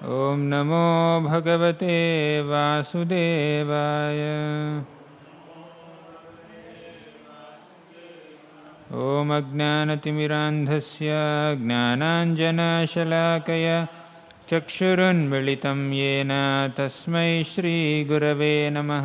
ॐ नमो भगवते वासुदेवाय। ॐ अज्ञानतिमिरान्धस्य ज्ञानाञ्जनशलाकया चक्षुरुन्मिलितं येन तस्मै श्रीगुरवे नमः।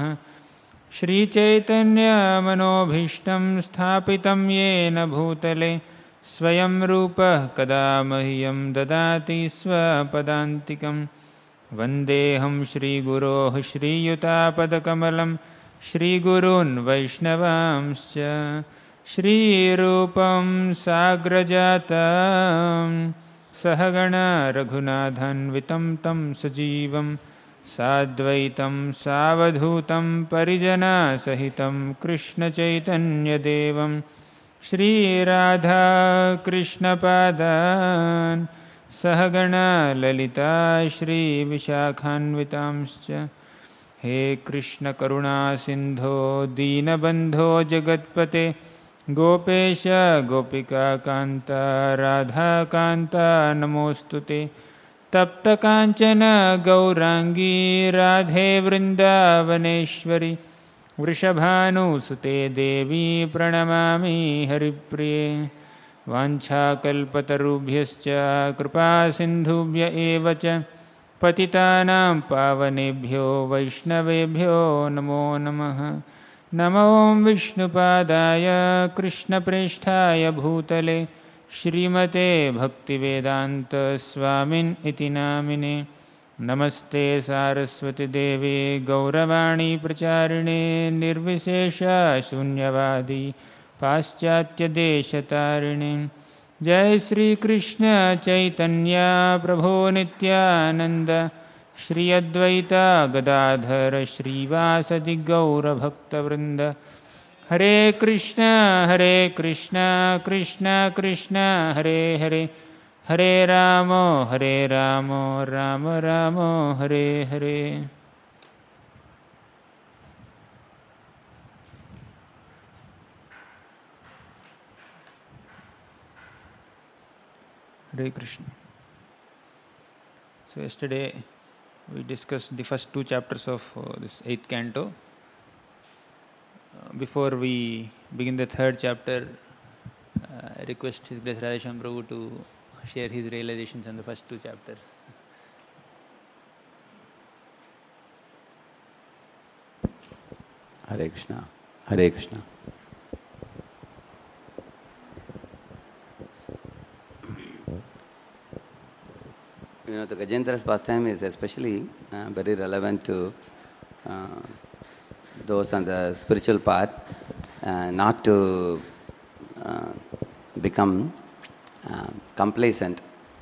श्रीचैतन्यमनोभीष्टं स्थापितं येन भूतले स्वयं रूपः कदा मह्यं ददाति स्वपदान्तिकं। वन्देऽहं श्रीगुरोः श्रीयुतापदकमलं श्रीगुरून् वैष्णवांश्च। श्रीरूपं साग्रजातं सहगणा रघुनाथान्वितं तं सजीवं साद्वैतं सावधूतं परिजनसहितं कृष्णचैतन्यदेवं श्रीराधाकृष्णपादान् सहगणा ललिता श्रीविशाखान्वितांश्च। हे कृष्ण करुणा सिन्धो दीनबन्धो जगत्पते गोपेश गोपिकान्त राधाकान्त नमोऽस्तुते। तप्तकाञ्चन गौराङ्गी राधे वृन्दावनेश्वरी वृषभानुसुते देवी प्रणमामि हरिप्रिये। वाञ्छाकल्पतरुभ्यश्च कृपासिन्धुभ्य एव च पतितानां पावनेभ्यो वैष्णवेभ्यो नमो नमः। नमो विष्णुपादाय कृष्णप्रेष्ठाय भूतले श्रीमते भक्तिवेदान्तस्वामिन् इति नामिने। नमस्ते सारस्वतीदेवे गौरवाणी प्रचारिणे निर्विशेषशून्यवादी पाश्चात्यदेशतारिणे। जय श्री कृष्ण चैतन्य प्रभो नित्यानंद श्री अद्वैता गदाधर श्रीवासदि गौरभक्तवृंद। हरे Krishna Krishna Krishna Hare Hare Hare Ram Ram Ram Hare Hare. Hare Krishna. So yesterday we discussed the first two chapters of this 8th canto. Before we begin the third chapter, I request His Grace Radheshyam Prabhu to share his realizations on the first two chapters. Hare Krishna. Hare Krishna. You know, the Gajendra's pastime is especially very relevant to those on the spiritual path, not to become complacent.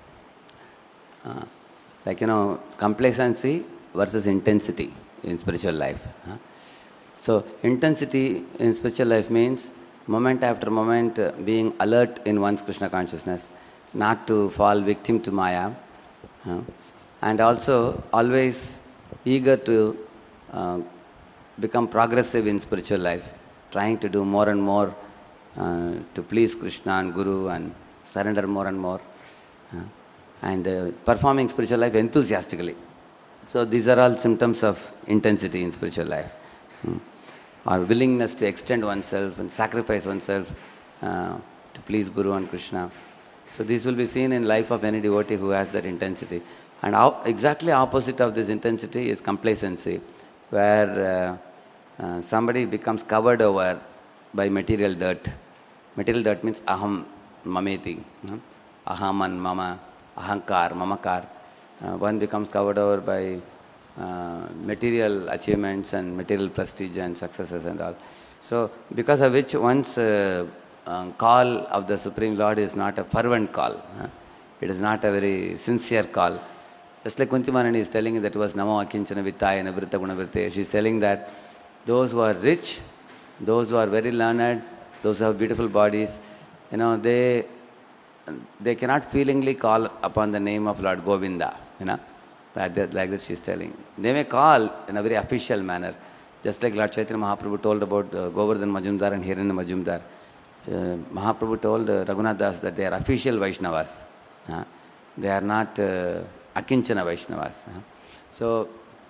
Complacency versus intensity in spiritual life. So, intensity in spiritual life means moment after moment being alert in one's Krishna consciousness, not to fall victim to Maya, and also always eager to become progressive in spiritual life, trying to do more and more to please Krishna and Guru and surrender more and more, and performing spiritual life enthusiastically. So these are all symptoms of intensity in spiritual life. Our willingness to extend oneself and sacrifice oneself to please Guru and Krishna. So this will be seen in life of any devotee who has that intensity. And exactly opposite of this intensity is complacency, where somebody becomes covered over by material dirt. Material dirt means aham, mameti, aham and mama, ahankar, mamakar. One becomes covered over by material achievements and material prestige and successes and all. So, because of which one's call of the Supreme Lord is not a fervent call. It is not a very sincere call. Just like Kunti Maharani is telling that was Namo Akinchana Vittaya Navritta Gunavritte. She is telling that those who are rich, those who are very learned, those who have beautiful bodies, they cannot feelingly call upon the name of Lord Govinda. Like that she is telling. They may call in a very official manner. Just like Lord Chaitanya Mahaprabhu told about Govardhan Majumdar and Hiranya Majumdar. Mahaprabhu told Raghunath Das that they are official Vaishnavas. They are not Akinchana Vaishnavas. So,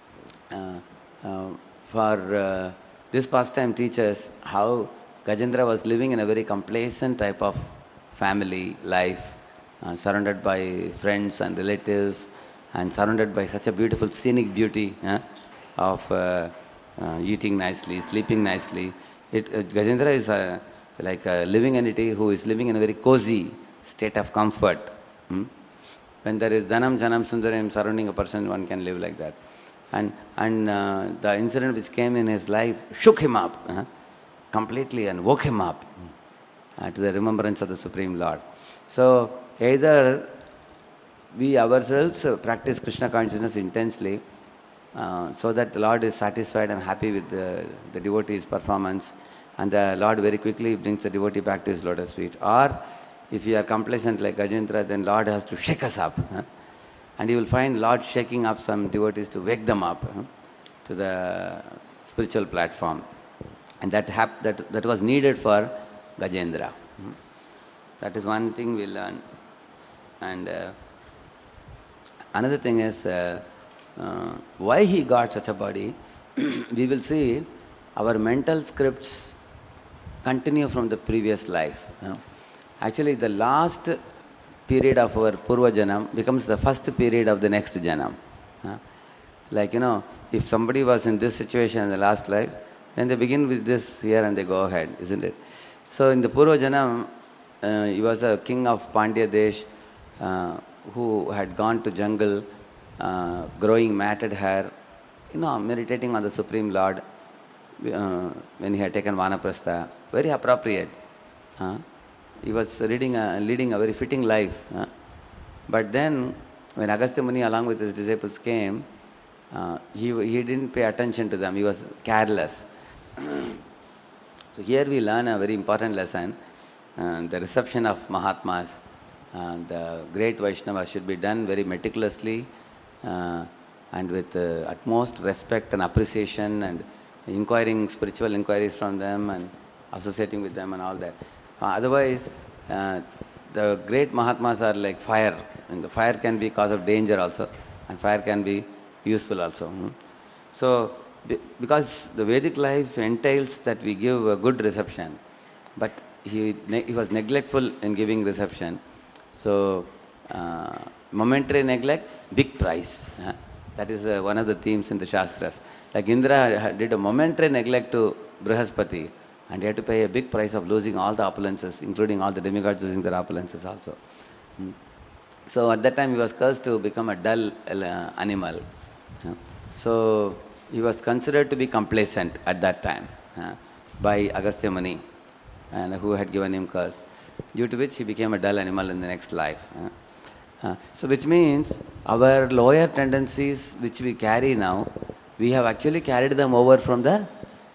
for this pastime teaches how Gajendra was living in a very complacent type of family life, surrounded by friends and relatives, and surrounded by such a beautiful scenic beauty of eating nicely, sleeping nicely. Gajendra is like a living entity who is living in a very cozy state of comfort. When there is Dhanam, Janam, Sundaram surrounding a person, one can live like that. And the incident which came in his life shook him up completely and woke him up to the remembrance of the Supreme Lord. So either we ourselves practice Krishna consciousness intensely so that the Lord is satisfied and happy with the devotee's performance, and the Lord very quickly brings the devotee back to his lotus feet. Or if we are complacent like Gajendra, then Lord has to shake us up. And you will find Lord shaking up some devotees to wake them up to the spiritual platform. And that was needed for Gajendra. That is one thing we learn. And another thing is why he got such a body. We will see our mental scripts continue from the previous life. Actually, the last period of our Purva Janam becomes the first period of the next Janam. Like, if somebody was in this situation in the last life, then they begin with this here and they go ahead, isn't it? So in the Purva Janam, he was a king of Pandya Desh who had gone to jungle, growing matted hair, meditating on the Supreme Lord when he had taken Vanaprastha. Very appropriate. He was leading a very fitting life. But then, when Agastya Muni along with his disciples came, he didn't pay attention to them. He was careless. So here we learn a very important lesson. The reception of Mahatmas, the great Vaishnavas should be done very meticulously and with utmost respect and appreciation, and spiritual inquiries from them and associating with them and all that. Otherwise, the great Mahatmas are like fire, and the fire can be cause of danger also, and fire can be useful also. So, because the Vedic life entails that we give a good reception, but he was neglectful in giving reception. So, momentary neglect, big price. That is one of the themes in the Shastras. Like Indra did a momentary neglect to Brihaspati, and he had to pay a big price of losing all the opulences, including all the demigods losing their opulences also. So at that time he was cursed to become a dull animal. So he was considered to be complacent at that time by Agastya Muni, and who had given him curse, due to which he became a dull animal in the next life. So which means our lower tendencies which we carry now, we have actually carried them over from the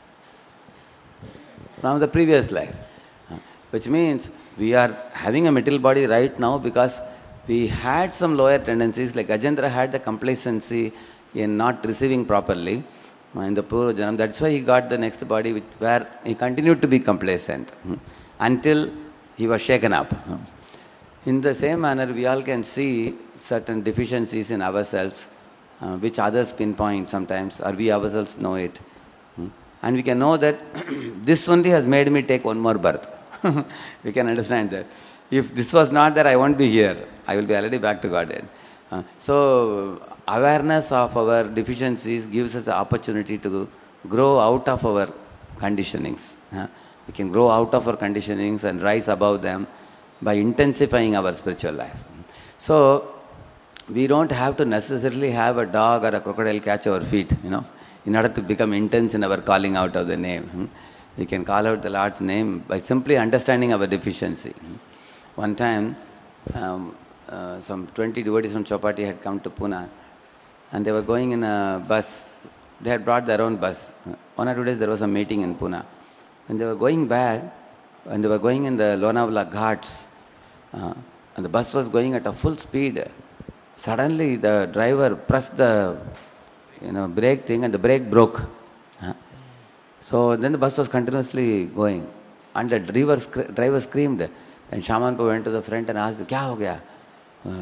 previous life. Which means we are having a material body right now because we had some lower tendencies, like Gajendra had the complacency in not receiving properly in the Purva Janam. That's why he got the next body where he continued to be complacent until he was shaken up. In the same manner, we all can see certain deficiencies in ourselves, which others pinpoint sometimes, or we ourselves know it. And we can know that this only has made me take one more birth. We can understand that. If this was not there, I won't be here. I will be already back to Godhead. So, awareness of our deficiencies gives us the opportunity to grow out of our conditionings. We can grow out of our conditionings and rise above them by intensifying our spiritual life. So, we don't have to necessarily have a dog or a crocodile catch our feet, in order to become intense in our calling out of the name. We can call out the Lord's name by simply understanding our deficiency. One time, some 20 devotees from Chowpatty had come to Pune, and they were going in a bus. They had brought their own bus. 1 or 2 days there was a meeting in Pune. When they were going back, when they were going in the Lonavala Ghats, and the bus was going at a full speed, suddenly the driver pressed the brake thing, and the brake broke. So then the bus was continuously going, and the driver screamed. And Shaman went to the front and asked, "Kya ho gaya?"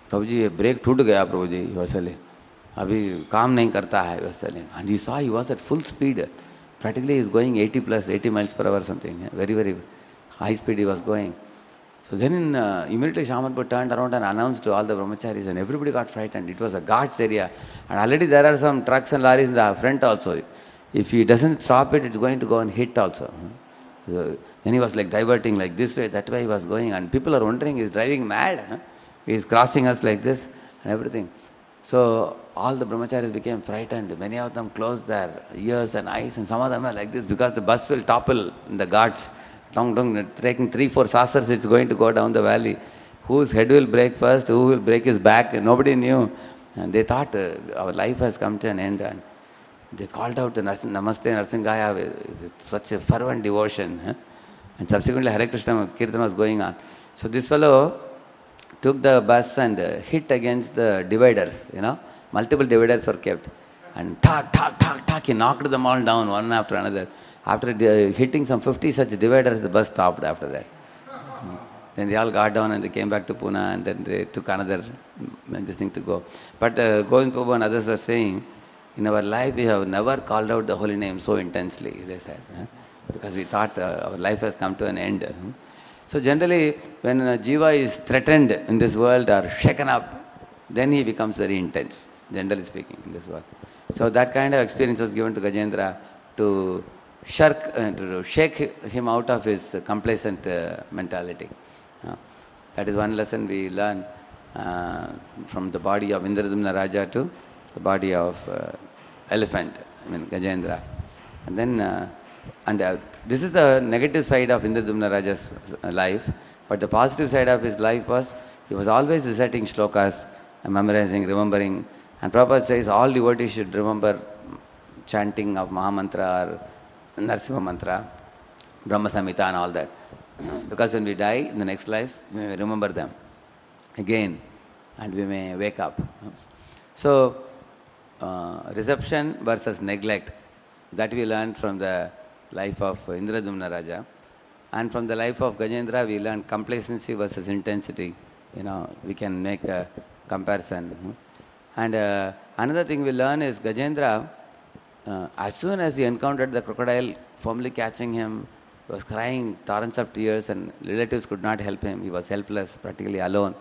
प्रभु जी ये break टूट गया प्रभु जी, he was telling. अभी काम नहीं करता है, he was telling. And he saw he was at full speed. Practically he is going 80 plus, 80 miles per hour something. Very, very high speed he was going. So then immediately Shamanpur turned around and announced to all the brahmacharis, and everybody got frightened. It was a Ghats area, and already there are some trucks and lorries in the front also. If he doesn't stop it, it's going to go and hit also. So then he was like diverting like this way, that way he was going, and people are wondering, he's driving mad. He's crossing us like this and everything. So all the brahmacharis became frightened. Many of them closed their ears and eyes, and some of them are like this because the bus will topple in the Ghats. Taking 3-4 saucers, it's going to go down the valley. Whose head will break first, who will break his back, nobody knew. And they thought our life has come to an end. And they called out the Namaste Narsingaya with such a fervent devotion. And subsequently Hare Krishna Kirtan was going on. So this fellow took the bus and hit against the dividers, multiple dividers were kept. And he knocked them all down one after another. After hitting some 50 such dividers, the bus stopped after that. Then they all got down and they came back to Pune, and then they took another this thing to go. But Govind Prabhu and others were saying, in our life we have never called out the holy name so intensely, they said, because we thought our life has come to an end. So generally, when Jiva is threatened in this world or shaken up, then he becomes very intense, generally speaking, in this world. So that kind of experience was given to Gajendra to to shake him out of his complacent mentality. That is one lesson we learn from the body of Indradumna Raja to the body of elephant, Gajendra. And then, this is the negative side of Indradumna Raja's life, but the positive side of his life was he was always reciting shlokas, memorizing, remembering. And Prabhupada says all devotees should remember chanting of Mahamantra or Narsimha Mantra, Brahma Samhita and all that. Because when we die in the next life, we may remember them again and we may wake up. So, reception versus neglect, that we learned from the life of Indradumna Raja. And from the life of Gajendra, we learned complacency versus intensity. We can make a comparison. And another thing we learn is Gajendra, as soon as he encountered the crocodile firmly catching him, he was crying torrents of tears, and relatives could not help him. He was helpless, practically alone.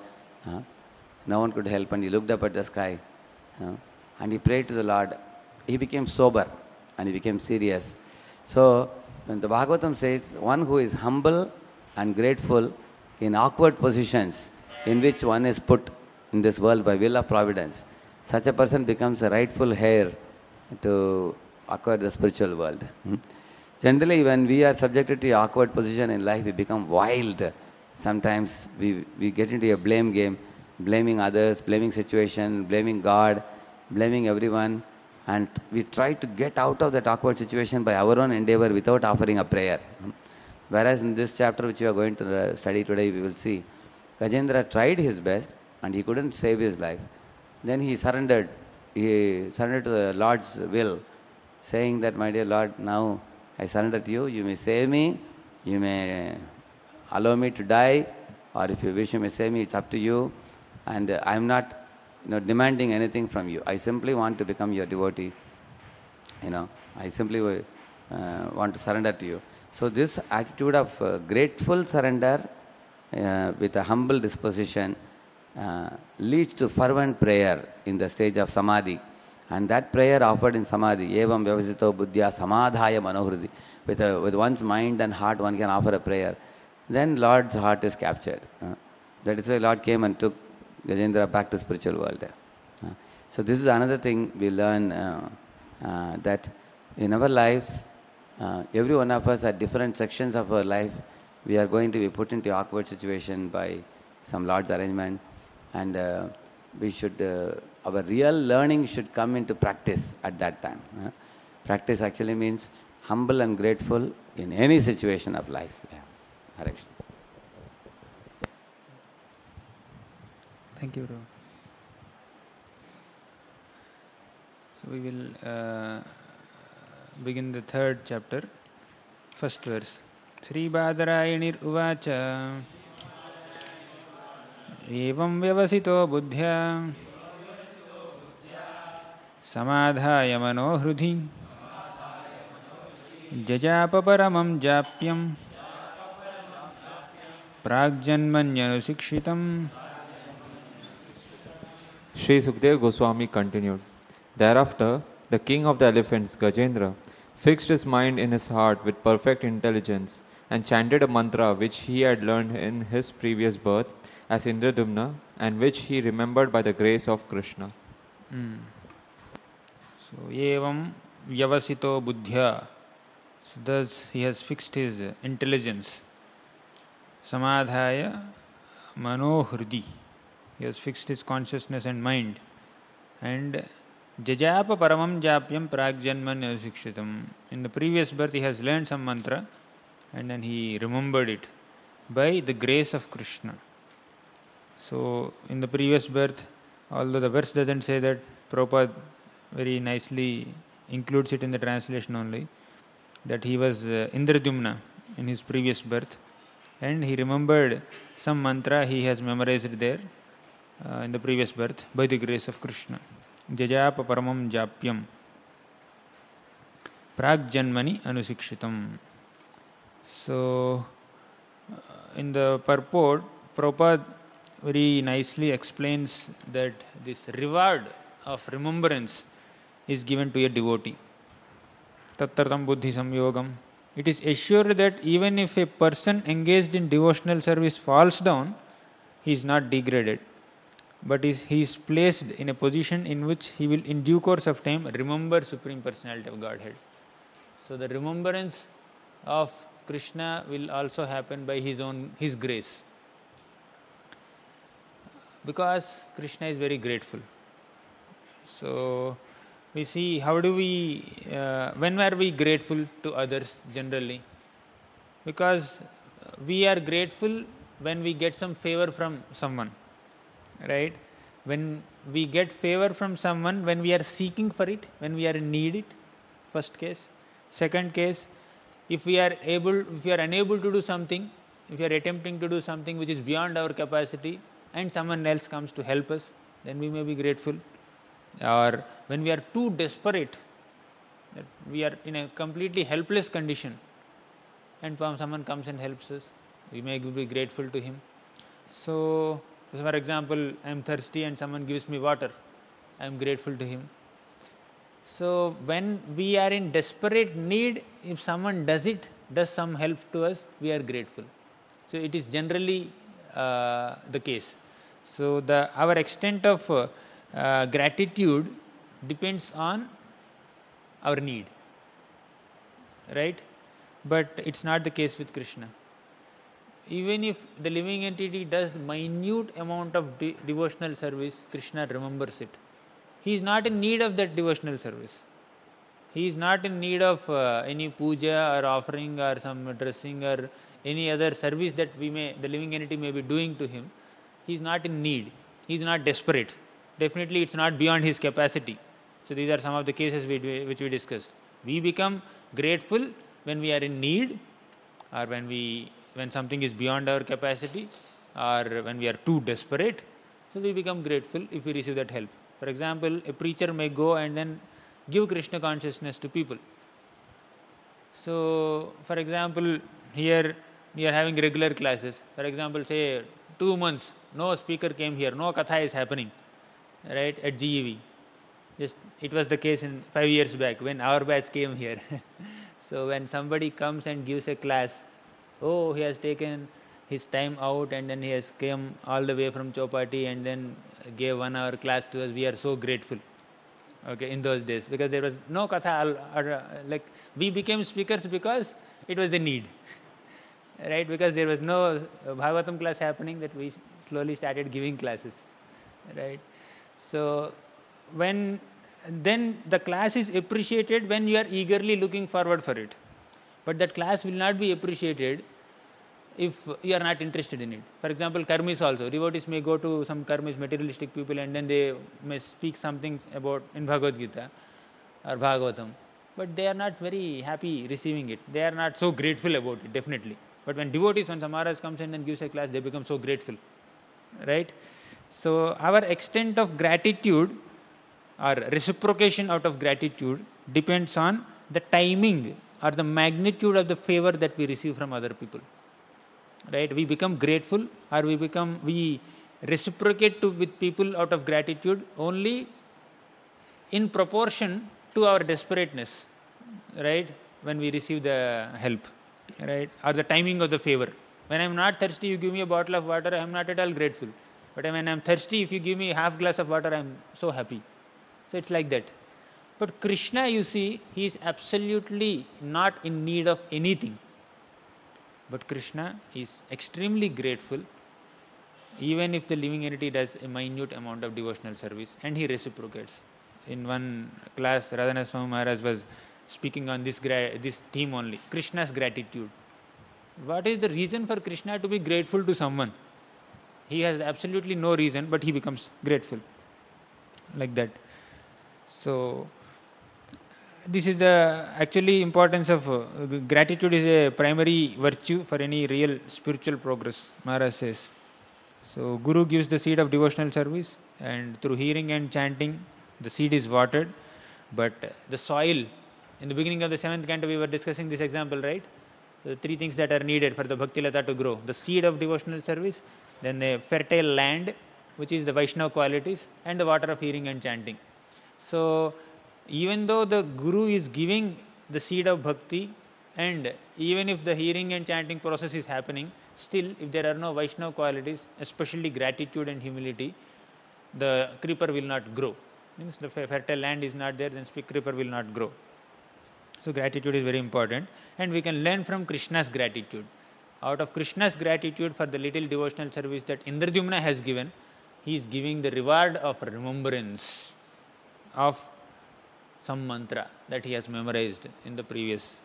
No one could help, and he looked up at the sky. And he prayed to the Lord. He became sober and he became serious. So, when the Bhagavatam says, one who is humble and grateful in awkward positions in which one is put in this world by will of providence, such a person becomes a rightful heir to acquire the spiritual world. Generally, when we are subjected to an awkward position in life, we become wild. Sometimes we get into a blame game, blaming others, blaming situation, blaming God, blaming everyone, and we try to get out of that awkward situation by our own endeavor without offering a prayer. Whereas in this chapter which we are going to study today, we will see Gajendra tried his best and he couldn't save his life. Then he surrendered. He surrendered to the Lord's will, saying that, my dear Lord, now I surrender to you. You may save me, you may allow me to die, or if you wish, you may save me. It's up to you. And I am not demanding anything from you. I simply want to become your devotee. I simply want to surrender to you. So this attitude of grateful surrender with a humble disposition leads to fervent prayer in the stage of samadhi. And that prayer offered in samadhi, evam vyavasito buddhya samadhaya manohridi, with one's mind and heart one can offer a prayer. Then Lord's heart is captured. That is why Lord came and took Gajendra back to spiritual world. So this is another thing we learn, that in our lives, every one of us at different sections of our life, we are going to be put into awkward situation by some Lord's arrangement, and we should, our real learning should come into practice at that time. Practice actually means humble and grateful in any situation of life. Hare Krishna. Thank you, Bro. So we will begin the third chapter, first verse. Sri Badarayinir Uvacha एवं व्यवसितो बुद्ध्या समाधाय मनोहृदि जजाप परमं जाप्यं प्राग्जन्मन्यनुशिक्षितम्. Sri Sukdev Goswami continued. Thereafter, the king of the elephants, Gajendra, fixed his mind in his heart with perfect intelligence and chanted a mantra which he had learned in his previous birth as Indradumna and which he remembered by the grace of Krishna. So, evam vyavasito buddhya. So, thus he has fixed his intelligence. Samadhaya manohridi. He has fixed his consciousness and mind. And jajapa paramam japyam pragjanman asikshitam. In the previous birth he has learned some mantra and then he remembered it by the grace of Krishna. So, in the previous birth, although the verse doesn't say that, Prabhupada very nicely includes it in the translation only, that he was Indradyumna in his previous birth and he remembered some mantra he has memorized there in the previous birth by the grace of Krishna. Jajapa paramam japyam pragjanmani anusikshitam. So, in the purport, Prabhupada very nicely explains that this reward of remembrance is given to a devotee. Tattartam buddhi samyogam. It is assured that even if a person engaged in devotional service falls down, he is not degraded, but he is placed in a position in which he will in due course of time remember Supreme Personality of Godhead. So the remembrance of Krishna will also happen by his grace. Because Krishna is very grateful. So we see how do we, when were we grateful to others generally? Because we are grateful when we get some favor from someone, right? When we get favor from someone, when we are seeking for it, when we are in need it, first case. Second case, if we are unable to do something, if we are attempting to do something which is beyond our capacity and someone else comes to help us, then we may be grateful. Or when we are too desperate, that we are in a completely helpless condition and someone comes and helps us, we may be grateful to him. So, for example, I am thirsty and someone gives me water, I am grateful to him. So, when we are in desperate need, if someone does some help to us, we are grateful. So, it is generally the case. So, our extent of gratitude depends on our need, right? But it's not the case with Krishna. Even if the living entity does minute amount of devotional service, Krishna remembers it. He is not in need of that devotional service. He is not in need of any puja or offering or some dressing or any other service that the living entity may be doing to him. He is not in need. He is not desperate. Definitely it's not beyond his capacity. So these are some of the cases which we discussed. We become grateful when we are in need, or when something is beyond our capacity, or when we are too desperate. So we become grateful if we receive that help. For example, a preacher may go and then give Krishna consciousness to people. So, for example, here we are having regular classes. For example, say 2 months, no speaker came here, no katha is happening, right, at GEV. It was the case in 5 years back when our batch came here. So when somebody comes and gives a class, he has taken his time out and then he has come all the way from Chowpatty and then gave 1 hour class to us. We are so grateful. Okay, in those days, because there was no katha, like we became speakers because it was a need, right? Because there was no Bhagavatam class happening, that we slowly started giving classes, right? So then the class is appreciated when you are eagerly looking forward for it, but that class will not be appreciated if you are not interested in it. For example, karmis also. Devotees may go to some karmis, materialistic people, and then they may speak something about in Bhagavad Gita or Bhagavatam, but they are not very happy receiving it. They are not so grateful about it, definitely. But when some Maharaj comes in and gives a class, they become so grateful. right? So our extent of gratitude or reciprocation out of gratitude depends on the timing or the magnitude of the favor that we receive from other people, right? We become grateful, or we reciprocate with people out of gratitude only in proportion to our desperateness, right? When we receive the help, right? Or the timing of the favor. When I'm not thirsty, you give me a bottle of water, I'm not at all grateful. But when I'm thirsty, if you give me half glass of water, I'm so happy. So it's like that. But Krishna, you see, he is absolutely not in need of anything. But Krishna is extremely grateful, even if the living entity does a minute amount of devotional service, and he reciprocates. In one class, Radhanath Swami Maharaj was speaking on this theme only, Krishna's gratitude. What is the reason for Krishna to be grateful to someone? He has absolutely no reason, but he becomes grateful. Like that. So, this is the actually importance of gratitude is a primary virtue for any real spiritual progress, Maharaj says. So, Guru gives the seed of devotional service, and through hearing and chanting, the seed is watered, but the soil, in the beginning of the 7th canto, we were discussing this example, right? So, the 3 things that are needed for the Bhakti Lata to grow: the seed of devotional service, then the fertile land, which is the Vaishnava qualities, and the water of hearing and chanting. So, even though the Guru is giving the seed of bhakti, and even if the hearing and chanting process is happening, still if there are no Vaishnava qualities, especially gratitude and humility, the creeper will not grow. Means the fertile land is not there, then creeper will not grow. So gratitude is very important, and we can learn from Krishna's gratitude. Out of Krishna's gratitude for the little devotional service that Indradyumna has given, he is giving the reward of remembrance of some mantra that he has memorized in the previous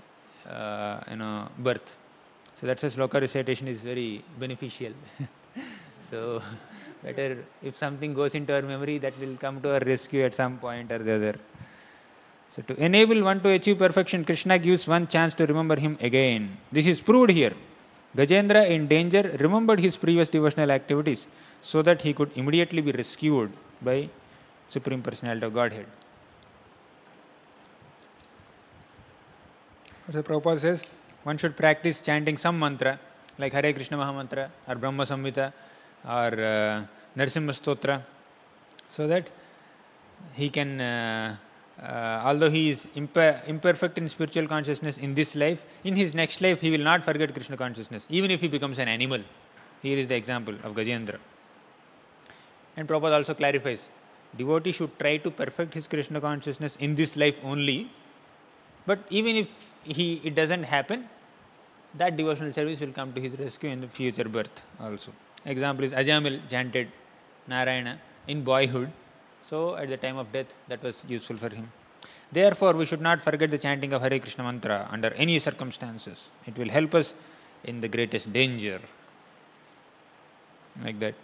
birth. So that's why sloka recitation is very beneficial. So better if something goes into our memory, that will come to our rescue at some point or the other. So to enable one to achieve perfection, Krishna gives one chance to remember him again. This is proved here. Gajendra, in danger, remembered his previous devotional activities so that he could immediately be rescued by Supreme Personality of Godhead. So Prabhupada says one should practice chanting some mantra like Hare Krishna Mahamantra or Brahma Samhita or Narasimha Stotra, so that he can, although he is imperfect in spiritual consciousness in this life, in his next life he will not forget Krishna consciousness, even if he becomes an animal. Here is the example of Gajendra. And Prabhupada also clarifies, devotee should try to perfect his Krishna consciousness in this life only, but even if it doesn't happen, that devotional service will come to his rescue in the future birth also. Example is Ajamil chanted Narayana in boyhood, so at the time of death that was useful for him. Therefore, we should not forget the chanting of Hare Krishna mantra under any circumstances. It will help us in the greatest danger. Like that.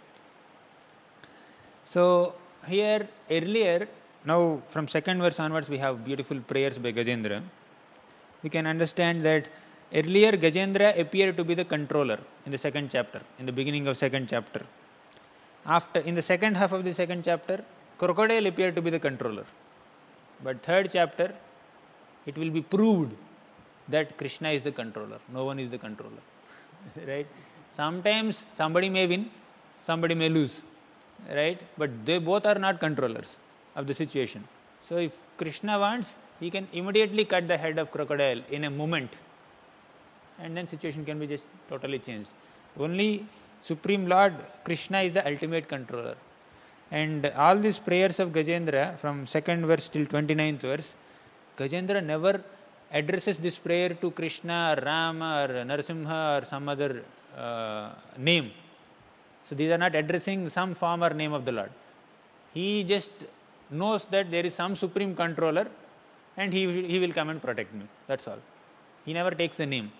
So here earlier, now from 2nd verse onwards we have beautiful prayers by Gajendra. We can understand that earlier Gajendra appeared to be the controller in the 2nd chapter, in the beginning of 2nd chapter. After, in the second half of the 2nd chapter, crocodile appeared to be the controller. But 3rd chapter, it will be proved that Krishna is the controller. No one is the controller. Right? Sometimes somebody may win, somebody may lose. Right? But they both are not controllers of the situation. So if Krishna wants, he can immediately cut the head of crocodile in a moment, and then situation can be just totally changed. Only Supreme Lord Krishna is the ultimate controller. And all these prayers of Gajendra from 2nd verse till 29th verse, Gajendra never addresses this prayer to Krishna or Rama or Narasimha or some other name. So these are not addressing some form or name of the Lord. He just knows that there is some supreme controller and he will come and protect me. That's all. He never takes the name.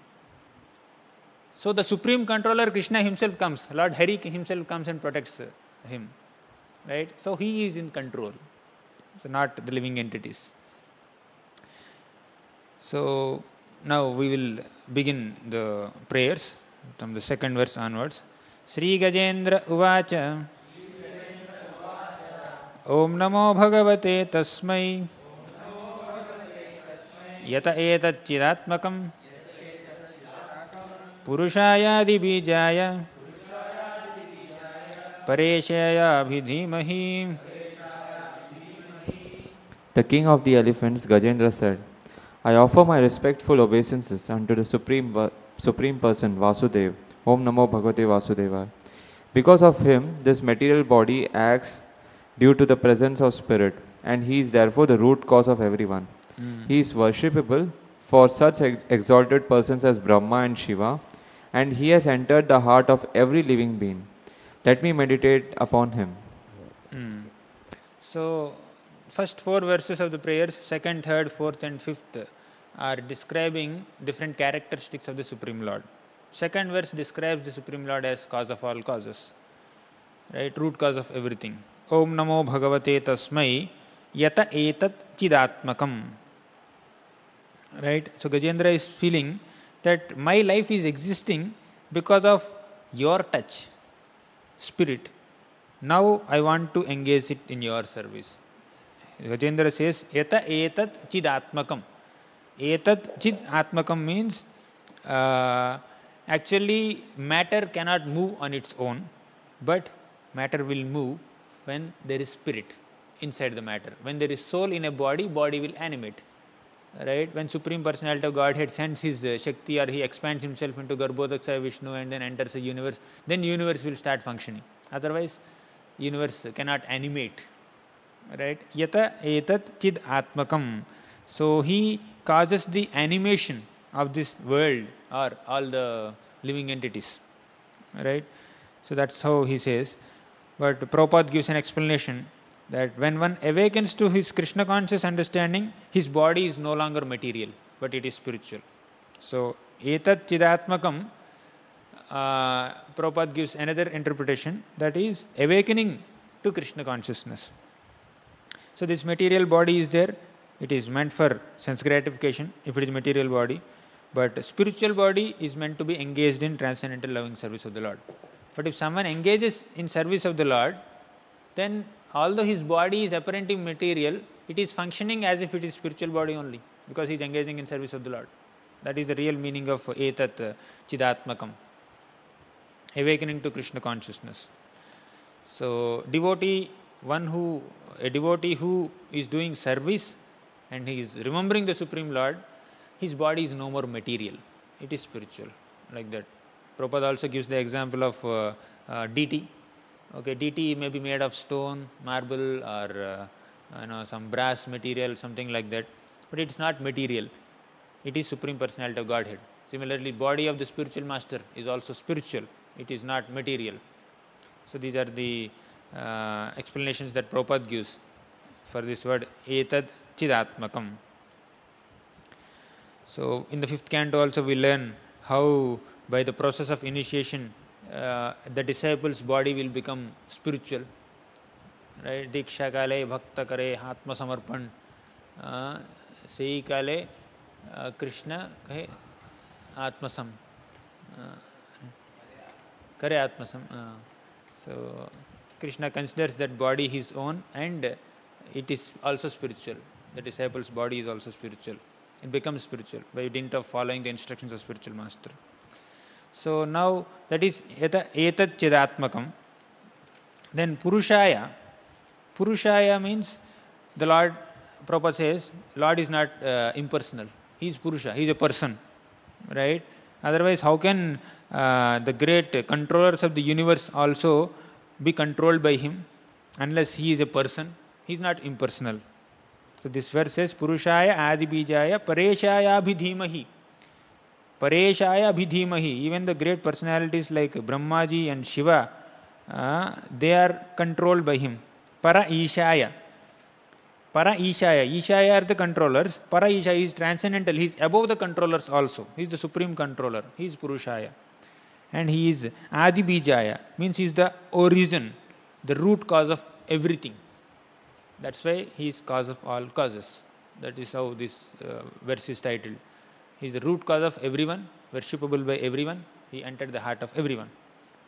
So the supreme controller Krishna himself comes. Lord Hari himself comes and protects him. Right? So he is in control. So not the living entities. So now we will begin the prayers from the 2nd verse onwards. Sri Gajendra Uvacha. Om Namo Bhagavate Tasmai Yata Etat Chidatmakam Purushayadi Bijaya Pareshaya Abhidhimahi. The king of the elephants, Gajendra, said, I offer my respectful obeisances unto the Supreme Person, Vasudev. Om Namo Bhagavate Vasudevaya. Because of him, this material body acts due to the presence of spirit, and he is therefore the root cause of everyone. He is worshipable for such exalted persons as Brahma and Shiva, and he has entered the heart of every living being. Let me meditate upon him. So, first 4 verses of the prayers, 2nd, 3rd, 4th and 5th are describing different characteristics of the Supreme Lord. 2nd verse describes the Supreme Lord as cause of all causes, right? Root cause of everything. Om Namo Bhagavate Tasmai Yata Etat Chidatmakam. Right? So Gajendra is feeling that my life is existing because of your touch, spirit. Now I want to engage it in your service. Gajendra says, Yata Etat Chidatmakam. Etat Chidatmakam means actually matter cannot move on its own, but matter will move when there is spirit inside the matter. When there is soul in a body, body will animate. Right? When Supreme Personality of Godhead sends his Shakti or he expands himself into Garbhodakshaya Vishnu and then enters the universe, then universe will start functioning. Otherwise, universe cannot animate. Right? Yata etat chid atmakam. So he causes the animation of this world or all the living entities. Right? So that's how he says. But Prabhupada gives an explanation that when one awakens to his Krishna conscious understanding, his body is no longer material, but it is spiritual. So, etat chidatmakam, Prabhupada gives another interpretation, that is awakening to Krishna consciousness. So, this material body is there, it is meant for sense gratification, if it is material body, but spiritual body is meant to be engaged in transcendental loving service of the Lord. But if someone engages in service of the Lord, then although his body is apparently material, it is functioning as if it is spiritual body only, because he is engaging in service of the Lord. That is the real meaning of etat chidatmakam, awakening to Krishna consciousness. So, a devotee who is doing service and he is remembering the Supreme Lord, his body is no more material, it is spiritual, like that. Prabhupada also gives the example of DT. Okay, DT may be made of stone, marble, or some brass material, something like that. But it's not material. It is Supreme Personality of Godhead. Similarly, body of the spiritual master is also spiritual. It is not material. So these are the explanations that Prabhupada gives for this word etad chidatmakam. So in the 5th canto also we learn how by the process of initiation the disciple's body will become spiritual. Right? Diksha kale bhakta kare atma samarpan. Sei kale Krishna kahe atmasam. Kare atmasam. So Krishna considers that body his own and it is also spiritual. The disciple's body is also spiritual. It becomes spiritual by dint of following the instructions of spiritual master. So now that is etat chidatmakam. Then Purushaya. Purushaya means the Lord, Prabhupada says, Lord is not impersonal. He is Purusha, he is a person. Right? Otherwise, how can the great controllers of the universe also be controlled by him unless he is a person? He is not impersonal. So this verse says, Purushaya Adibijaya Pareshaya Abhidhimahi. Pareshaya Abhidhimahi. Even the great personalities like Brahmaji and Shiva, they are controlled by him. Para Ishaya. Para Ishaya. Ishaya are the controllers. Para Ishaya is transcendental. He is above the controllers also. He is the supreme controller. He is Purushaya. And he is Adibijaya. Means he is the origin, the root cause of everything. That's why he is cause of all causes. That is how this verse is titled. He is the root cause of everyone, worshipable by everyone. He entered the heart of everyone.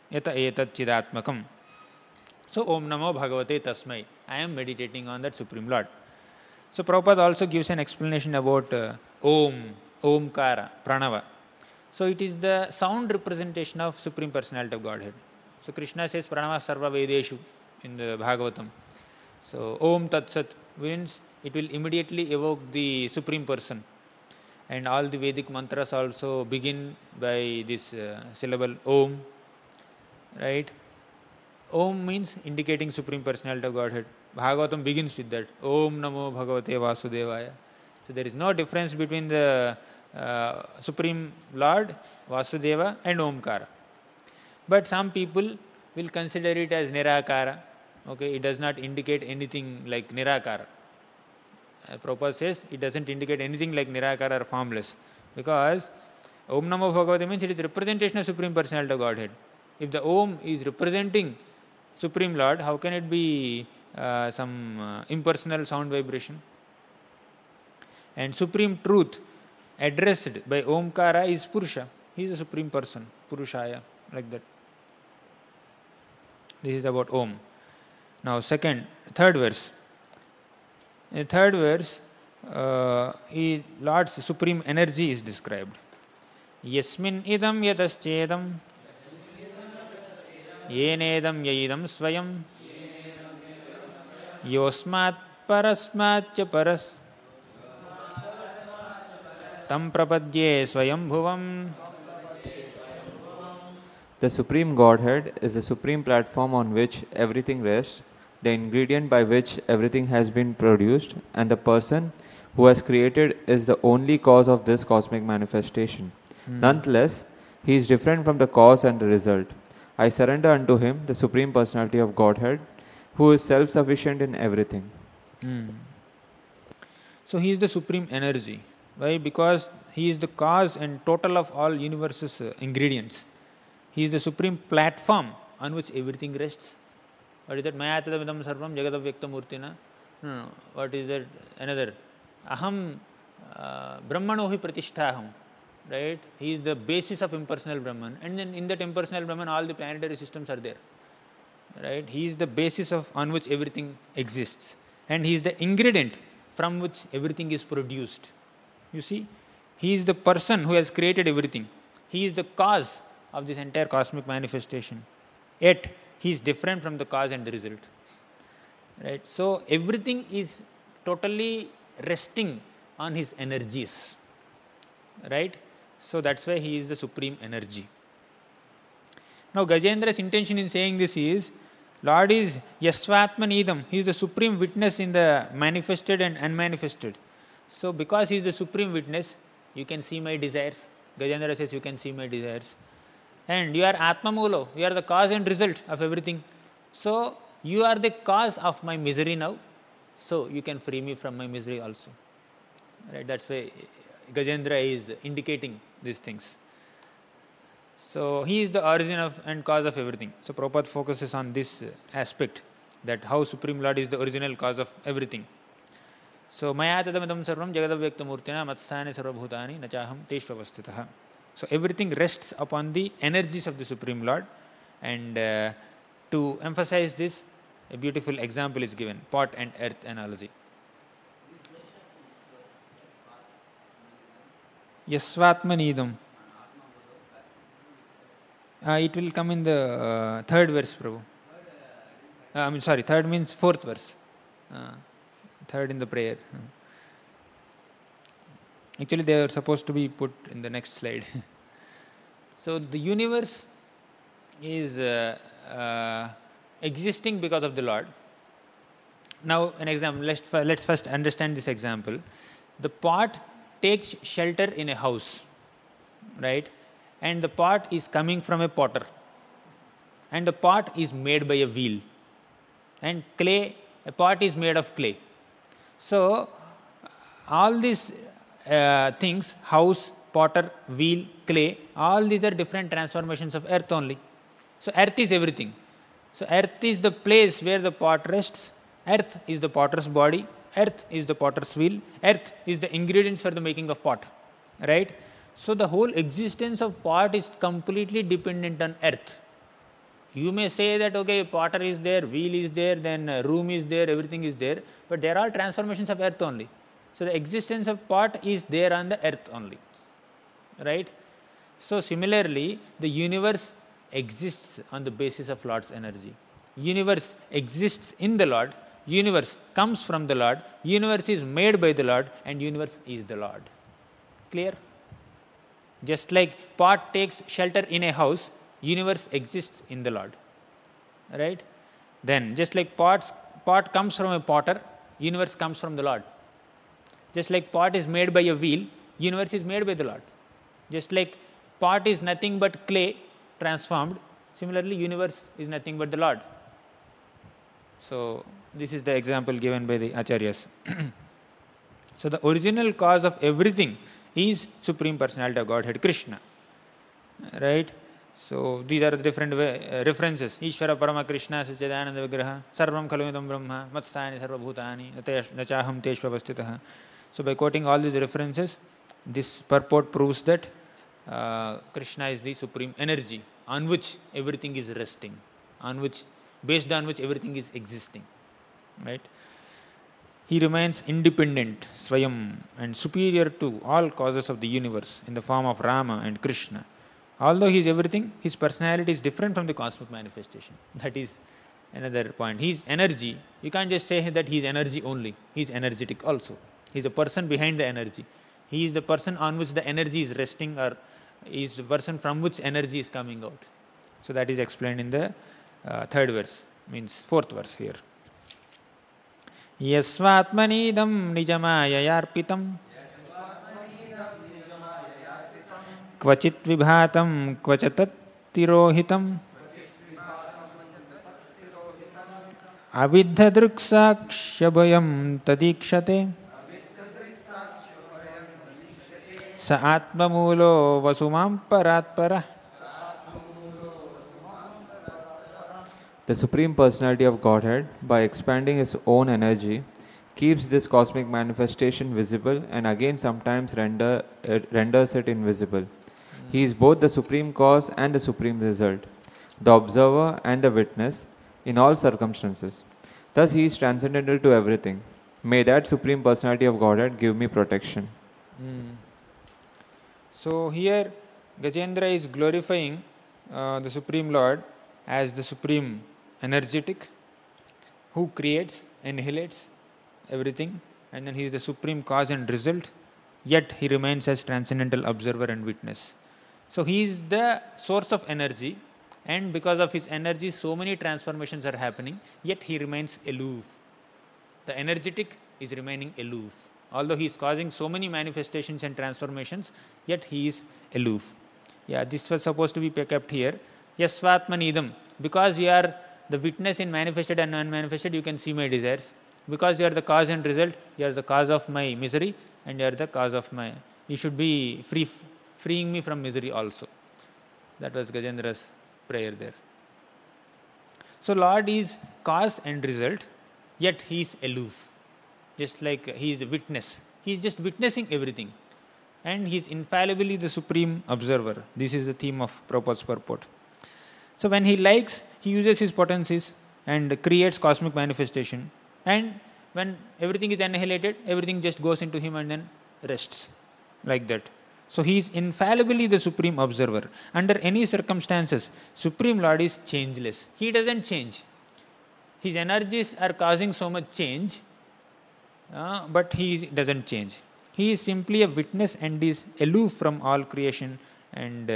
yata etat chidatmakam. So Om Namo Bhagavate Tasmai. I am meditating on that Supreme Lord. So Prabhupada also gives an explanation about Om, Omkara, Pranava. So it is the sound representation of Supreme Personality of Godhead. So Krishna says Pranava Sarva Vedeshu in the Bhagavatam. So Om Tat Sat means it will immediately evoke the Supreme Person. And all the Vedic mantras also begin by this syllable Om. Right? Om means indicating Supreme Personality of Godhead. Bhagavatam begins with that. Om Namo Bhagavate Vasudevaya. So there is no difference between the Supreme Lord, Vasudeva and Omkara. But some people will consider it as Nirakara. Okay, it does not indicate anything like Nirakara. Prabhupada says it doesn't indicate anything like Nirakara or formless. Because Om Namo Bhagavate means it is representation of Supreme Personality of Godhead. If the Om is representing Supreme Lord, how can it be some impersonal sound vibration? And Supreme Truth addressed by Omkara is Purusha. He is a Supreme Person, Purushaya, like that. This is about Om. Now third verse. In the third verse, Lord's Supreme Energy is described. Yasmin idam yadaschedam yenedam yaidam swayam yosmat parasmat cha paras tam prapadye swayam bhuvam. The Supreme Godhead is the supreme platform on which everything rests, the ingredient by which everything has been produced, and the person who has created is the only cause of this cosmic manifestation. Nonetheless, he is different from the cause and the result. I surrender unto him, the Supreme Personality of Godhead, who is self-sufficient in everything. So he is the Supreme Energy. Why? Because he is the cause and total of all universe's ingredients. He is the supreme platform on which everything rests. What is that? Maya tadamidam sarvam jagadavyakta murtina. No. What is that? Another. Aham brahmano hi pratisthaham. Right? He is the basis of impersonal Brahman. And then in that impersonal Brahman, all the planetary systems are there. Right? He is the basis on which everything exists. And he is the ingredient from which everything is produced. You see? He is the person who has created everything. He is the cause of this entire cosmic manifestation. Yet, he is different from the cause and the result. Right? So, everything is totally resting on his energies. Right? So, that's why he is the supreme energy. Now, Gajendra's intention in saying this is, Lord is Yasvatman Idam. He is the supreme witness in the manifested and unmanifested. So, because he is the supreme witness, you can see my desires. Gajendra says, you can see my desires. And you are Atma Mulo. You are the cause and result of everything. So, you are the cause of my misery now. So, you can free me from my misery also. Right? That's why Gajendra is indicating these things. So, he is the origin of and cause of everything. So, Prabhupada focuses on this aspect, that how Supreme Lord is the original cause of everything. So, Maya tadamidam sarvam jagadavyakta murtina matsthani sarvabhutani nachaham teshvavastitah. So, everything rests upon the energies of the Supreme Lord. And to emphasize this, a beautiful example is given, pot and earth analogy. Yasvatmanidam. It will come in the third verse, Prabhu. Third means fourth verse. Third in the prayer. Actually, they are supposed to be put in the next slide. So, the universe is existing because of the Lord. Now, an example. Let's first understand this example. The pot takes shelter in a house, right? And the pot is coming from a potter. And the pot is made by a wheel. And a pot is made of clay. So, all these things, house, potter, wheel, clay, all these are different transformations of earth only. So, earth is everything. So, earth is the place where the pot rests. Earth is the potter's body. Earth is the potter's wheel. Earth is the ingredients for the making of pot. Right? So, the whole existence of pot is completely dependent on earth. You may say that, okay, potter is there, wheel is there, then room is there, everything is there, but they are all transformations of earth only. So the existence of pot is there on the earth only, right? So similarly, the universe exists on the basis of Lord's energy. Universe exists in the Lord, universe comes from the Lord, universe is made by the Lord, and universe is the Lord. Clear? Just like pot takes shelter in a house, universe exists in the Lord, right? Then just like pot comes from a potter, universe comes from the Lord. Just like pot is made by a wheel, universe is made by the Lord. Just like pot is nothing but clay transformed, similarly universe is nothing but the Lord. So this is the example given by the Acharyas. So the original cause of everything is Supreme Personality of Godhead, Krishna, right? So these are the different references. Ishvara Parama Krishna Sachidananda Vigraha Sarvam Khalvidam Brahma Matstani Sarva Bhutani Nachaham Teshvavastitaha. So by quoting all these references, this purport proves that Krishna is the supreme energy on which everything is resting, based on which everything is existing, right? He remains independent, Swayam, and superior to all causes of the universe in the form of Rama and Krishna. Although he is everything, his personality is different from the cosmic manifestation. That is another point. He is energy. You can't just say that he is energy only. He is energetic also. He is a person behind the energy. He is the person on which the energy is resting, or is the person from which energy is coming out. So that is explained in the third verse, means fourth verse here. Yasvatmanidam nijamayayarpitam kvachit vibhatam kvachatat tirohitam aviddha druksakshabhayam tadikshate sa atmamulo vasumam paratpara. The Supreme Personality of Godhead, by expanding His own energy, keeps this cosmic manifestation visible and again sometimes renders it invisible. He is both the Supreme Cause and the Supreme Result, the observer and the witness in all circumstances. Thus He is transcendental to everything. May that Supreme Personality of Godhead give me protection. So here Gajendra is glorifying the Supreme Lord as the Supreme Energetic, who creates, annihilates everything, and then he is the Supreme Cause and Result, yet he remains as transcendental observer and witness. So he is the source of energy, and because of his energy so many transformations are happening, yet he remains aloof. The energetic is remaining aloof. Although he is causing so many manifestations and transformations, yet he is aloof. Yeah, this was supposed to be kept here. Yasvatmanidam, because you are the witness in manifested and unmanifested, you can see my desires. Because you are the cause and result, you are the cause of my misery, and you are the cause of my... You should be freeing me from misery also. That was Gajendra's prayer there. So Lord is cause and result, yet he is aloof. Just like he is a witness. He is just witnessing everything. And he is infallibly the supreme observer. This is the theme of Prabhupada's purport. So when he likes, he uses his potencies and creates cosmic manifestation. And when everything is annihilated, everything just goes into him and then rests. Like that. So he is infallibly the supreme observer. Under any circumstances, Supreme Lord is changeless. He doesn't change. His energies are causing so much change, but he doesn't change. He is simply a witness and is aloof from all creation and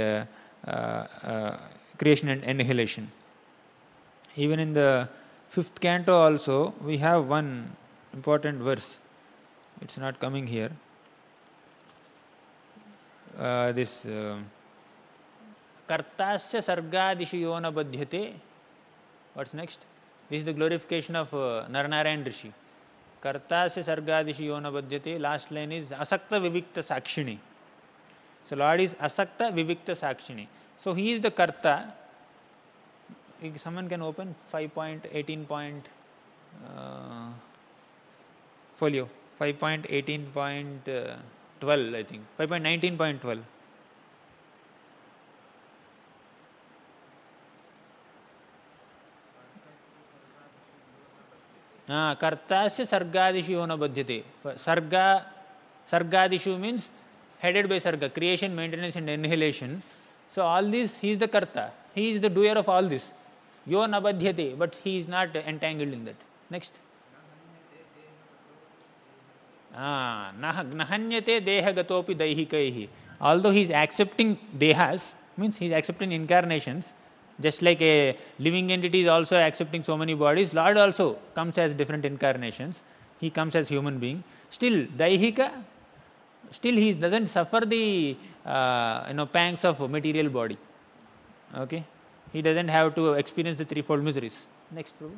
annihilation. Even in the 5th canto also, we have one important verse. It's not coming here. Kartasya sargadishu yona badhyate. What's next? This is the glorification of Naranarayan Rishi. Kartasya sargadishu yona badhyate. Last line is asakta vivikta sakshini. So Lord is asakta vivikta sakshini. So he is the karta. If someone can open 5.18. Folio 5.18.12, I think 5.19.12. Kartasya sargadishu yona badhyate. Sargadishu means headed by sarga, creation, maintenance and annihilation. So all this, he is the karta. He is the doer of all this. Yo na badhyate, but he is not entangled in that. Next. Nahanyate deha gatopi daihikaihi. Although he is accepting dehas, means he is accepting incarnations, just like a living entity is also accepting so many bodies, Lord also comes as different incarnations. He comes as human being. Still, daihika, still he doesn't suffer the pangs of material body. Okay, he doesn't have to experience the threefold miseries. Next, Prabhu.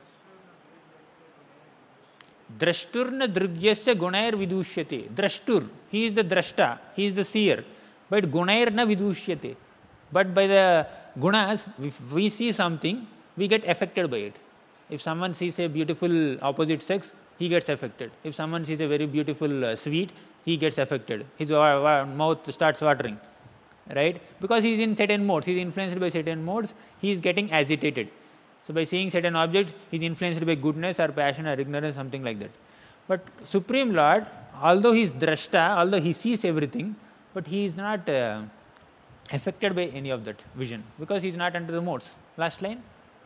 Drashturna drugyasya gunair vidushyate. Drashtur, he is the drashta, he is the seer. But gunair na vidushyate. But by the gunas, if we see something, we get affected by it. If someone sees a beautiful opposite sex, he gets affected. If someone sees a very beautiful sweet, he gets affected. His mouth starts watering. Right? Because he is in certain modes, he is influenced by certain modes, he is getting agitated. So by seeing certain objects, he is influenced by goodness or passion or ignorance, something like that. But Supreme Lord, although he is drashta, although he sees everything, but he is not affected by any of that vision, because he is not under the modes. Last line.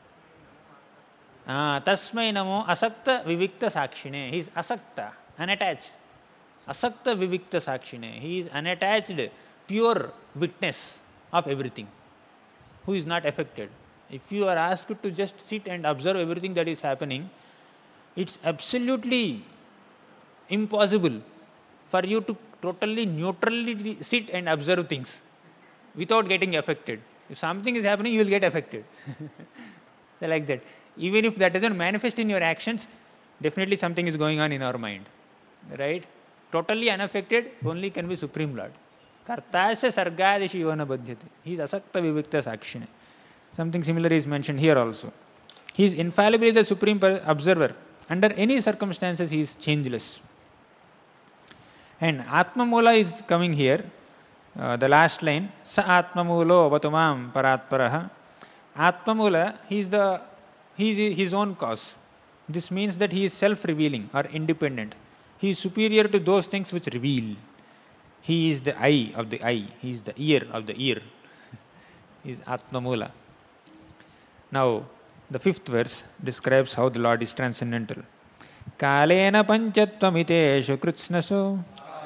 Tasmai namo asakta vivikta sakshine. He is asakta, unattached. Asakta vivikta sakshine. He is unattached, pure witness of everything, who is not affected. If you are asked to just sit and observe everything that is happening, it's absolutely impossible for you to totally neutrally sit and observe things without getting affected. If something is happening, you will get affected. So like that. Even if that doesn't manifest in your actions, definitely something is going on in our mind. Right? Totally unaffected only can be Supreme Lord. Kartasya sargadishu yona badhyate. He is asakta vivikta sakshine. Something similar is mentioned here also. He is infallibly the supreme observer. Under any circumstances, he is changeless. And Atma Mula is coming here. The last line. Sa Atma Mulo avatumam paratparaha. Atma Mula, he is his own cause. This means that he is self-revealing or independent. He is superior to those things which reveal. He is the eye of the eye. He is the ear of the ear. He is Atma Mula. Now, the fifth verse describes how the Lord is transcendental. Kalena panchatvamitesu kritsnaso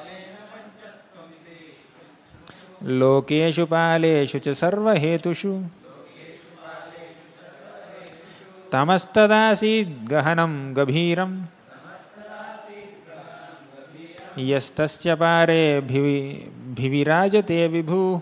lokeshu paleshu cha sarva hetushu tamastadasid gahanam gabhiram yastasya pare bhivirajate vibhu.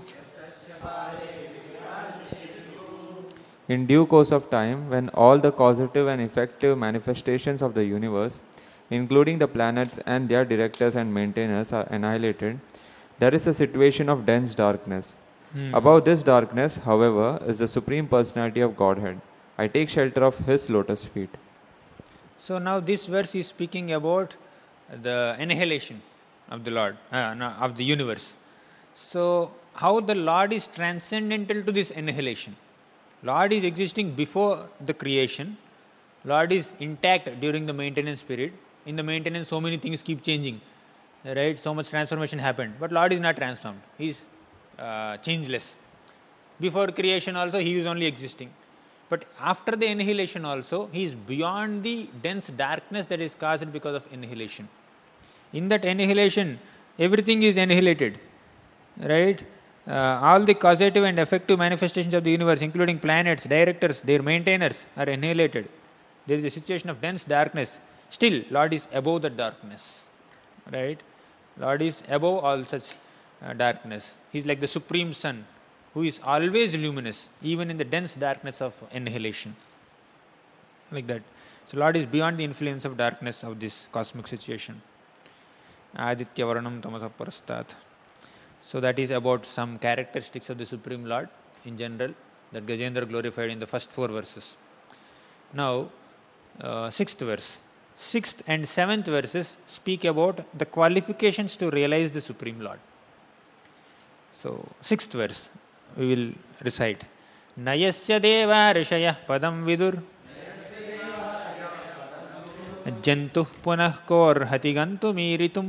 In due course of time, when all the causative and effective manifestations of the universe, including the planets and their directors and maintainers, are annihilated, there is a situation of dense darkness. Above this darkness, however, is the Supreme Personality of Godhead. I take shelter of His lotus feet. So now this verse is speaking about the annihilation of the Lord, of the universe. So how the Lord is transcendental to this annihilation. Lord is existing before the creation. Lord is intact during the maintenance period. In the maintenance, so many things keep changing. Right? So much transformation happened. But Lord is not transformed. He is changeless. Before creation also, He is only existing. But after the annihilation also, He is beyond the dense darkness that is caused because of annihilation. In that annihilation, everything is annihilated. Right? All the causative and effective manifestations of the universe, including planets, directors, their maintainers, are annihilated. There is a situation of dense darkness. Still, Lord is above the darkness. Right? Lord is above all such darkness. He is like the Supreme Sun, who is always luminous, even in the dense darkness of annihilation. Like that. So Lord is beyond the influence of darkness of this cosmic situation. Aditya Varanam Tamasa Parastat. So that is about some characteristics of the Supreme Lord in general that Gajendra glorified in the first 4 verses. Now, 6th verse. 6th and 7th verses speak about the qualifications to realize the Supreme Lord. So, 6th verse we will recite. Nayasya deva rishayah padam vidur जन्तुः पुनः कोऽर्हति गन्तुमीरितुम्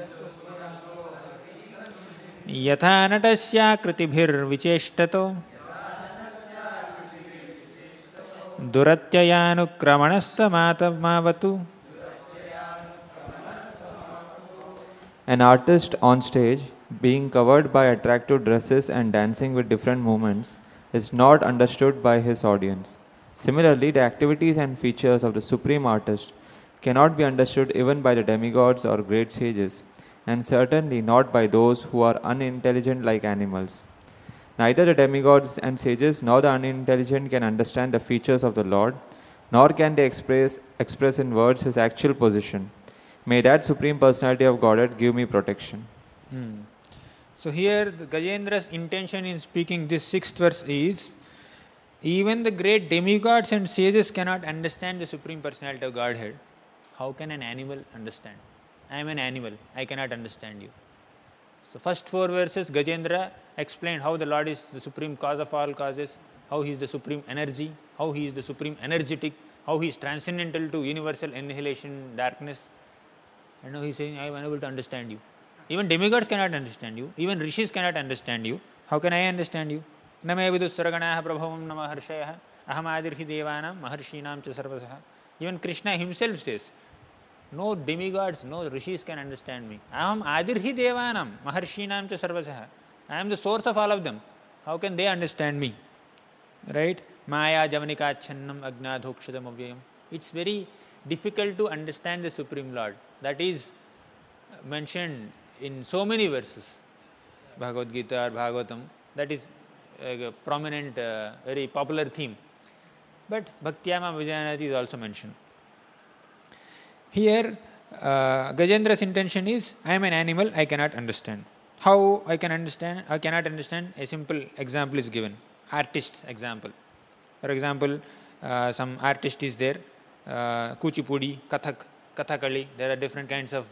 यथा नटस्याकृतिभिर्विचेष्टतो दुरत्ययानुक्रमणः समातमावतु. An artist on stage, being covered by attractive dresses and dancing with different movements, is not understood by his audience. Similarly, the activities and features of the supreme artist cannot be understood even by the demigods or great sages, and certainly not by those who are unintelligent like animals. Neither the demigods and sages nor the unintelligent can understand the features of the Lord, nor can they express in words his actual position. May that Supreme Personality of Godhead give me protection. So here Gajendra's intention in speaking this 6th verse is, even the great demigods and sages cannot understand the Supreme Personality of Godhead. How can an animal understand? I am an animal, I cannot understand you. So first 4 verses Gajendra explained how the Lord is the supreme cause of all causes, how he is the supreme energy, how he is the supreme energetic, how he is transcendental to universal annihilation, darkness. And now he is saying, I am unable to understand you. Even demigods cannot understand you, even rishis cannot understand you. How can I understand you? Name vidusaraganaha prabhavam nama harshayah aham adirhi devanam maharshinam cha sarvasaha. Even Krishna himself says, no demigods, no rishis can understand me. Aham adirhi devanam maharshinam cha sarvasaha. I am the source of all of them. How can they understand me? Right? Maya javanikachannam agnadhokshadam avyayam. It's very difficult to understand the Supreme Lord. That is mentioned in so many verses. Bhagavad Gita or Bhagavatam. That is a prominent, very popular theme. But Bhaktyama Vijayanati is also mentioned. Here, Gajendra's intention is, I am an animal, I cannot understand. How I can understand? I cannot understand. A simple example is given. Artist's example. For example, some artist is there, Kuchipudi, Kathak, Kathakali. There are different kinds of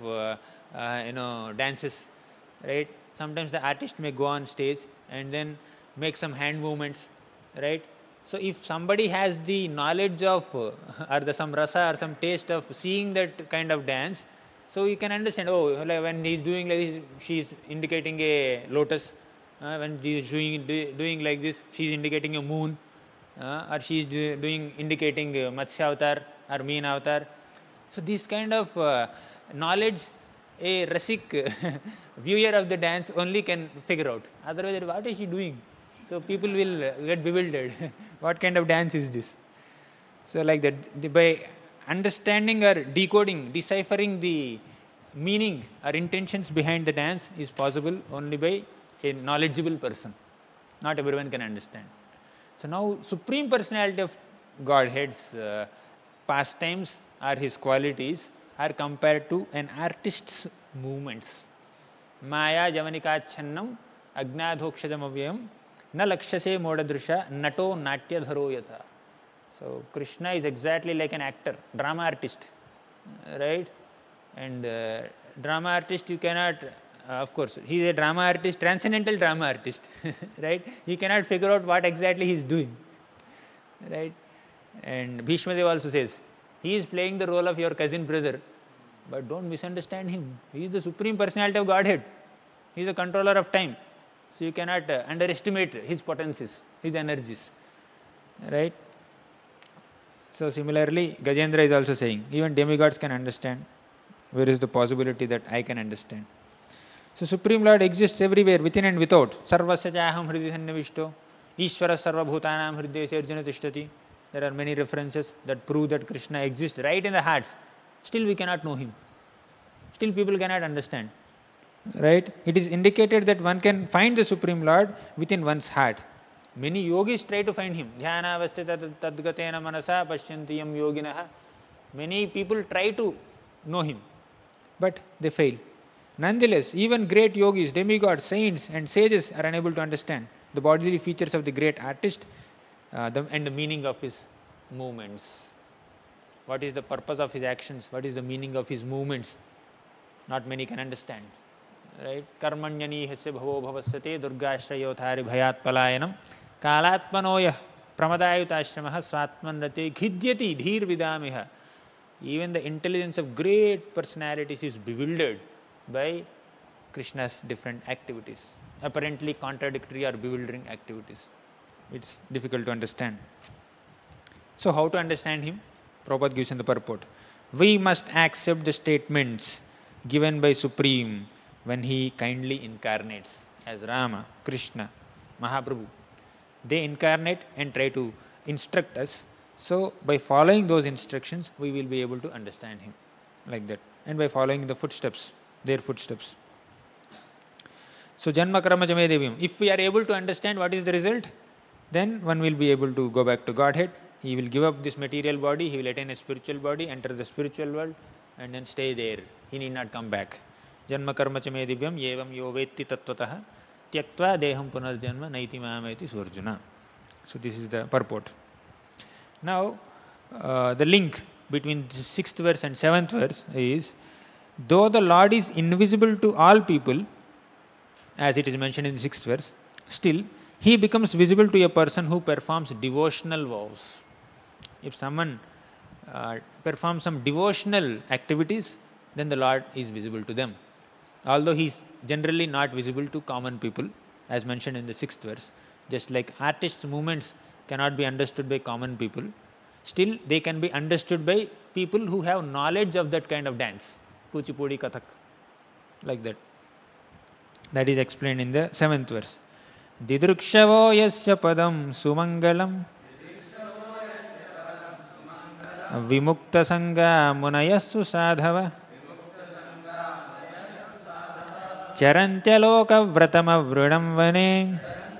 dances, right? Sometimes the artist may go on stage and then make some hand movements, right? So if somebody has the knowledge of or some rasa or some taste of seeing that kind of dance, so you can understand, when he is doing like this, she is indicating a lotus. When she is doing like this, she is indicating a moon. Or she is indicating Matsya avatar or Meena avatar. So this kind of knowledge, a rasik viewer of the dance only can figure out. Otherwise, what is she doing? So people will get bewildered. What kind of dance is this? So like that, by understanding or decoding, deciphering the meaning or intentions behind the dance is possible only by a knowledgeable person. Not everyone can understand. So now Supreme Personality of Godhead's pastimes or his qualities are compared to an artist's movements. Maya javanikachannam agnadhokshajam avyayam na lakshase modadrisha nato natyadharo yatha. So Krishna is exactly like an actor, drama artist, right? And drama artist, you cannot, of course, he is a drama artist, transcendental drama artist, right? He cannot figure out what exactly he is doing, right? And Bhishma Deva also says, he is playing the role of your cousin brother, but don't misunderstand him. He is the Supreme Personality of Godhead. He is the controller of time. So you cannot underestimate his potencies, his energies, right? So similarly, Gajendra is also saying, even demigods can understand. Where is the possibility that I can understand? So Supreme Lord exists everywhere, within and without. Sarvasya chaham hridhi sannavishto. Ishvara sarva bhutanam hridesya arjuna tishtati. There are many references that prove that Krishna exists right in the hearts. Still we cannot know him. Still people cannot understand. Right? It is indicated that one can find the Supreme Lord within one's heart. Many yogis try to find him. Dhyana avasthita tadgatena manasa pashyantiyam yoginaha. Many people try to know him, but they fail. Nonetheless, even great yogis, demigods, saints and sages are unable to understand the bodily features of the great artist and the meaning of his movements. What is the purpose of his actions? What is the meaning of his movements? Not many can understand. Right? Karmanyani hasya bhavo bhavasyate durgashrayothari bhayat palayanam kalatmanoyah pramadayutashramaha swatman rate khidhyati dhir vidamiha Even the intelligence of great personalities is bewildered by Krishna's different activities, apparently contradictory or bewildering activities. It's difficult to understand. So how to understand him? Prabhupada gives in the purport. We must accept the statements given by Supreme when he kindly incarnates as Rama, Krishna, Mahaprabhu. They incarnate and try to instruct us. So by following those instructions, we will be able to understand him like that. And by following the footsteps, their footsteps. So Janma Karma Chame Devyam. If we are able to understand what is the result, then one will be able to go back to Godhead. He will give up this material body, he will attain a spiritual body, enter the spiritual world, and then stay there. He need not come back. Janma Karma Chame Divyam Yevam Yo Vetti Tattvataha Tyaktva Deham Punarjanma Naiti Mameti Swarjuna. So this is the purport. Now, the link between the 6th verse and 7th verse is, though the Lord is invisible to all people, as it is mentioned in the 6th verse, still he becomes visible to a person who performs devotional vows. If someone performs some devotional activities, then the Lord is visible to them. Although he is generally not visible to common people, as mentioned in the 6th verse. Just like artists' movements cannot be understood by common people, still they can be understood by people who have knowledge of that kind of dance, Kuchipudi, Kathak, like that. That is explained in the 7th verse. Didrukshavo yasya padam sumangalam vimukta sangha munayassu sadhava charantyaloka vratama vrudam vane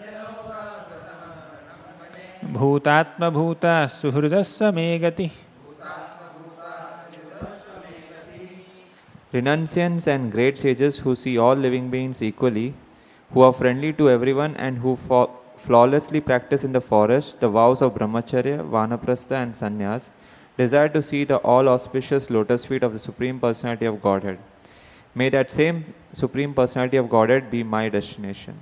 bhutatma bhuta suhridassa megati. Renunciants and great sages who see all living beings equally, who are friendly to everyone and who flawlessly practice in the forest the vows of brahmacharya, vanaprastha and sannyas, desire to see the all-auspicious lotus feet of the Supreme Personality of Godhead. May that same Supreme Personality of Godhead be my destination.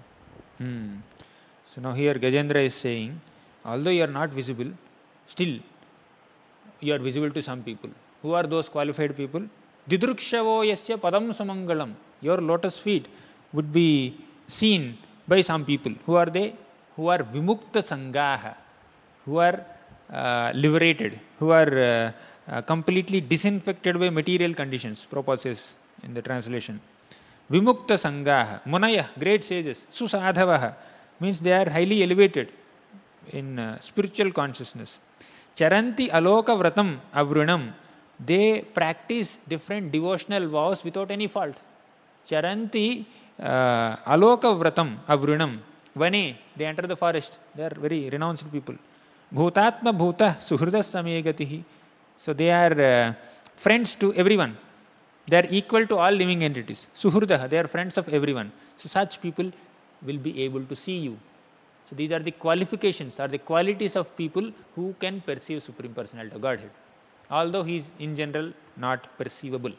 So now here Gajendra is saying, although you are not visible, still you are visible to some people. Who are those qualified people? Didrukshavo yasya padam sumangalam. Your lotus feet would be seen by some people. Who are they? Who are vimukta sangaha, who are liberated, who are completely disinfected by material conditions. Prabhupada says in the translation. Vimukta sangaha, munaya, great sages, susadhavaha, means they are highly elevated in spiritual consciousness. Charanti aloka vratam avrunam, they practice different devotional vows without any fault. Charanti aloka vratam avrunam, vane, they enter the forest. They are very renounced people. Bhutatma bhuta suhridas samegatihi, so they are friends to everyone. They are equal to all living entities. Suhridah, they are friends of everyone. So such people will be able to see you. So these are the qualifications or the qualities of people who can perceive Supreme Personality of Godhead, although he is in general not perceivable.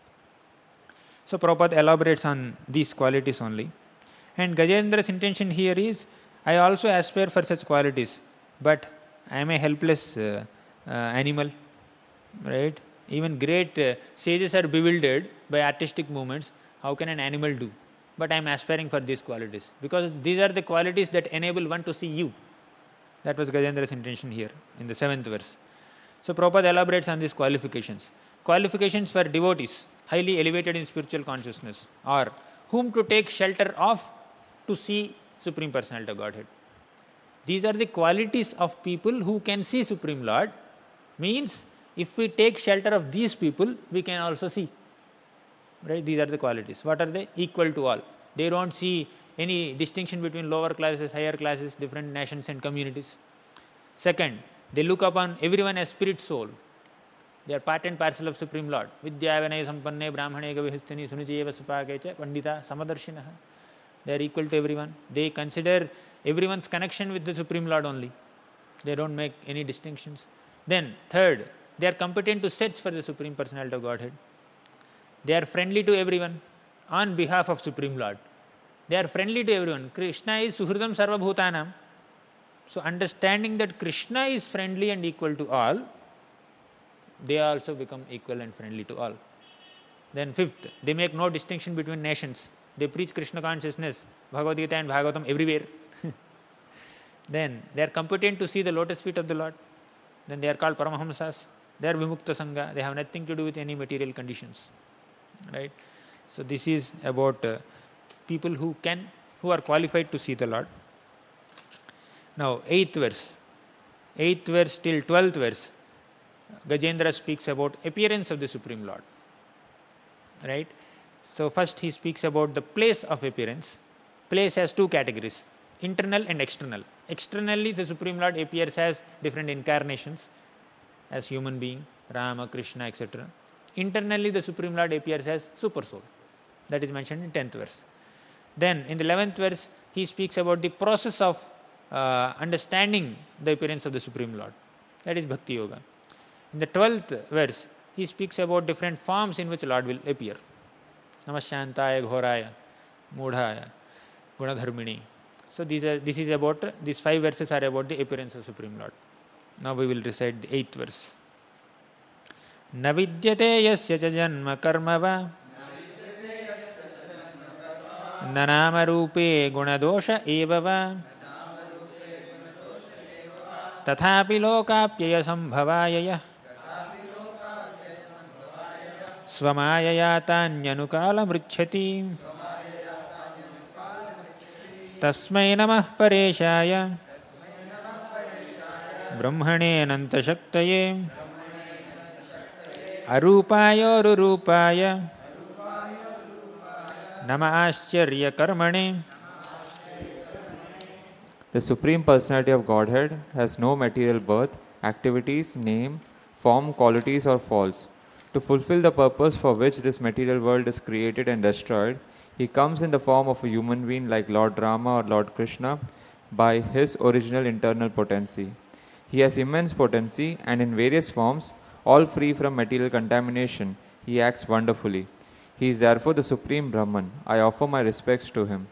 So Prabhupada elaborates on these qualities only. And Gajendra's intention here is, I also aspire for such qualities, but I am a helpless animal, right? Even great sages are bewildered by artistic movements. How can an animal do? But I am aspiring for these qualities, because these are the qualities that enable one to see you. That was Gajendra's intention here in the 7th verse. So Prabhupada elaborates on these qualifications. Qualifications for devotees, highly elevated in spiritual consciousness, or whom to take shelter of to see Supreme Personality of Godhead. These are the qualities of people who can see Supreme Lord. Means, if we take shelter of these people, we can also see. Right? These are the qualities. What are they? Equal to all. They don't see any distinction between lower classes, higher classes, different nations and communities. Second, they look upon everyone as spirit soul. They are part and parcel of Supreme Lord. Vidya Vinaya Sampanne Brahmane Gavihistini Sunicheva Supakecha Pandita Samadarshinaha. They are equal to everyone. They consider everyone's connection with the Supreme Lord only. They don't make any distinctions. Then, third, they are competent to search for the Supreme Personality of Godhead. They are friendly to everyone on behalf of Supreme Lord. They are friendly to everyone. Krishna is Suhridam Sarva Bhutanam. So understanding that Krishna is friendly and equal to all, they also become equal and friendly to all. Then fifth, they make no distinction between nations. They preach Krishna consciousness, Bhagavad Gita and Bhagavatam everywhere. Then they are competent to see the lotus feet of the Lord. Then they are called Paramahamsas. They are Vimukta Sangha. They have nothing to do with any material conditions. Right? So this is about people who are qualified to see the Lord. Now 8th verse. 8th verse till 12th verse. Gajendra speaks about appearance of the Supreme Lord. Right? So first he speaks about the place of appearance. Place has two categories, internal and external. Externally the Supreme Lord appears as different incarnations, as human being, Rama, Krishna, etc. Internally the Supreme Lord appears as Super Soul. That is mentioned in 10th verse. Then in the 11th verse he speaks about the process of understanding the appearance of the Supreme Lord. That is Bhakti Yoga. In the 12th verse he speaks about different forms in which Lord will appear. Namasyantaya, Ghoraya, Mudhaya, Gunadharmini. So these 5 verses are about the appearance of Supreme Lord. Now we will recite the 8th verse. Na vidyate yasya cha janma karma va na nama rupe gunadosha eva va tathapi lokapyaya sambhavayaya swamayaya tanyanukala mrichyati tasmai namah pareshaya brahmane anantashaktaye arupaya rurupaya nama ascharya karmane. The Supreme Personality of Godhead has no material birth, activities, name, form, qualities, or falls. To fulfill the purpose for which this material world is created and destroyed, he comes in the form of a human being like Lord Rama or Lord Krishna by his original internal potency. He has immense potency, and in various forms, all free from material contamination, he acts wonderfully. He is therefore the Supreme Brahman. I offer my respects to him.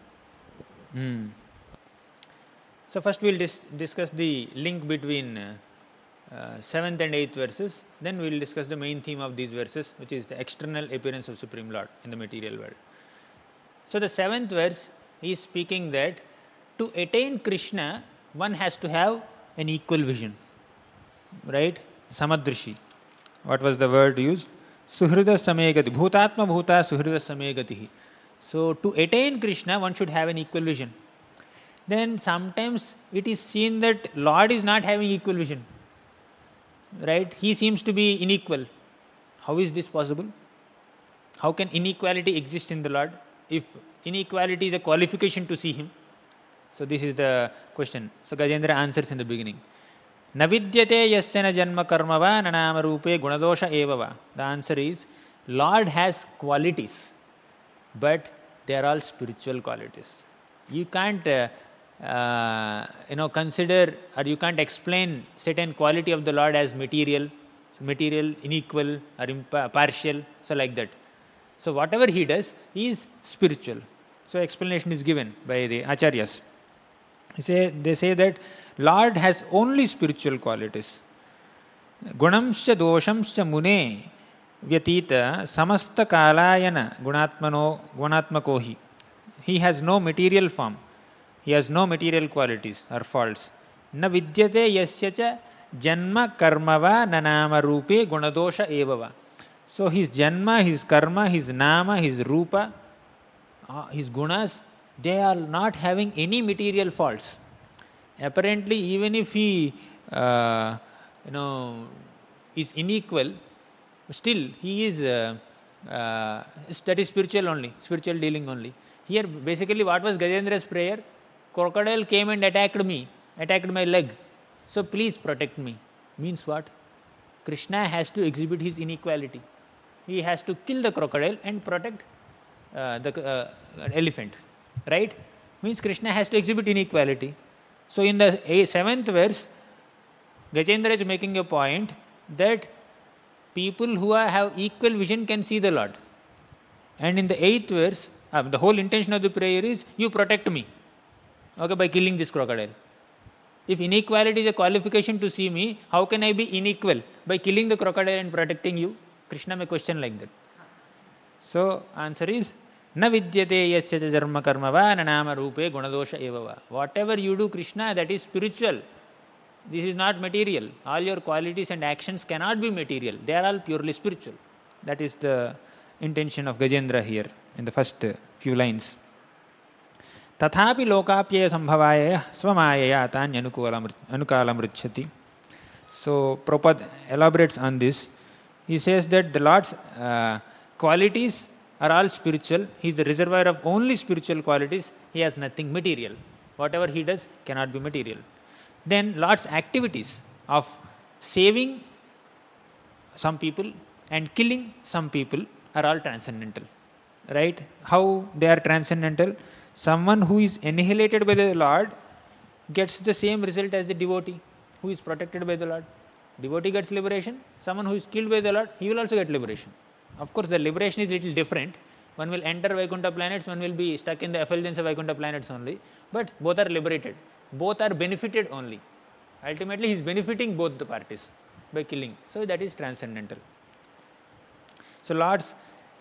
So first we will discuss the link between 7th and 8th verses. Then we will discuss the main theme of these verses, which is the external appearance of Supreme Lord in the material world. So the 7th verse is speaking that to attain Krishna, one has to have an equal vision. Right? Samadrishi. What was the word used? Suhrida samegati. Bhutatma bhuta suhrida samegati. So to attain Krishna, one should have an equal vision. Then sometimes it is seen that Lord is not having equal vision. Right? He seems to be unequal. How is this possible? How can inequality exist in the Lord if inequality is a qualification to see him? So this is the question. So Gajendra answers in the beginning. Na vidyate yasyana janma karma va nanama rupe gunadosha eva va. The answer is, Lord has qualities, but they are all spiritual qualities. You can't consider, or you can't explain certain quality of the Lord as material, unequal, or partial, so like that. So whatever he does, he is spiritual. So explanation is given by the Acharyas. They say that Lord has only spiritual qualities. Gunamscha doshamscha mune vyatita samasta kalayana gunatmakohi. He has no material form. He has no material qualities or faults. Na vidyate yasya cha janma karmava nanama rupe gunadosha evava. So his janma, his karma, his nama, his rupa, his gunas, they are not having any material faults. Apparently, even if he is unequal, still he is that is spiritual only, spiritual dealing only. Here basically what was Gajendra's prayer? Crocodile came and attacked my leg. So please protect me. Means what? Krishna has to exhibit his inequality. He has to kill the crocodile and protect the elephant. Right? Means Krishna has to exhibit inequality. So in the 7th verse, Gajendra is making a point that people who have equal vision can see the Lord. And in the 8th verse, the whole intention of the prayer is, you protect me, okay, by killing this crocodile. If inequality is a qualification to see me, how can I be unequal? By killing the crocodile and protecting you? Krishna may question like that. So, answer is, na vidyate yasya cha dharma karma va nanama rupe gunadosha eva va. Whatever you do, Krishna, that is spiritual. This is not material. All your qualities and actions cannot be material. They are all purely spiritual. That is the intention of Gajendra here in the first few lines. Tathapi lokapyaya sambhavaya swamayaya tanya anukalam richati. So Prabhupada elaborates on this. He says that the Lord's qualities are all spiritual. He is the reservoir of only spiritual qualities. He has nothing material. Whatever he does cannot be material. Then Lord's activities of saving some people and killing some people are all transcendental. Right? How they are transcendental? Someone who is annihilated by the Lord gets the same result as the devotee who is protected by the Lord. Devotee gets liberation. Someone who is killed by the Lord, he will also get liberation. Of course, the liberation is little different. One will enter Vaikuntha planets, one will be stuck in the effulgence of Vaikuntha planets only. But both are liberated. Both are benefited only. Ultimately, he is benefiting both the parties by killing. So that is transcendental. So Lord's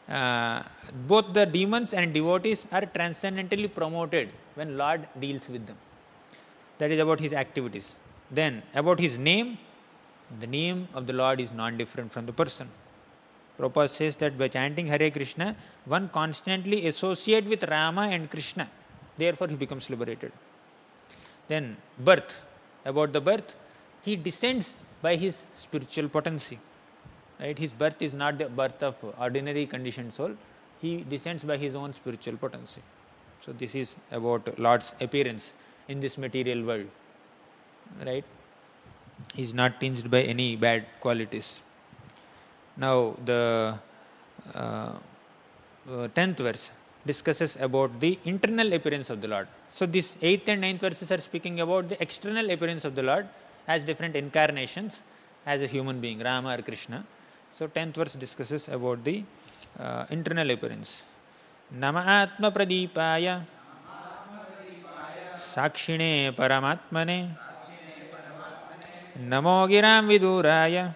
both the demons and devotees are transcendentally promoted when Lord deals with them. That is about his activities. Then about his name, the name of the Lord is non-different from the person. Prabhupada says that by chanting Hare Krishna, one constantly associates with Rama and Krishna. Therefore he becomes liberated. Then birth. About the birth, he descends by his spiritual potency. Right? His birth is not the birth of ordinary conditioned soul. He descends by his own spiritual potency. So this is about Lord's appearance in this material world. Right? He is not tinged by any bad qualities. Now the 10th verse discusses about the internal appearance of the Lord. So this 8th and 9th verses are speaking about the external appearance of the Lord as different incarnations as a human being, Rama or Krishna. So 10th verse discusses about the internal appearance. Nama atma pradipaya sakshine paramatmane namo giram viduraya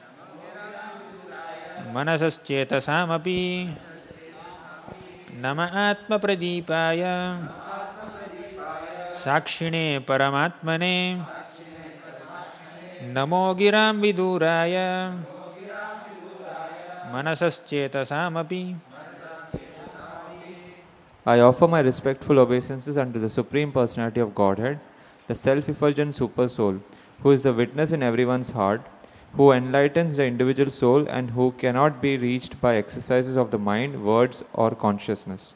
manasaschetasamaphi nama atma pradipaya sakshine paramatmane namo giram viduraya manasaschetasamaphi. I offer my respectful obeisances unto the Supreme Personality of Godhead, the self-effulgent Super Soul, who is the witness in everyone's heart, who enlightens the individual soul and who cannot be reached by exercises of the mind, words or consciousness.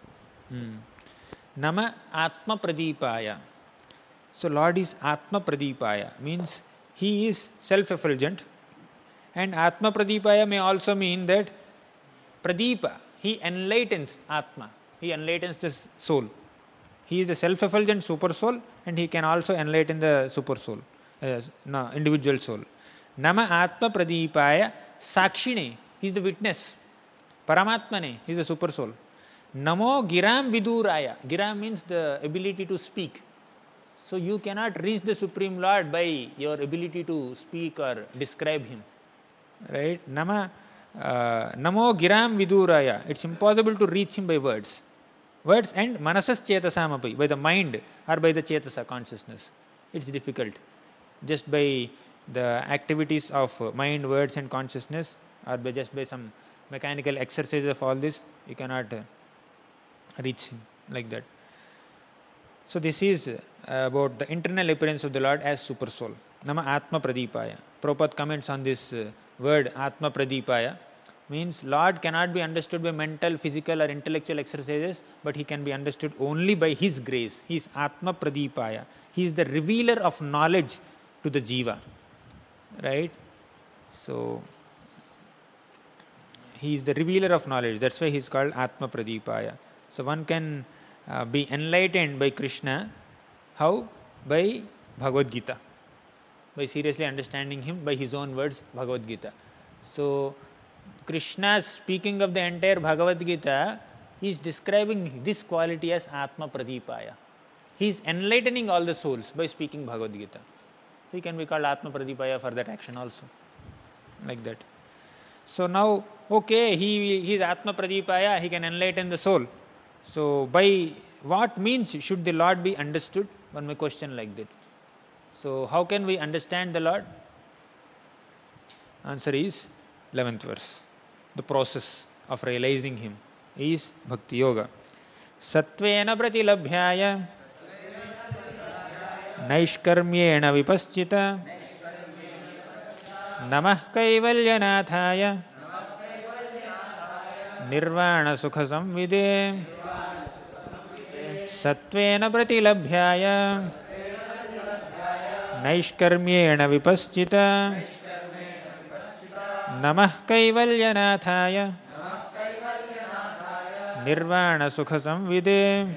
Nama Atma Pradipaya. So Lord is Atma Pradipaya, means he is self-effulgent. And Atma Pradipaya may also mean that Pradipa, he enlightens Atma, he enlightens the soul. He is a self-effulgent super soul and he can also enlighten the super soul, individual soul. Nama Atma Pradipaya Sakshine, he is the witness. Paramatmane, he is the super soul. Namo Giram Viduraya, Giram means the ability to speak. So you cannot reach the Supreme Lord by your ability to speak or describe him. Right? Namo Giram Viduraya. It's impossible to reach him by words. Words and manasas chetasamapi, by the mind or by the chetasa, consciousness. It's difficult. Just by the activities of mind, words and consciousness, or just by some mechanical exercise of all this, you cannot reach him like that. So this is about the internal appearance of the Lord as super soul. Nama Atma Pradipaya. Prabhupada comments on this word Atma Pradipaya. Means Lord cannot be understood by mental, physical or intellectual exercises, but he can be understood only by his grace. He is Atma Pradipaya. He is the revealer of knowledge to the jiva. Right? So he is the revealer of knowledge. That's why he is called Atma Pradipaya. So one can be enlightened by Krishna. How? By Bhagavad Gita. By seriously understanding him by his own words, Bhagavad Gita. So Krishna, speaking of the entire Bhagavad Gita, is describing this quality as Atma Pradipaya. He is enlightening all the souls by speaking Bhagavad Gita. he can be called Atma Pradipaya for that action also. Like that. So now, okay, he is Atma Pradipaya, he can enlighten the soul. So by what means should the Lord be understood? One may question like that. So how can we understand the Lord? Answer is 11th verse. The process of realizing Him is Bhakti Yoga. Satvena pratilabhyaya naishkarmyena vipaschita namah kaivalyanaathaya nirvana sukha samvide. Satvena pratilabhyaya naishkarmyena vipaschita namah kaivalyanaathaya nirvana sukha samvide.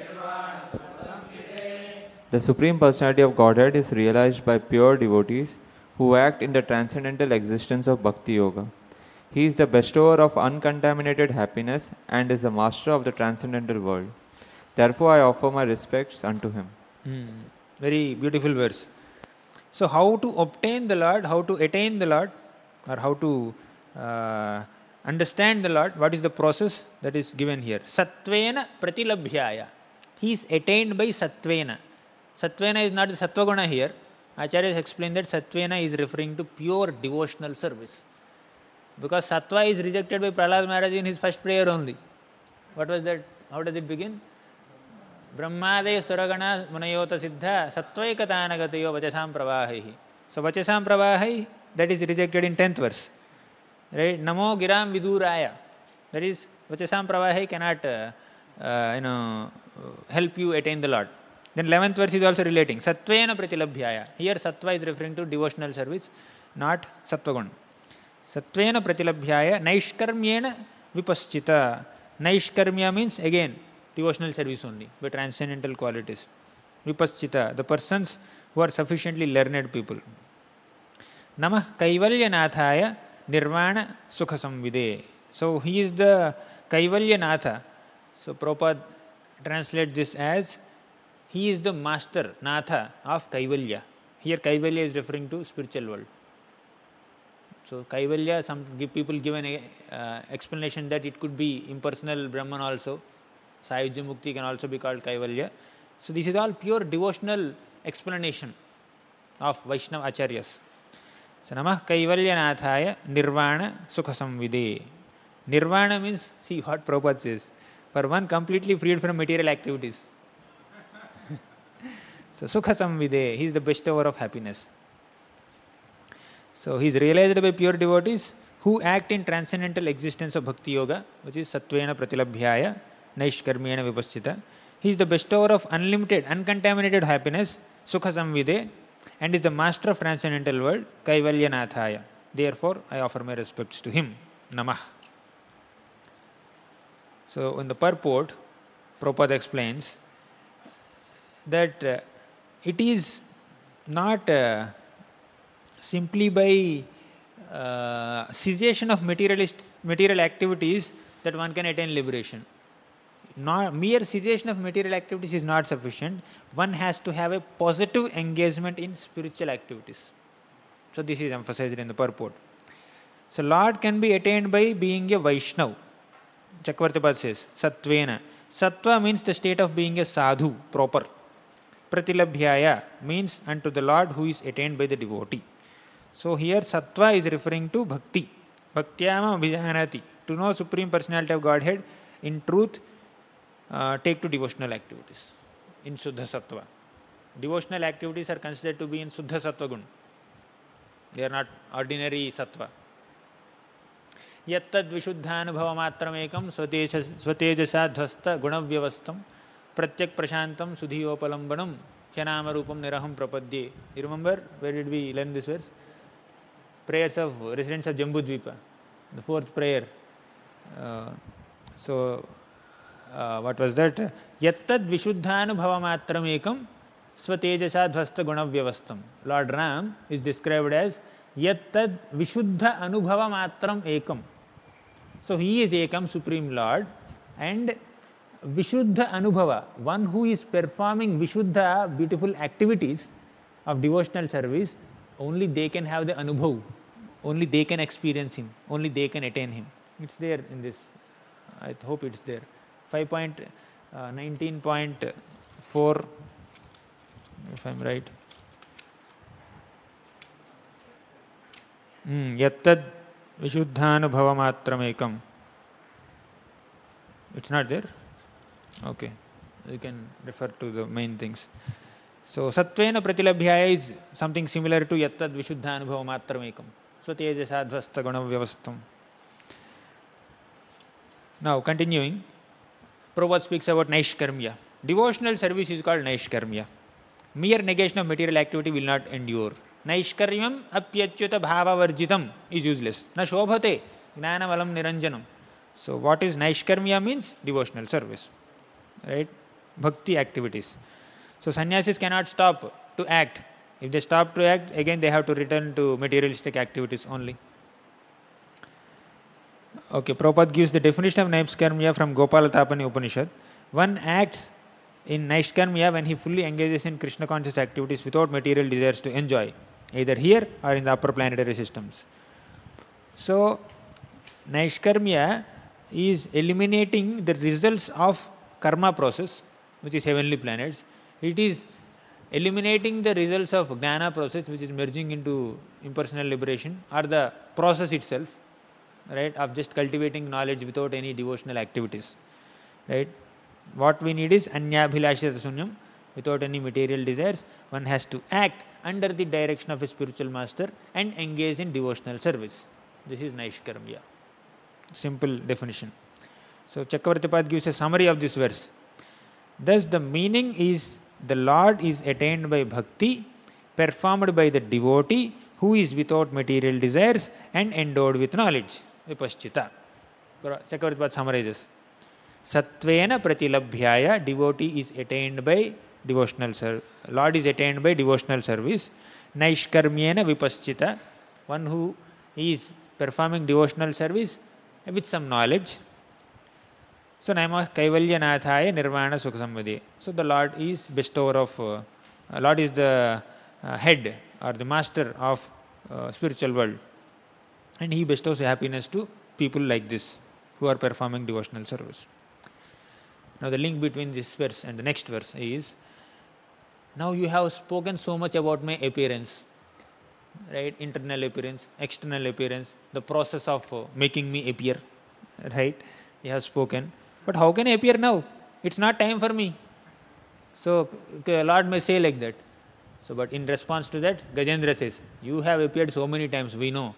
The Supreme Personality of Godhead is realized by pure devotees who act in the transcendental existence of Bhakti Yoga. He is the bestower of uncontaminated happiness and is the master of the transcendental world. Therefore, I offer my respects unto him. Very beautiful verse. So, how to obtain the Lord, how to attain the Lord, or how to understand the Lord? What is the process that is given here? Satvena pratilabhyaya. He is attained by Satvena. Satvena is not the Sattvaguna here. Acharya has explained that Satvena is referring to pure devotional service. Because Sattva is rejected by Prahlad Maharaj in his first prayer only. What was that? How does it begin? Brahmadaya suragana munayota siddha sattvaikatanagatayo vachasam pravahihi. So vachasam pravahi, that is rejected in 10th verse. Right? Namo giram viduraya. That is, vachasam pravahi cannot help you attain the Lord. Then 11th verse is also relating. Satvena pratilabhyaya. Here Sattva is referring to devotional service, not Sattvagun. Satvena pratilabhyaya naishkarmyena vipaschita. Naishkarmya means again devotional service only, by transcendental qualities. Vipaschita, the persons who are sufficiently learned people. Namah kaivalyanathaya nirvana sukha samvide. So he is the Kaivalyanatha. So Prabhupada translates this as he is the master, Natha of Kaivalya. Here Kaivalya is referring to spiritual world. So Kaivalya, some people give an explanation that it could be impersonal Brahman also. Sayujya Mukti can also be called Kaivalya. So this is all pure devotional explanation of Vaishnava Acharyas. So Namah Kaivalyanathaya Nirvana Sukha Samvide. Nirvana means, see what Prabhupada says, for one completely freed from material activities. So Sukha Samvide, he is the bestower of happiness. So he is realized by pure devotees who act in transcendental existence of Bhakti Yoga, which is Satvena Pratilabhyaya Naishkarmyena Vipaschita. He is the bestower of unlimited, uncontaminated happiness, Sukha Samvide, and is the master of transcendental world, Kaivalyanathaya. Therefore, I offer my respects to him. Namah. So, in the purport, Prabhupada explains that it is not simply by cessation of material activities that one can attain liberation. Mere cessation of material activities is not sufficient. One has to have a positive engagement in spiritual activities. So this is emphasized in the purport. So Lord can be attained by being a Vaishnav. Chakravartipad says, Sattvena. Sattva means the state of being a sadhu, proper. Pratilabhyaya means unto the Lord who is attained by the devotee. So here Sattva is referring to Bhakti. Bhaktyama abhijanati. To know Supreme Personality of Godhead, in truth, take to devotional activities in Suddha Sattva. Devotional activities are considered to be in Suddha Sattva Gun. They are not ordinary Sattva. Yattad vishuddhanubhavamatramekam swatejasa dhvasta gunavyavastam pratyak prashantam sudhiyopalambanam hyanama niraham prapadye. You remember where did we learn this verse? Prayers of residents of Jambudvipa, the fourth prayer. What was that? Yattad vishuddhanubhavamatramekam swatejasa dhvasta gunavyavastam. Lord Ram is described as Yattad vishuddha anubhavamatram ekam. So he is Ekam, Supreme Lord, and Vishuddha Anubhava, one who is performing Vishuddha, beautiful activities of devotional service, Only they can have the anubhav. Only they can experience him. Only they can attain him. It's there in this. I hope it's there. 5.19.4, if I'm right. Yattad vishuddhanubhavamatramekam. It's not there? Okay. You can refer to the main things. So, Sattvena Pratilabhyaya is something similar to Yattad Vishuddhanubhavamatramekam. Svatejasa Gunavyavastam. Now, continuing, Prabhupada speaks about Naishkarmya. Devotional service is called Naishkarmya. Mere negation of material activity will not endure. Naishkaryam apyachyuta bhava varjitam is useless. Na shobhate gnana valam niranjanam. So, what is Naishkarmya means? Devotional service. Right? Bhakti activities. So, sannyasis cannot stop to act. If they stop to act, again they have to return to materialistic activities only. Okay, Prabhupada gives the definition of Naishkarmya from Gopalatapani Upanishad. One acts in Naishkarmya when he fully engages in Krishna conscious activities without material desires to enjoy, either here or in the upper planetary systems. So, Naishkarmya is eliminating the results of karma process, which is heavenly planets. It is eliminating the results of jnana process, which is merging into impersonal liberation, or the process itself, right, of just cultivating knowledge without any devotional activities. Right? What we need is anyabhilashita sunyam, without any material desires. One has to act under the direction of a spiritual master and engage in devotional service. This is Naishkarmya. Simple definition. So Chakravartipad gives a summary of this verse. Thus the meaning is the Lord is attained by bhakti, performed by the devotee who is without material desires and endowed with knowledge. Vipaschita. Chakravartipad summarizes. Sattvena pratilabhyaya, devotee is attained by devotional service. Lord is attained by devotional service. Naishkarmyena vipaschita, one who is performing devotional service with some knowledge. So, Namah Kaivalyanathaya Nirvana Sukha Samvade. So, the Lord is bestower of, Lord is the head or the master of spiritual world. And he bestows happiness to people like this who are performing devotional service. Now, the link between this verse and the next verse is, now you have spoken so much about my appearance, right? Internal appearance, external appearance, the process of making me appear, right? You have spoken. But how can I appear now? It's not time for me. So, Lord may say like that. So, but in response to that, Gajendra says, you have appeared so many times, we know.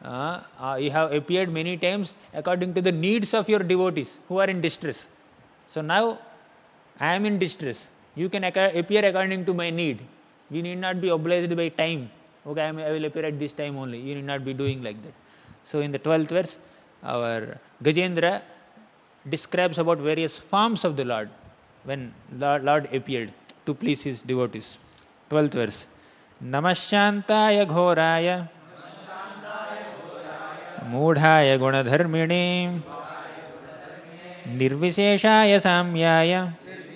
You have appeared many times according to the needs of your devotees who are in distress. So, now I am in distress. You can appear according to my need. You need not be obliged by time. Okay, I will appear at this time only. You need not be doing like that. So, in the 12th verse, our Gajendra describes about various forms of the Lord when Lord appeared to please his devotees. 12th verse. Namasyantaya ghoraya mudhaya gunadharmini nirvisheshaya samyaya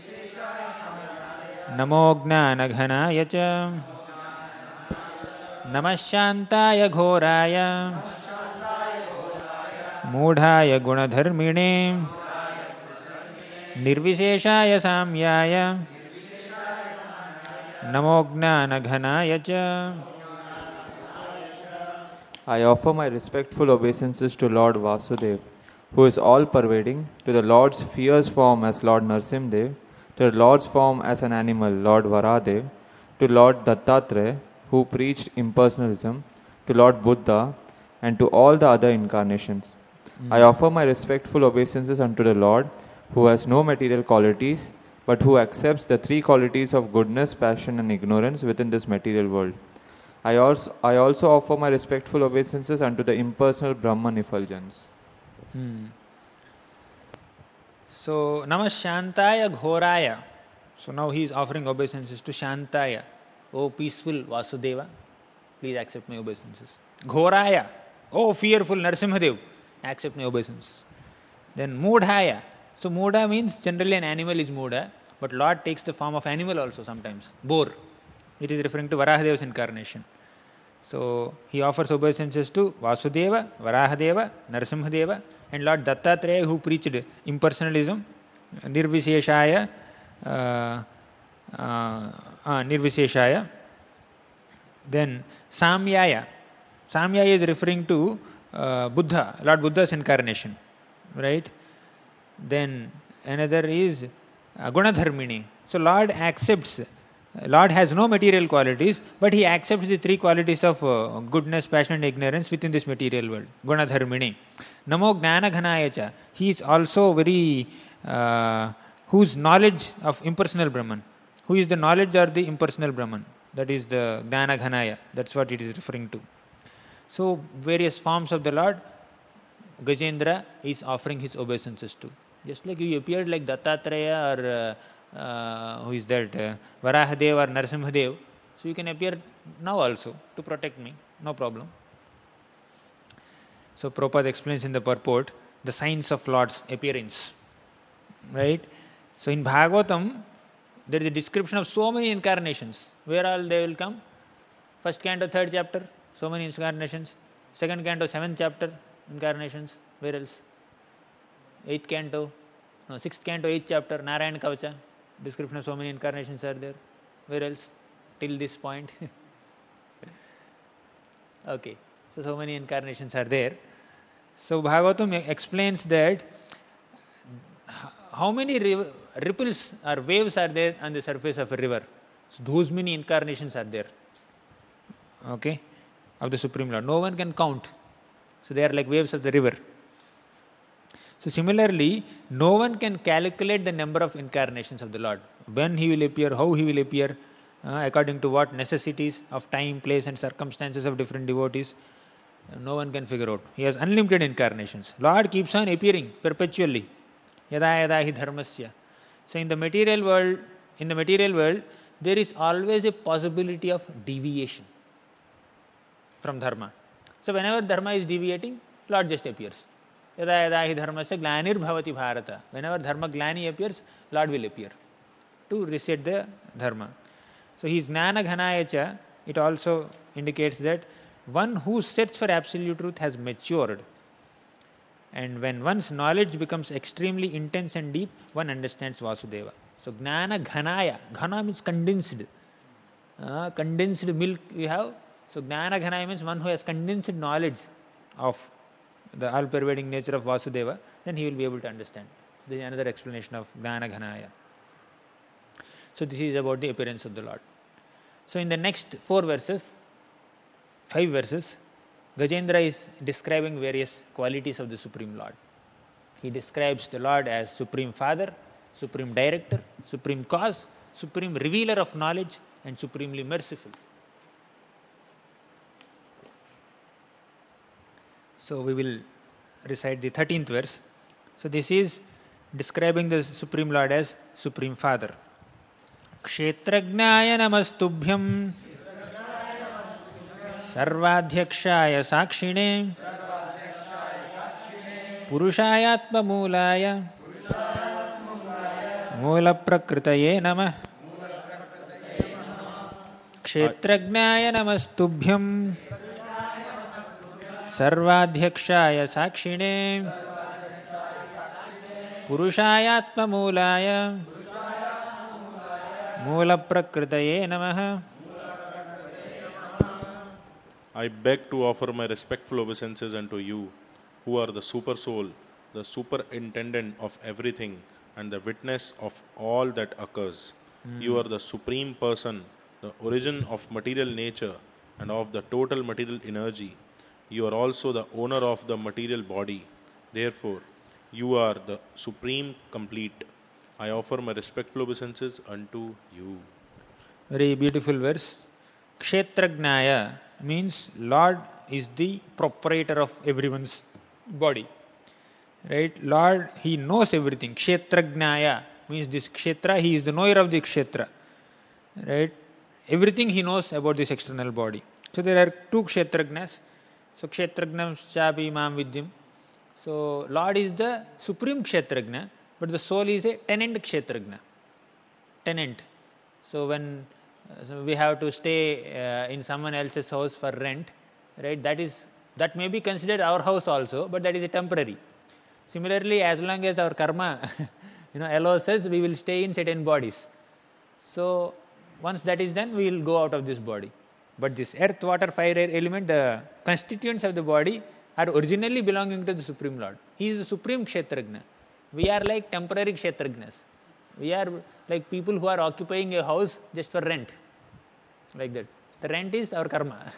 namo gnanaghanaya cha namasyantaya ghoraya mudhaya gunadharmini nirvisheshaya samyaya namo gnanaghanaya cha. I offer my respectful obeisances to Lord Vasudev, who is all-pervading, to the Lord's fierce form as Lord Narsimdev, to the Lord's form as an animal, Lord Varadev, to Lord Dattatreya, who preached impersonalism, to Lord Buddha, and to all the other incarnations. I offer my respectful obeisances unto the Lord, who has no material qualities, but who accepts the three qualities of goodness, passion, and ignorance within this material world. I also offer my respectful obeisances unto the impersonal Brahman effulgence. So, Namah Shantaya Ghoraya. So, now he is offering obeisances to Shantaya. Oh, peaceful Vasudeva, please accept my obeisances. Ghoraya. Oh, fearful Narsimhadev, accept my obeisances. Then Mudhaya. So, Mudha means generally an animal is Mudha, but Lord takes the form of animal also sometimes. Boar. It is referring to Varahadev's incarnation. So he offers obeisances to Vasudeva, Varahadeva, Narasimhadeva, and Lord Dattatreya, who preached impersonalism, Nirvisheshaya, Nirvisheshaya. Then Samyaya. Samyaya is referring to Buddha, Lord Buddha's incarnation, right? Then another is Gunadharmini. So Lord has no material qualities, but he accepts the three qualities of goodness, passion and ignorance within this material world. Gunadharmini. Namo Gnana Ghanayacha. He is also very, whose knowledge of impersonal Brahman. Who is the knowledge or the impersonal Brahman? That is the Gnana Ghanaya. That's what it is referring to. So various forms of the Lord, Gajendra is offering his obeisances to. Just like you appeared like Dattatreya or who is that, Varahadev or Narasimhadev, so you can appear now also to protect me, no problem. So Prabhupada explains in the purport the signs of Lord's appearance, right? So in Bhagavatam, there is a description of so many incarnations. Where all they will come? First canto, third chapter, so many incarnations. Second canto, seventh chapter, incarnations. Where else? Sixth canto, eighth chapter, Narayana Kavacha. Description of so many incarnations are there. Where else? Till this point. Okay. So many incarnations are there. So Bhagavatam explains that how many ripples or waves are there on the surface of a river. So those many incarnations are there. Okay. Of the Supreme Lord. No one can count. So they are like waves of the river. So similarly, no one can calculate the number of incarnations of the Lord. When he will appear, how he will appear, according to what necessities of time, place and circumstances of different devotees, no one can figure out. He has unlimited incarnations. Lord keeps on appearing perpetually. Yada yada hi dharmasya. So in the material world, there is always a possibility of deviation from dharma. So whenever dharma is deviating, Lord just appears. Yada yada hi dharmasya glanir bhavati bharata. Whenever dharma glani appears, Lord will appear to reset the dharma. So his Gnana Ghanayacha, it also indicates that one whose search for absolute truth has matured. And when one's knowledge becomes extremely intense and deep, one understands Vasudeva. So Gnana Ghanaya. Ghana means condensed. Condensed milk you have. So Gnana Ghanaya means one who has condensed knowledge of the all-pervading nature of Vasudeva, then he will be able to understand. This is another explanation of Gnana Ghanaya. So this is about the appearance of the Lord. So in the next 5 verses, Gajendra is describing various qualities of the Supreme Lord. He describes the Lord as Supreme Father, Supreme Director, Supreme Cause, Supreme Revealer of Knowledge, and Supremely Merciful. So we will recite the 13th verse. So this is describing the Supreme Lord as Supreme Father. Kshetragnaya namastubhyam sarvadhyakshaya sakshine purushayatma mulaya mula prakritaye namah. Kshetragnaya namastubhyam sarvadhyakshaya sakshine purushayatma mulaya mula prakritaye namah. I beg to offer my respectful obeisances unto you, who are the super soul, the superintendent of everything, and the witness of all that occurs. You are the supreme person, the origin of material nature and of the total material energy. You are also the owner of the material body. Therefore, you are the supreme complete. I offer my respectful obeisances unto you. Very beautiful verse. Kshetragnaya means Lord is the proprietor of everyone's body. Right? Lord, he knows everything. Kshetragnaya means this kshetra, he is the knower of the kshetra. Right? Everything he knows about this external body. So there are 2 kshetragnas. So kshetragnam chapi mam vidyam. So Lord is the supreme kshetragna, but the soul is a tenant kshetragna. Tenant. So when So we have to stay in someone else's house for rent, right? That may be considered our house also, but that is a temporary. Similarly, as long as our karma allows us, we will stay in certain bodies. So once that is done, we will go out of this body. But this earth, water, fire, air element, the constituents of the body are originally belonging to the Supreme Lord. He is the Supreme Kshetrajna. We are like temporary Kshetrajnas. We are like people who are occupying a house just for rent. Like that. The rent is our karma.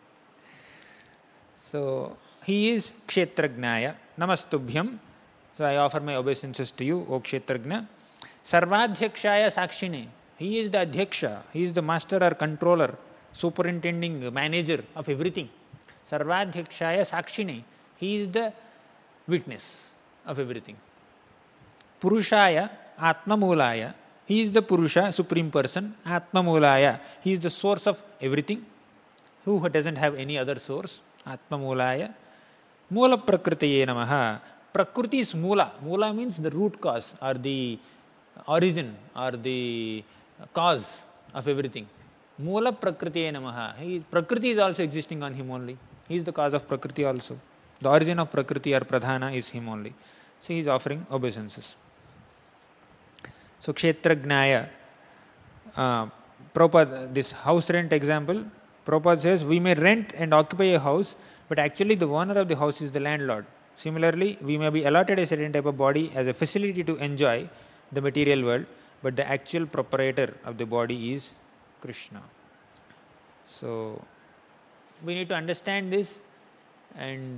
So, he is Kshetrajnaya. Namastubhyam. So, I offer my obeisances to you, O Kshetrajna. Sarvadhyakshaya Sakshine. He is the Adhyaksha. He is the master or controller, superintending manager of everything. Sarvadhyakshaya Sakshine. He is the witness of everything. Purushaya Atmamulaya. He is the Purusha, Supreme Person. Atmamulaya. He is the source of everything. Who doesn't have any other source? Atmamulaya. Mula Prakritiye Namaha. Prakriti is Mula. Mula means the root cause or the origin or the cause of everything. Mula Prakritiye Namaha. Prakriti is also existing on him only. He is the cause of Prakriti also. The origin of Prakriti or Pradhana is him only. So he is offering obeisances. So Kshetragnaya, Prabhupada, this house rent example, Prabhupada says we may rent and occupy a house, but actually the owner of the house is the landlord. Similarly, we may be allotted a certain type of body as a facility to enjoy the material world, but the actual proprietor of the body is Krishna. So we need to understand this, and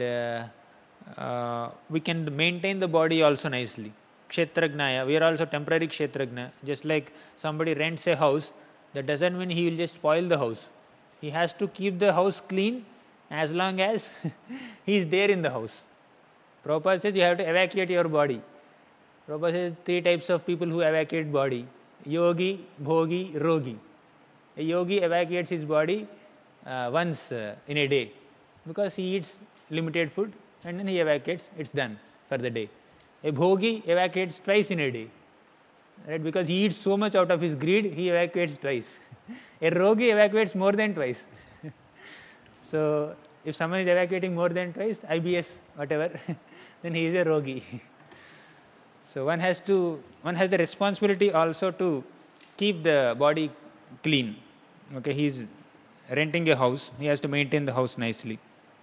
we can maintain the body also nicely. Kshetragnaya, we are also temporary Kshetrajna. Just like somebody rents a house, that doesn't mean he will just spoil the house. He has to keep the house clean as long as he is there in the house. Prabhupada says you have to evacuate your body. Prabhupada says 3 types of people who evacuate body. Yogi, Bhogi, Rogi. A yogi evacuates his body once in a day because he eats limited food and then he evacuates, it's done for the day. A bhogi evacuates twice in a day, right? Because he eats so much out of his greed, he evacuates twice. A rogi evacuates more than twice. So, if someone is evacuating more than twice, IBS, whatever, then he is a rogi. So, one has the responsibility also to keep the body clean. Okay, he is renting a house, he has to maintain the house nicely.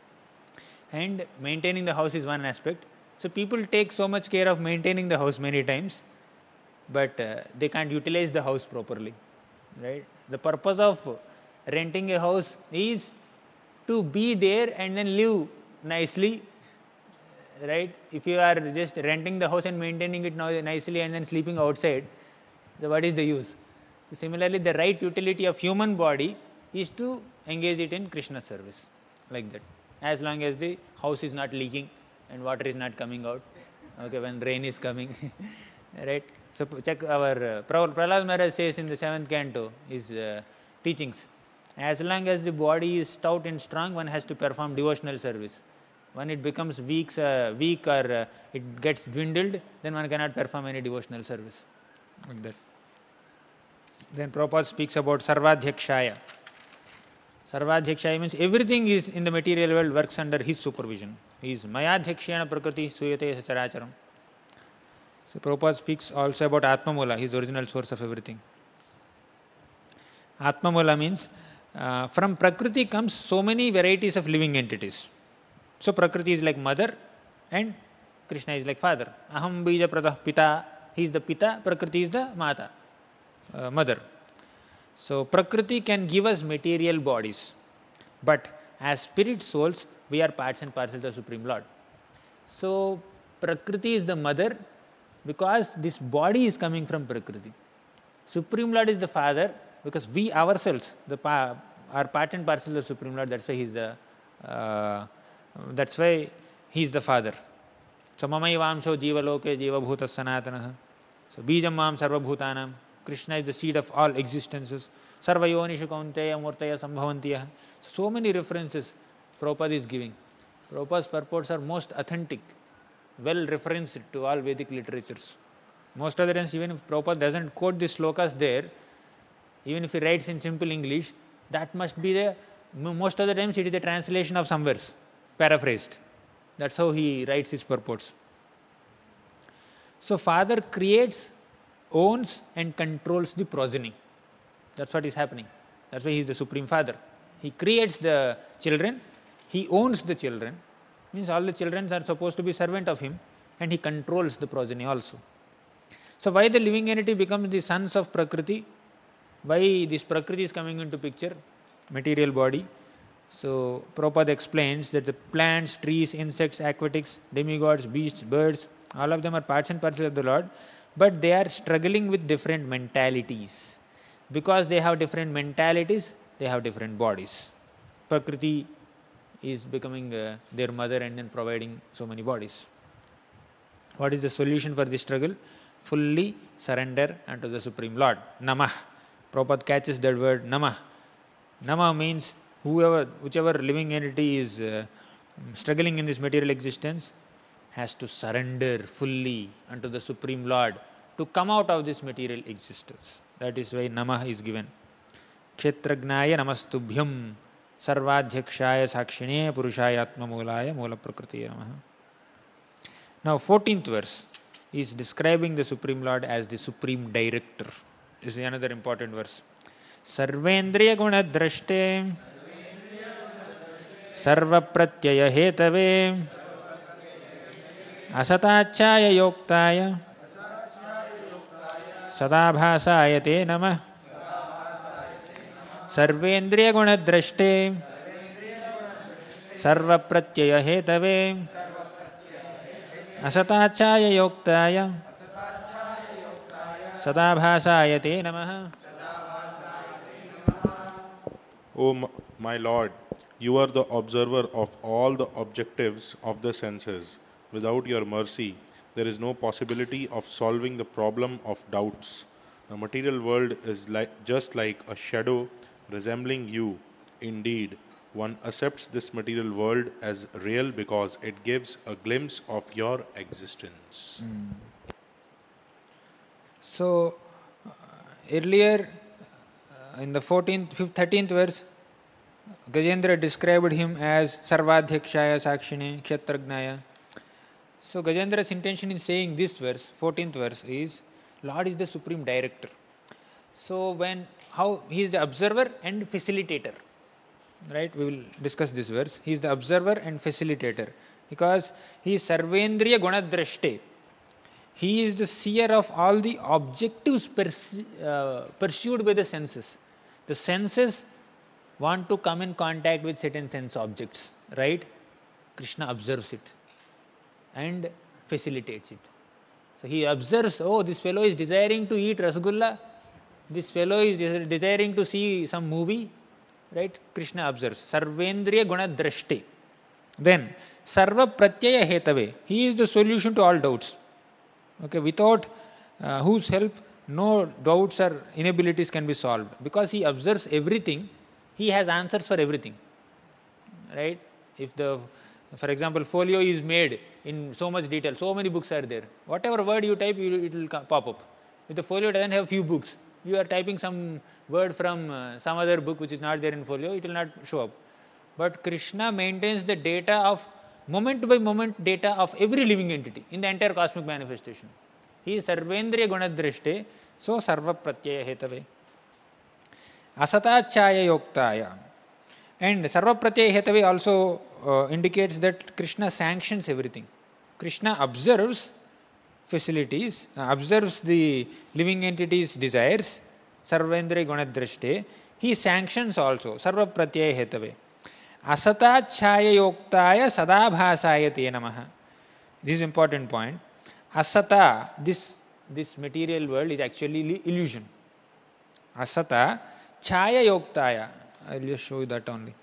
And maintaining the house is one aspect. So people take so much care of maintaining the house many times, but they can't utilize the house properly, right? The purpose of renting a house is to be there and then live nicely, right? If you are just renting the house and maintaining it nicely and then sleeping outside, so what is the use? So similarly, the right utility of human body is to engage it in Krishna service, like that. As long as the house is not leaking and water is not coming out, okay, when rain is coming, right? So check our Prahlad Maharaj says in the 7th canto, his teachings, as long as the body is stout and strong, one has to perform devotional service. When it becomes weak or it gets dwindled, then one cannot perform any devotional service, like that. Then Prabhupada speaks about Sarvadhyakshaya. Sarvadhyakshaya means everything is in the material world works under his supervision. He is Mayadhyakshayana Prakriti Suyate Sacharacharam. So Prabhupada speaks also about Atmamula, his original source of everything. Atmamula means from Prakriti comes so many varieties of living entities. So Prakriti is like mother and Krishna is like father. Aham bija pradah pita. He is the pita, Prakriti is the mata, mother. So Prakriti can give us material bodies, but as spirit souls, we are parts and parcels of the Supreme Lord. So Prakriti is the mother because this body is coming from Prakriti. Supreme Lord is the father because we ourselves are part and parcel of the Supreme Lord. That's why he is the father. So Mamayivamsho Jivaloke Jivabhuta Sanatana. So Bijam Mam Sarvabhutanam. Krishna is the seed of all existences. Sarvayonishu Kaunteya Murtaya Sambhavantiya. So many references Prabhupada is giving. Prabhupada's purports are most authentic, well referenced to all Vedic literatures. Most of the times, even if Prabhupada doesn't quote the slokas there, Even if he writes in simple English, that must be the, most of the times it is a translation of some verse, paraphrased. That's how he writes his purports. So Father creates, owns and controls the progeny. That's what is happening. That's why he is the Supreme Father. He creates the children, he owns the children, means all the children are supposed to be servant of him, and he controls the progeny also. So why the living entity becomes the sons of Prakriti? Why this Prakriti is coming into picture? Material body. So Prabhupada explains that the plants, trees, insects, aquatics, demigods, beasts, birds, all of them are parts and parcels of the Lord, but they are struggling with different mentalities. Because they have different mentalities, they have different bodies. Prakriti is becoming their mother and then providing so many bodies. What is the solution for this struggle? Fully surrender unto the Supreme Lord. Namah. Prabhupada catches that word Namah. Namah means whichever living entity is struggling in this material existence has to surrender fully unto the Supreme Lord to come out of this material existence. That is why Namah is given. Kshetragnaya namastubhyam sarvadhyakshaya sakshine purushaya atmamulaya mula prakritiya namaha. Now 14th verse is describing the Supreme Lord as the Supreme Director. This is another important verse. Sarvendriya guna drashte sarva pratyaya hetave asatachaya yoktaya sadabhasaya te namah. Sarvendriya guna drashte sarva pratyaya hetave asatachaya yoktaya sadabhasaya te namah. O my Lord, you are the observer of all the objectives of the senses. Without your mercy, there is no possibility of solving the problem of doubts. The material world is just like a shadow resembling you. Indeed, one accepts this material world as real because it gives a glimpse of your existence. So, earlier in the 13th verse, Gajendra described him as Sarvadhyakshaya Sakshine Kshetragnaya. So Gajendra's intention in saying this verse, 14th verse, is Lord is the Supreme Director. So how he is the observer and facilitator. Right? We will discuss this verse. He is the observer and facilitator because he is Sarvendriya Gunadrashte. He is the seer of all the objectives pursued by the senses. The senses want to come in contact with certain sense objects, right? Krishna observes it and facilitates it. So he observes, oh, this fellow is desiring to eat rasgulla, this fellow is desiring to see some movie, right? Krishna observes. Sarvendriya guna drashte. Then, sarva pratyaya hetave. He is the solution to all doubts. Okay, without whose help no doubts or inabilities can be solved. Because he observes everything, he has answers for everything. Right? If for example, folio is made in so much detail, so many books are there. Whatever word you type, it will pop up. If the folio doesn't have few books, you are typing some word from some other book which is not there in folio, it will not show up. But Krishna maintains the data of moment by moment data of every living entity in the entire cosmic manifestation. He is Sarvendriya Gunadrashte, so Sarva Pratyaya Hetave. Asatachaya Yoktaya. And Sarva Pratyaya Hetave also indicates that Krishna sanctions everything. Krishna observes facilities, observes the living entity's desires, Sarvendriya Gunadrashte. He sanctions also, Sarva Pratyaya Hetave. Asata chaya yoktaya sadabhasaya te namaha. This is an important point. Asata, this material world is actually illusion. Asata chaya yoktaya. I will just show you that only.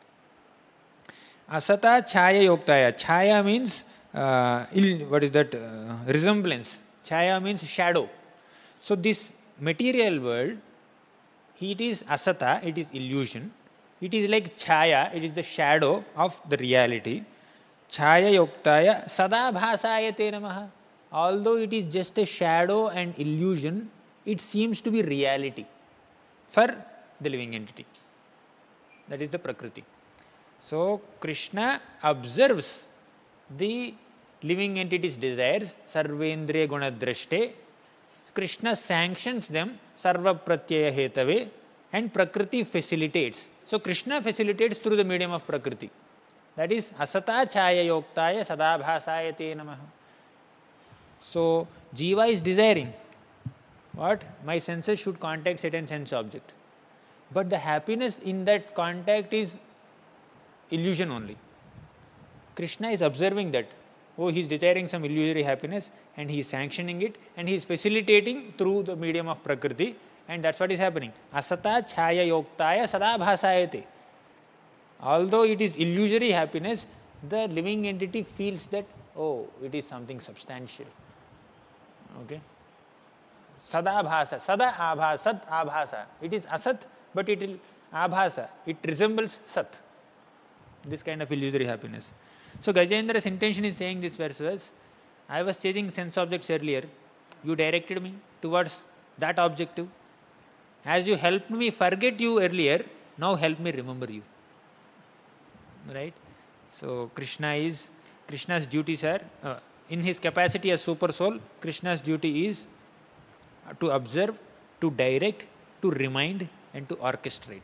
Asata chaya yoktaya. Chaya means what is that? Resemblance. Chaya means shadow. So this material world, it is asata, it is illusion. It is like chaya, it is the shadow of the reality. Chaya yoktaya sadabhasaya te namaha. Although it is just a shadow and illusion, it seems to be reality. for the living entity. That is the Prakriti. So Krishna observes the living entity's desires, sarvendriya guna drashte. Krishna sanctions them, sarva pratyaya hetave, and Prakriti facilitates. So Krishna facilitates through the medium of Prakriti. That is asata chaya yoktaya sadabhasayate namaha. So Jiva is desiring what? My senses should contact certain sense object. But the happiness in that contact is illusion only. Krishna is observing that. Oh, he is desiring some illusory happiness and he is sanctioning it and he is facilitating through the medium of Prakriti, and that's what is happening. Asata chaya yoktaya sada bhasayate. Although it is illusory happiness, the living entity feels that, oh, it is something substantial. Okay? Sada bhasa, sada abhasa, sat abhasa. It is asat, but it will abhasa. It resembles sat. This kind of illusory happiness. So Gajendra's intention in saying this verse was, I was chasing sense objects earlier. You directed me towards that objective. As you helped me forget you earlier, now help me remember you. Right? So Krishna's duties are, in his capacity as super soul, Krishna's duty is to observe, to direct, to remind, and to orchestrate.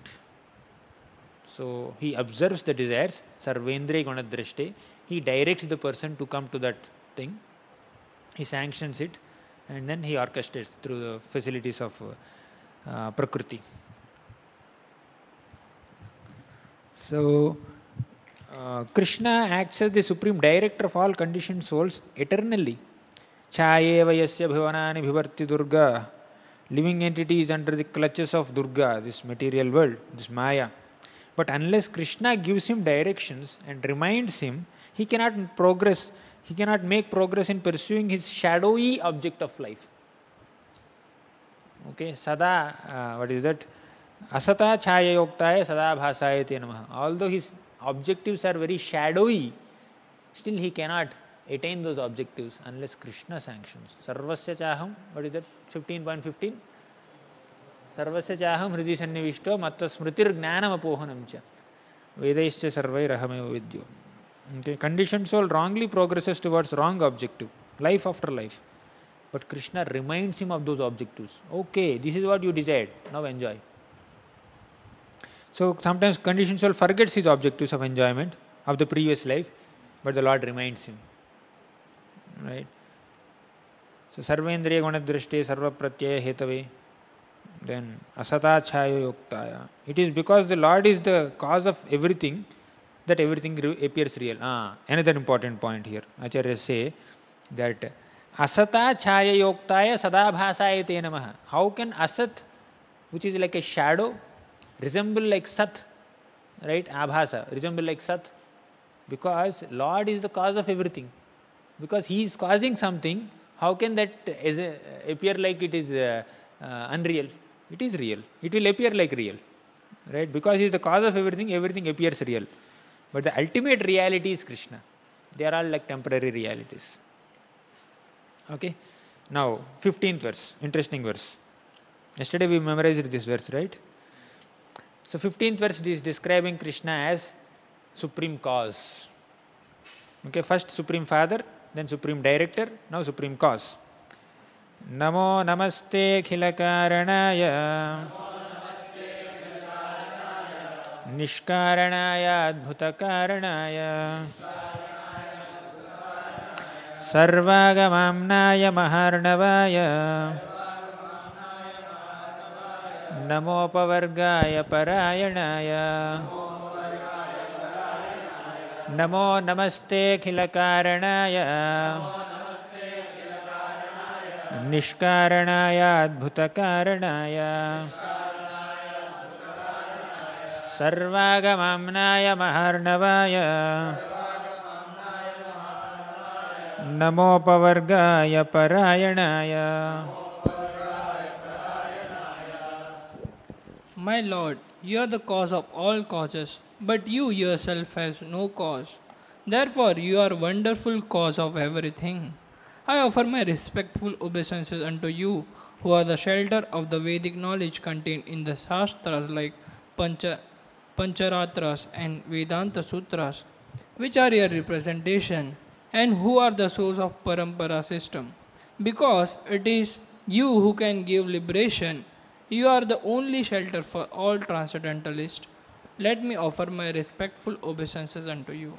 So he observes the desires, sarvendriya guna drashte. He directs the person to come to that thing. He sanctions it, and then he orchestrates through the facilities of Prakriti. So Krishna acts as the supreme director of all conditioned souls eternally. Chayeva yasya bhavanani bhivarti Durga. Living entity is under the clutches of Durga, this material world, this Maya. But unless Krishna gives him directions and reminds him, he cannot progress. He cannot make progress in pursuing his shadowy object of life. Okay, sada, what is that? Asata chaya yoktaya sada bhasayate namaha. Although his objectives are very shadowy, still he cannot attain those objectives unless Krishna sanctions. Sarvasya chaham, what is that? 15.15. Sarvasya chaham hridi sannivishto matta smritir gnanam apohanam cha vedaisya sarvair ahameva vidyo. Okay, conditioned soul wrongly progresses towards wrong objective, life after life. But Krishna reminds him of those objectives. Okay, this is what you desired, now enjoy. So sometimes conditioned soul forgets his objectives of enjoyment of the previous life, but the Lord reminds him. Right? So sarvendriya guna drishte sarva pratyaya hetave. Then asata chaya yoktaya. It is because the Lord is the cause of everything that everything appears real. Another important point here. Acharya say that asata chaya yoktaya sada bhasayate namaha. How can asat, which is like a shadow, resemble like sat? Right? Abhasa, resemble like sat. Because Lord is the cause of everything. Because he is causing something, how can that appear like it is unreal? It is real. It will appear like real. Right? Because he is the cause of everything, everything appears real. But the ultimate reality is Krishna. They are all like temporary realities. Okay? Now, 15th verse. Interesting verse. Yesterday we memorized this verse, right? So 15th verse is describing Krishna as supreme cause. Okay, first supreme father, then supreme director, now supreme cause. Namo namaste khilakaranaya nishkaranaya adbhutakaranaya sarvagamamnaya maharnavaya namopavargaya parayanaya namo namaste khilakaranaya nishkaranaya adbhutakaranaya sarvagamamnaya maharnavaya namopavargaya parayanaya. My Lord, you are the cause of all causes, but you yourself have no cause. Therefore, you are wonderful cause of everything. I offer my respectful obeisances unto you, who are the shelter of the Vedic knowledge contained in the Shastras like Pancharatras and Vedanta Sutras, which are your representation, and who are the source of Parampara system. Because it is you who can give liberation, you are the only shelter for all transcendentalists. Let me offer my respectful obeisances unto you.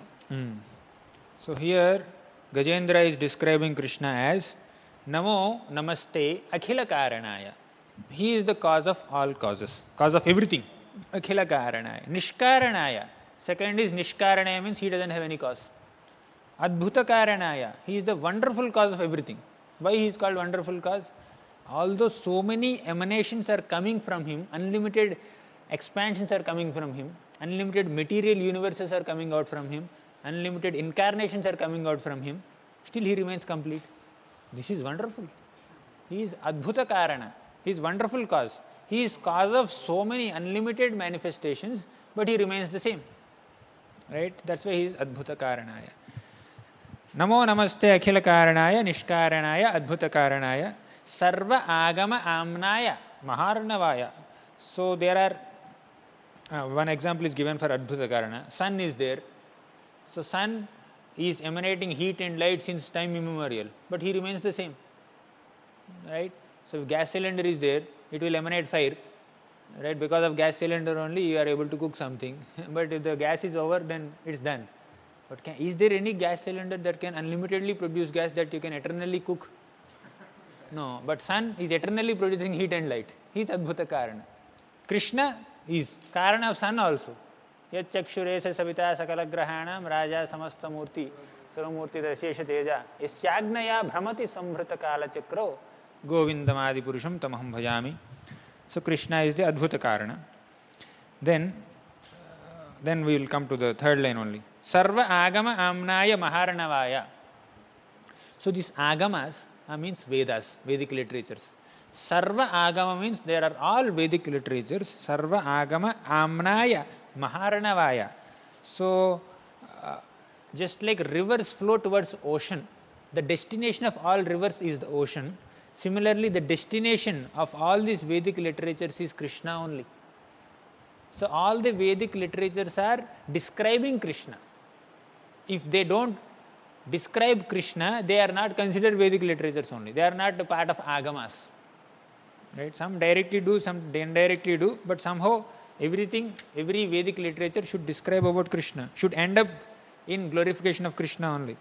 So here Gajendra is describing Krishna as Namo Namaste Akhila Karanaya. He is the cause of all causes, cause of everything. Akhila Karanaya. Nishkaranaya. Second is Nishkaranaya, means he doesn't have any cause. Adbhuta Karanaya. He is the wonderful cause of everything. Why he is called wonderful cause? Although so many emanations are coming from him, unlimited expansions are coming from him, unlimited material universes are coming out from him, unlimited incarnations are coming out from him, still he remains complete. This is wonderful. He is Adbhuta Karana. He is wonderful cause. He is cause of so many unlimited manifestations, but he remains the same. Right? That's why he is Adbhuta Karanaya. Namo Namaste Akhila Karanaya Nishkaranaya Adbhuta Karanaya Sarva Agama Amnaya Maharnavaya. So there are one example is given for Adbhuta Karana. Sun is there. So sun is emanating heat and light since time immemorial, but he remains the same. Right? So if gas cylinder is there, it will emanate fire. Right? Because of gas cylinder only you are able to cook something. But if the gas is over, then it's done. But is there any gas cylinder that can unlimitedly produce gas that you can eternally cook? No. But sun is eternally producing heat and light. He is Adbhuta Karana. Krishna is Karana of sun also. Yat Chakshuresa Savita Sakalagrahanam Raja Samasta Murti Sarvamurti Dashesha Teja Isyagnaya Bhramati Sambrata Kala Chakro Govindamadi Purusham Tamaham Bhajami. So Krishna is the Adbhuta Karana. Then we will come to the third line only. Sarva Agama Amnaya Maharanavaya. So these Agamas means Vedas, Vedic literatures. Sarva Agama means there are all Vedic literatures. Sarva Agama Amnaya Maharanavaya. So just like rivers flow towards ocean, the destination of all rivers is the ocean. Similarly, the destination of all these Vedic literatures is Krishna only. So all the Vedic literatures are describing Krishna. If they don't describe Krishna, they are not considered Vedic literatures only. They are not a part of Agamas. Right? Some directly do, some indirectly do, but somehow every Vedic literature should describe about Krishna, should end up in glorification of Krishna only.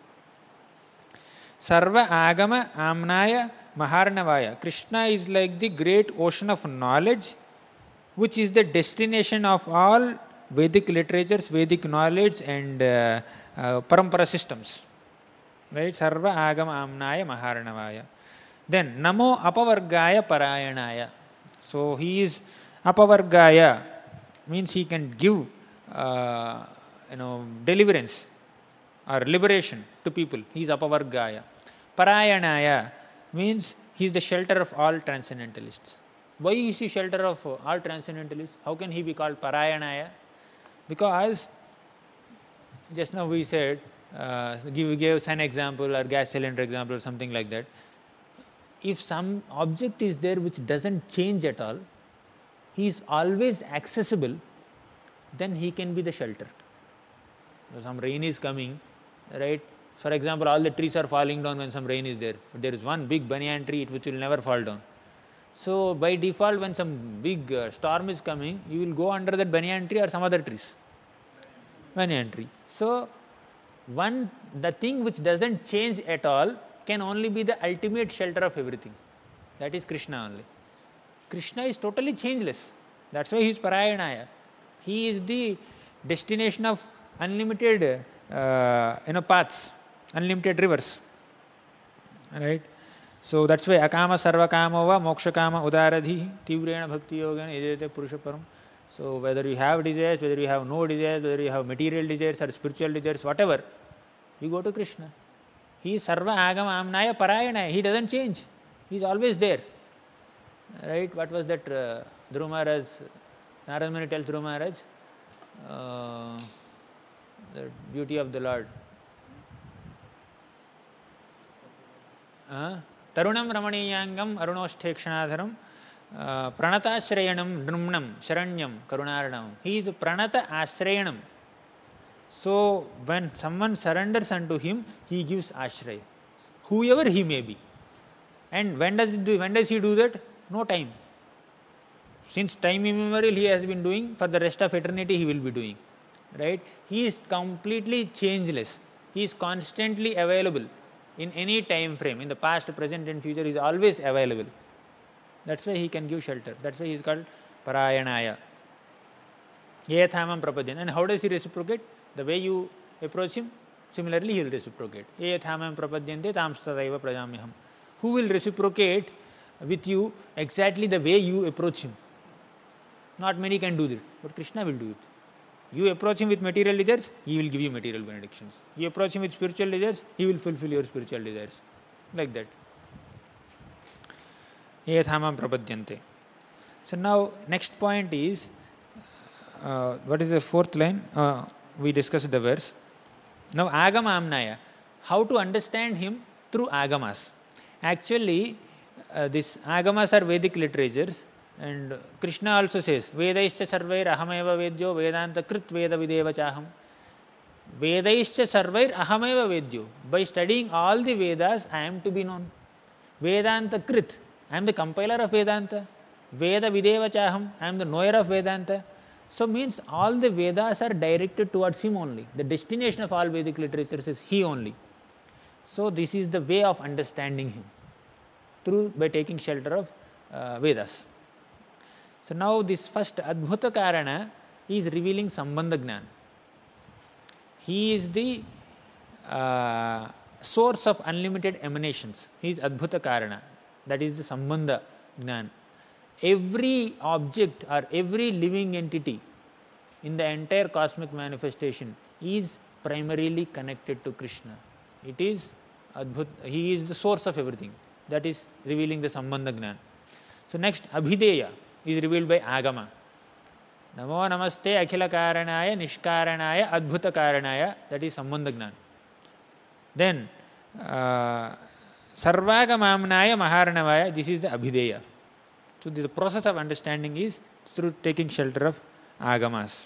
Sarva Agama Amnaya Maharnavaya. Krishna is like the great ocean of knowledge, which is the destination of all Vedic literatures, Vedic knowledge and Parampara systems. Right? Sarva Agama Amnaya Maharanavaya. Then Namo Apavargaya Parayanaya. So he is Apavargaya, means he can give deliverance or liberation to people. He is Apavargaya. Parayanaya means he is the shelter of all transcendentalists. Why is he shelter of all transcendentalists? How can he be called Parayanaya? Because just now we said, we gave sun example or gas cylinder example or something like that. If some object is there which doesn't change at all, he is always accessible, then he can be the shelter. So some rain is coming, right? For example, all the trees are falling down when some rain is there. But there is one big banyan tree which will never fall down. So by default, when some big storm is coming, you will go under that banyan tree or some other trees. Banyan tree. So the thing which doesn't change at all can only be the ultimate shelter of everything. That is Krishna only. Krishna is totally changeless. That's why he is Parayanaya. He is the destination of unlimited paths, unlimited rivers. Right? So that's why Akama Sarva Kama Va Moksha Kama Udaradhi Tivrena Bhakti Yogana Ejete Purusha Param. So whether you have desires, whether you have no desires, whether you have material desires or spiritual desires, whatever, you go to Krishna. He is Sarva Agama Amnaya Parayanaya. He doesn't change. He is always there. Right? What was that Dhruva Maharaj? Narada Muni tells Dhruva Maharaj, the beauty of the Lord. Tarunam Ramaniyangam Arunoshthekshanadharam Pranatashrayanam Nrumnam Sharanyam Karunaranam. He is Pranata Ashrayanam. So when someone surrenders unto him, he gives ashraya, whoever he may be. And when does he do that? No time. Since time immemorial he has been doing, for the rest of eternity he will be doing. Right? He is completely changeless. He is constantly available in any time frame. In the past, present and future, he is always available. That's why he can give shelter. That's why he is called Parayanaya. Yethamam prapadyan. And how does he reciprocate? The way you approach him, similarly he will reciprocate. Yethamam prapadyante tamstataiva prajamyaham. Who will reciprocate with you exactly the way you approach him? Not many can do that, but Krishna will do it. You approach him with material desires, he will give you material benedictions. You approach him with spiritual desires, he will fulfill your spiritual desires. Like that. Yethamam prapadyante. So now next point is, what is the fourth line? We discussed the verse. Now Agamamnaya. How to understand him? Through Agamas. Actually, these Agamas are Vedic literatures. And Krishna also says, Vedaischa sarvair ahameva vedyo vedanta krit veda videva chaham. Vedaischa sarvair ahameva vedyo. By studying all the Vedas, I am to be known. Vedanta krit. I am the compiler of Vedanta. Veda videva chaham. I am the knower of Vedanta. So means all the Vedas are directed towards him only. The destination of all Vedic literatures is he only. So this is the way of understanding him, by taking shelter of Vedas. So now this first Adbhuta Karana is revealing Sambandha Jnana. He is the source of unlimited emanations. He is Adbhuta Karana. That is the Sambandha Jnana. Every object or every living entity in the entire cosmic manifestation is primarily connected to Krishna. It is Adbhuta. He is the source of everything. That is revealing the Sambandha Jnana. So next, Abhideya is revealed by Agama. Namo namaste akhila karanaya nishkaranaya adbhuta karanaya. That is Sambandha Jnana. Then Sarvagamamnaya maharanavaya. This is the Abhideya. So the process of understanding is through taking shelter of Agamas.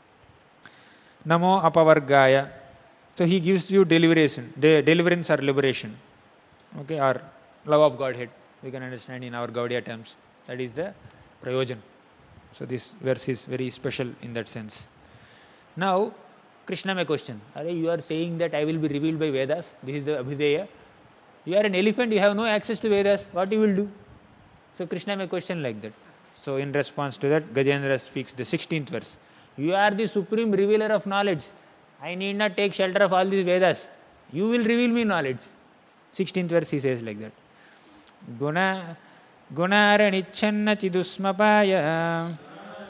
Namo apavargaya. So he gives you deliverance or liberation. Okay, or love of Godhead. We can understand in our Gaudiya terms. That is the Prayojan. So this verse is very special in that sense. Now, Krishna may question, you are saying that I will be revealed by Vedas. This is the Abhideya. You are an elephant, you have no access to Vedas. What you will do? So Krishna may question like that. So in response to that, Gajendra speaks the 16th verse. You are the supreme revealer of knowledge. I need not take shelter of all these Vedas. You will reveal me knowledge. 16th verse he says like that. Gunaranichanna chidusmapaya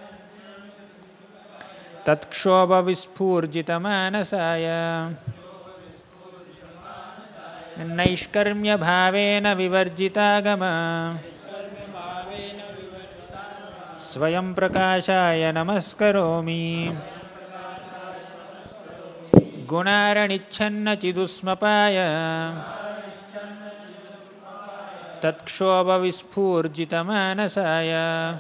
Tatkshoba vispurjita manasaya Naishkarmya bhavena vivarjitagama Swayam prakashaya namaskaromi Gunaranichanna chidusmapaya Tatkshoba vispurjita manasaya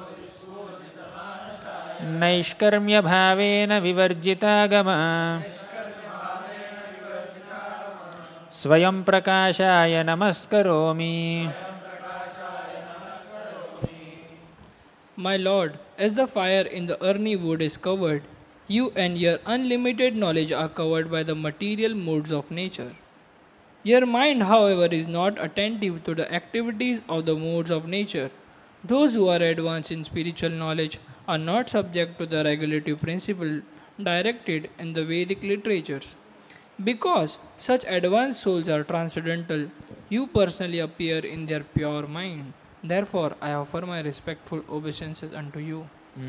Naishkarmya bhavena vivarjitagama Swayam prakashaya namaskaromi. My Lord, as the fire in the urni wood is covered, you and your unlimited knowledge are covered by the material modes of nature. Your mind, however, is not attentive to the activities of the modes of nature. Those who are advanced in spiritual knowledge are not subject to the regulative principle directed in the Vedic literatures. Because such advanced souls are transcendental, you personally appear in their pure mind. Therefore, I offer my respectful obeisances unto you.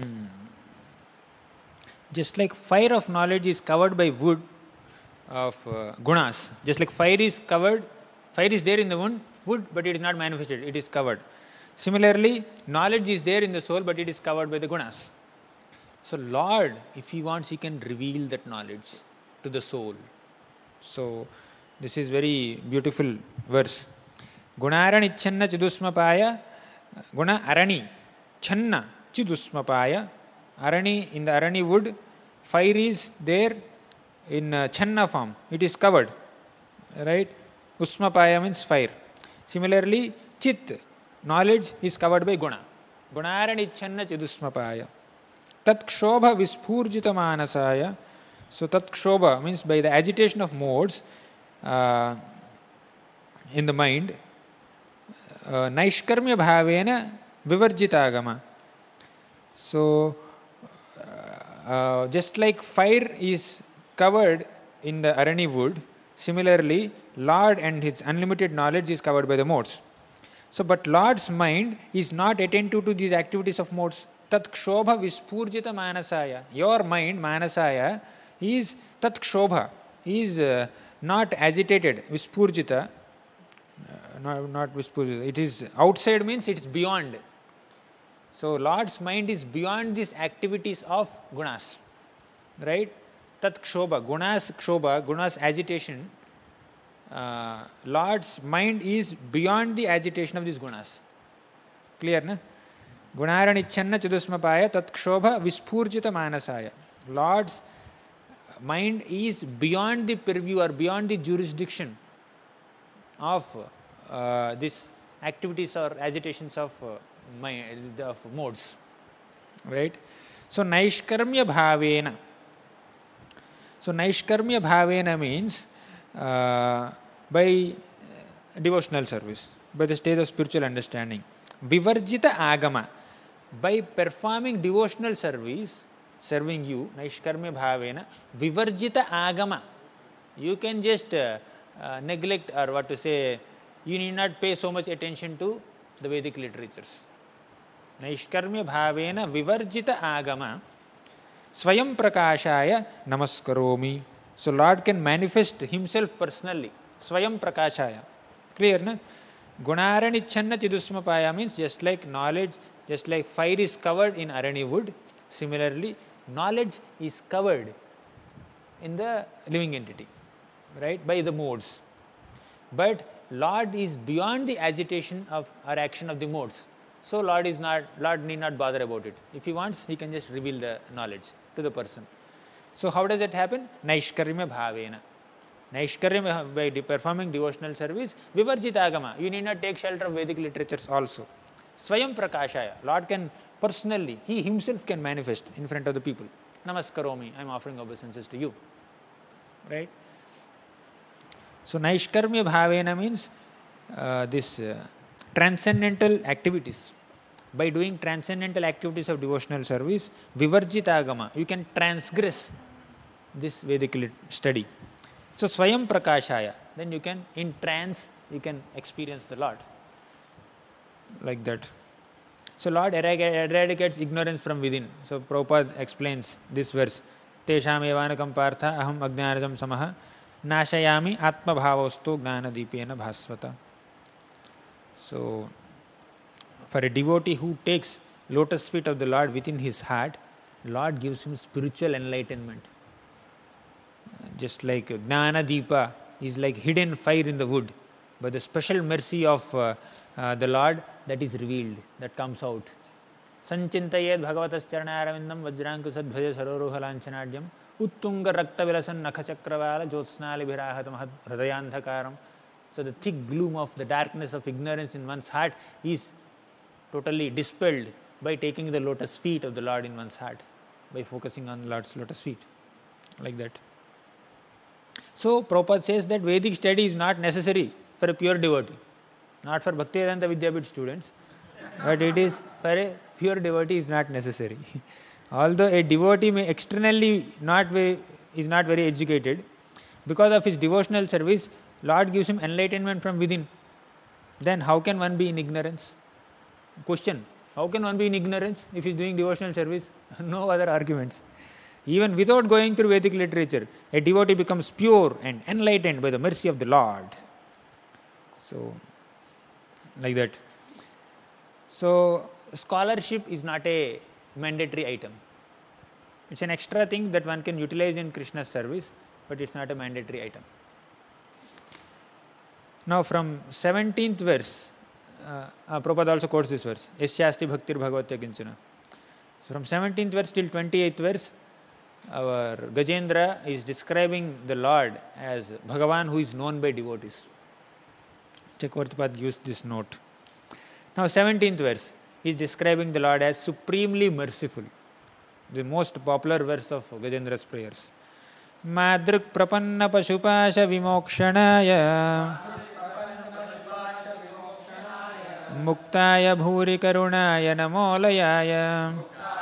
Just like fire of knowledge is covered by wood of gunas, just like fire is there in the wood, but it is not manifested, it is covered. Similarly, knowledge is there in the soul, but it is covered by the gunas. So Lord, if He wants, He can reveal that knowledge to the soul. So this is very beautiful verse. Gunaranichchanna chidusmapaya, Guna Arani, Channa chidusmapaya. Arani, in the Arani wood, fire is there in Channa form. It is covered. Right? Usmapaya means fire. Similarly, Chit, knowledge, is covered by Guna. Gunaranichchanna chidusmapaya. Tat kshobha vispurjita manasaya. So tat kshobha means by the agitation of modes in the mind, naishkarmya bhavena vivarjitagama. So just like fire is covered in the Arani wood, similarly Lord and his unlimited knowledge is covered by the modes. So but Lord's mind is not attentive to these activities of modes. Tat kshobha vispurjita manasaya. Your mind, manasaya, is tat kshobha, is not agitated, vispurjita, not vispurjita. It is outside means it is beyond. So Lord's mind is beyond these activities of gunas, right? Tat kshobha, gunas agitation. Lord's mind is beyond the agitation of these gunas. Clear, na? Gunaranichchanna chidusmapaya tat kshobha vispurjita manasaya. Lord's mind is beyond the purview or beyond the jurisdiction of these activities or agitations of modes, right? So naishkarmya bhavena. So naishkarmya bhavena means by devotional service, by the stage of spiritual understanding. Vivarjita agama, by performing devotional service, serving you, naishkarmya bhavena, vivarjita agama. You can just neglect, or what to say, you need not pay so much attention to the Vedic literatures. Naishkarmya bhavena vivarjita agama swayam prakashaya namaskaromi. So Lord can manifest himself personally. Swayam prakashaya. Clear, na? Gunaranichchanna chidusmapaya means just like knowledge, just like fire is covered in Arani wood, similarly knowledge is covered in the living entity, right, by the modes. But Lord is beyond the agitation of or action of the modes. So Lord need not bother about it. If he wants, he can just reveal the knowledge to the person. So how does it happen? Naishkarmya bhavena. Naishkarmya, by performing devotional service, vivarjita agama. You need not take shelter of Vedic literatures also. Swayam prakashaya. Lord can personally, he himself can manifest in front of the people. Namaskaromi. I am offering obeisances to you. Right? So naishkarmya bhavena means this transcendental activities. By doing transcendental activities of devotional service, vivarjita agama, you can transgress this Vedic study. So swayam prakashaya, then you can, in trance, you can experience the Lord. Like that. So Lord eradicates ignorance from within. So Prabhupada explains this verse. Tesham evanakam partha aham ajnanajam samaha nashayami atma bhavostu gnana deepena bhasvata. So for a devotee who takes lotus feet of the Lord within his heart, Lord gives him spiritual enlightenment. Just like Gnana Deepa is like hidden fire in the wood, by the special mercy of the Lord, that is revealed, that comes out. Sanchintayed bhagavatas charanaravindam vajrankusadbhaja saroruha lanchanadhyam uttunga rakta vilasan nakhachakravala jyotsnali bhirahatam hridayandhakaram. So the thick gloom of the darkness of ignorance in one's heart is totally dispelled by taking the lotus feet of the Lord in one's heart, by focusing on the Lord's lotus feet. Like that. So Prabhupada says that Vedic study is not necessary for a pure devotee, not for Bhaktivedanta Vidyapith students, but it is for a pure devotee is not necessary. Although a devotee may externally is not very educated, because of his devotional service, Lord gives him enlightenment from within. Then how can one be in ignorance? Question: how can one be in ignorance if he is doing devotional service? No other arguments. Even without going through Vedic literature, a devotee becomes pure and enlightened by the mercy of the Lord. So, like that. So, scholarship is not a mandatory item. It's an extra thing that one can utilize in Krishna's service, but it's not a mandatory item. Now from 17th verse, Prabhupada also quotes this verse, Yasyasti bhaktir bhagavatya kinchana. So from 17th verse till 28th verse, our Gajendra is describing the Lord as Bhagavan who is known by devotees. Chakravartipad used this note. Now 17th verse, he is describing the Lord as supremely merciful. The most popular verse of Gajendra's prayers. Madruk prapanna pashupasha vimokshanaya muktaya bhuri karunaya namolayaya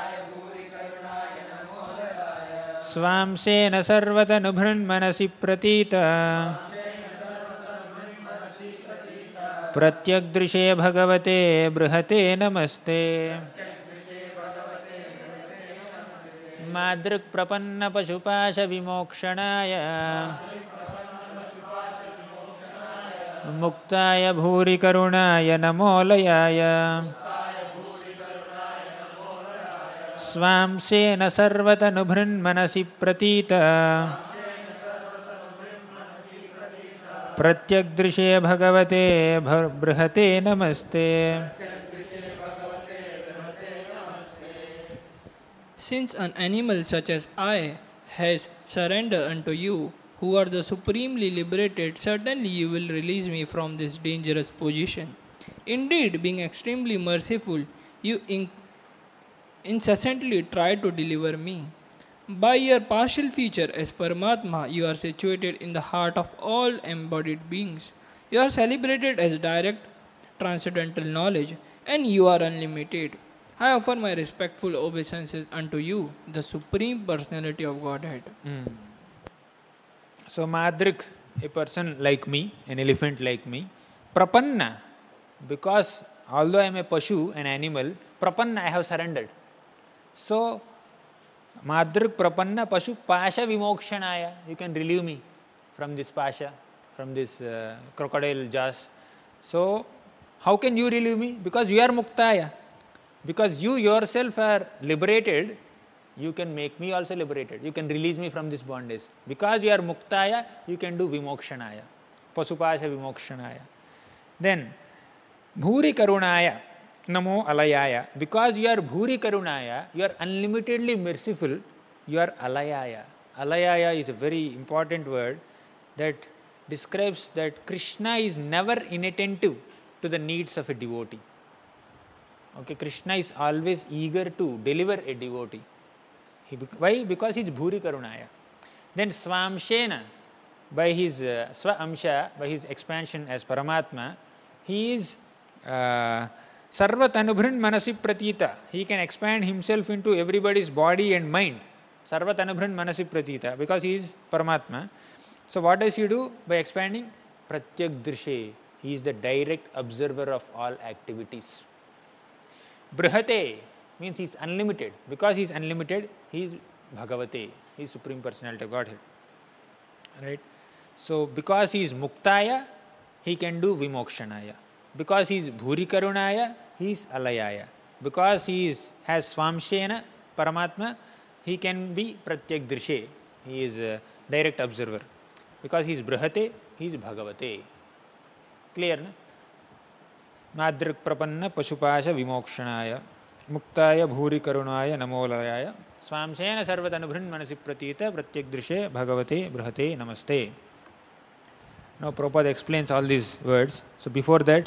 swamsena sarvatanubhranmanasi pratita pratyagdrishe bhagavate brihate namaste. Madruk prapanna pashupasha vimokshanaaya muktaya bhuri karunaya namolayaya swamsena sarvatanubhranmanasi pratita pratyagdrishe bhagavate brihate namaste. Since an animal such as I has surrendered unto you, who are the supremely liberated, certainly you will release me from this dangerous position. Indeed, being extremely merciful, you incessantly try to deliver me. By your partial feature as Paramatma, you are situated in the heart of all embodied beings. You are celebrated as direct transcendental knowledge, and you are unlimited. I offer my respectful obeisances unto you, the Supreme Personality of Godhead. So Madrik, a person like me, an elephant like me, prapanna, because although I am a pashu, an animal, prapanna, I have surrendered. So Madrik prapanna pashu pasha vimokshanaya, you can relieve me from this pasha, from this crocodile jaws. So how can you relieve me? Because you are muktaya. Because you yourself are liberated, you can make me also liberated. You can release me from this bondage. Because you are muktaya, you can do vimokshanaya. Pasupasha vimokshanaya. Then, bhuri karunaya, namo alayaya. Because you are bhuri karunaya, you are unlimitedly merciful, you are alayaya. Alayaya is a very important word that describes that Krishna is never inattentive to the needs of a devotee. Okay, Krishna is always eager to deliver a devotee. Why? Because he is Bhuri Karunaya. Then Swamshena, by his Swa-amsha, by his expansion as Paramatma, he is Sarvat Anubhran Manasi Pratita. He can expand himself into everybody's body and mind. Sarvat Anubhran Manasi Pratita, because he is Paramatma. So what does he do by expanding? Pratyagdrishe. He is the direct observer of all activities. Brihate means he is unlimited. Because he is unlimited, he is Bhagavate. He is Supreme Personality of Godhead. Right? So because he is Muktaya, he can do Vimokshanaya. Because he is Bhuri Karunaya, he is Alayaya. Because he has Swamshena, Paramatma, he can be Pratyagdrishe. He is a direct observer. Because he is Brihate, he is Bhagavate. Clear, no? Madrik prapanna pashupasha vimokshanaya muktaya bhuri karunaya namolayaya swamsena sarvat anubhran manasi pratita pratyagdrishe bhagavate brihate namaste. Now Prabhupada explains all these words. So before that,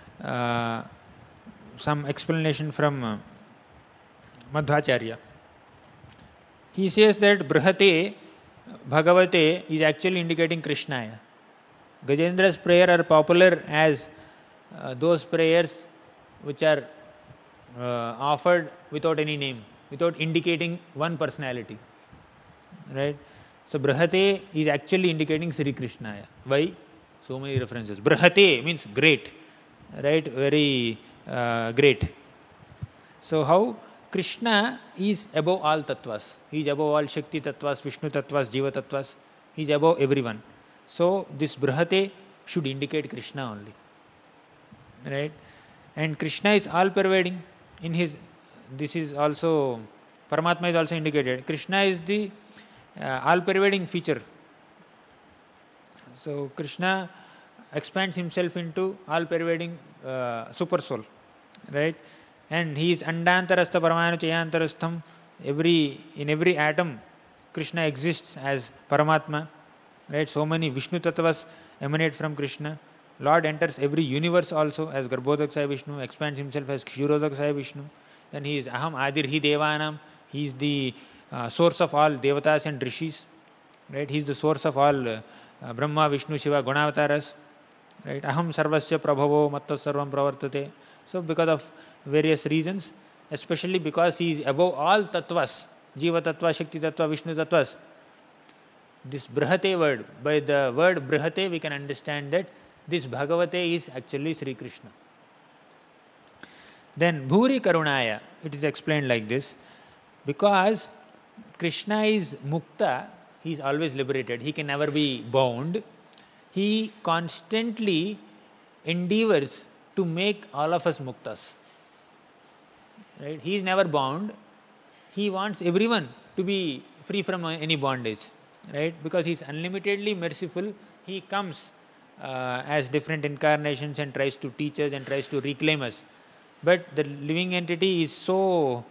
some explanation from Madhvacharya. He says that brihate, bhagavate is actually indicating Krishnaya. Gajendra's prayer are popular as those prayers which are offered without any name, without indicating one personality. Right? So Brihate is actually indicating Sri Krishnaya. Why? So many references. Brihate means great. Right? Very great. So how? Krishna is above all tattvas. He is above all Shakti tattvas, Vishnu tattvas, Jiva tattvas. He is above everyone. So this Brihate should indicate Krishna only. Right? And Krishna is all pervading. This is also, Paramatma is also indicated. Krishna is the all pervading feature. So Krishna expands himself into all-pervading super soul, right? And he is andantarastha paramanu chayantarastham. In every atom, Krishna exists as Paramatma, right? So many Vishnu Tattvas emanate from Krishna. Lord enters every universe also as Garbhodaksaya Vishnu, expands himself as Kshirodaksaya Vishnu. Then he is Aham Adirhi Devanam. He is the source of all Devatas and Rishis, right? He is the source of all Brahma, Vishnu, Shiva, Gunavataras, right? Aham Sarvasya Prabhavo Matta Sarvam Pravartate. So because of various reasons, especially because he is above all tattvas, Jiva Tattva, Shakti Tattva, Vishnu Tattvas. This Brihate word, by the word Brihate we can understand that this Bhagavate is actually Sri Krishna. Then Bhuri Karunaya, it is explained like this, because Krishna is Mukta, he is always liberated, he can never be bound. He constantly endeavors to make all of us Muktas. Right? He is never bound. He wants everyone to be free from any bondage. Right? Because he is unlimitedly merciful, he comes as different incarnations and tries to teach us and tries to reclaim us. But the living entity is so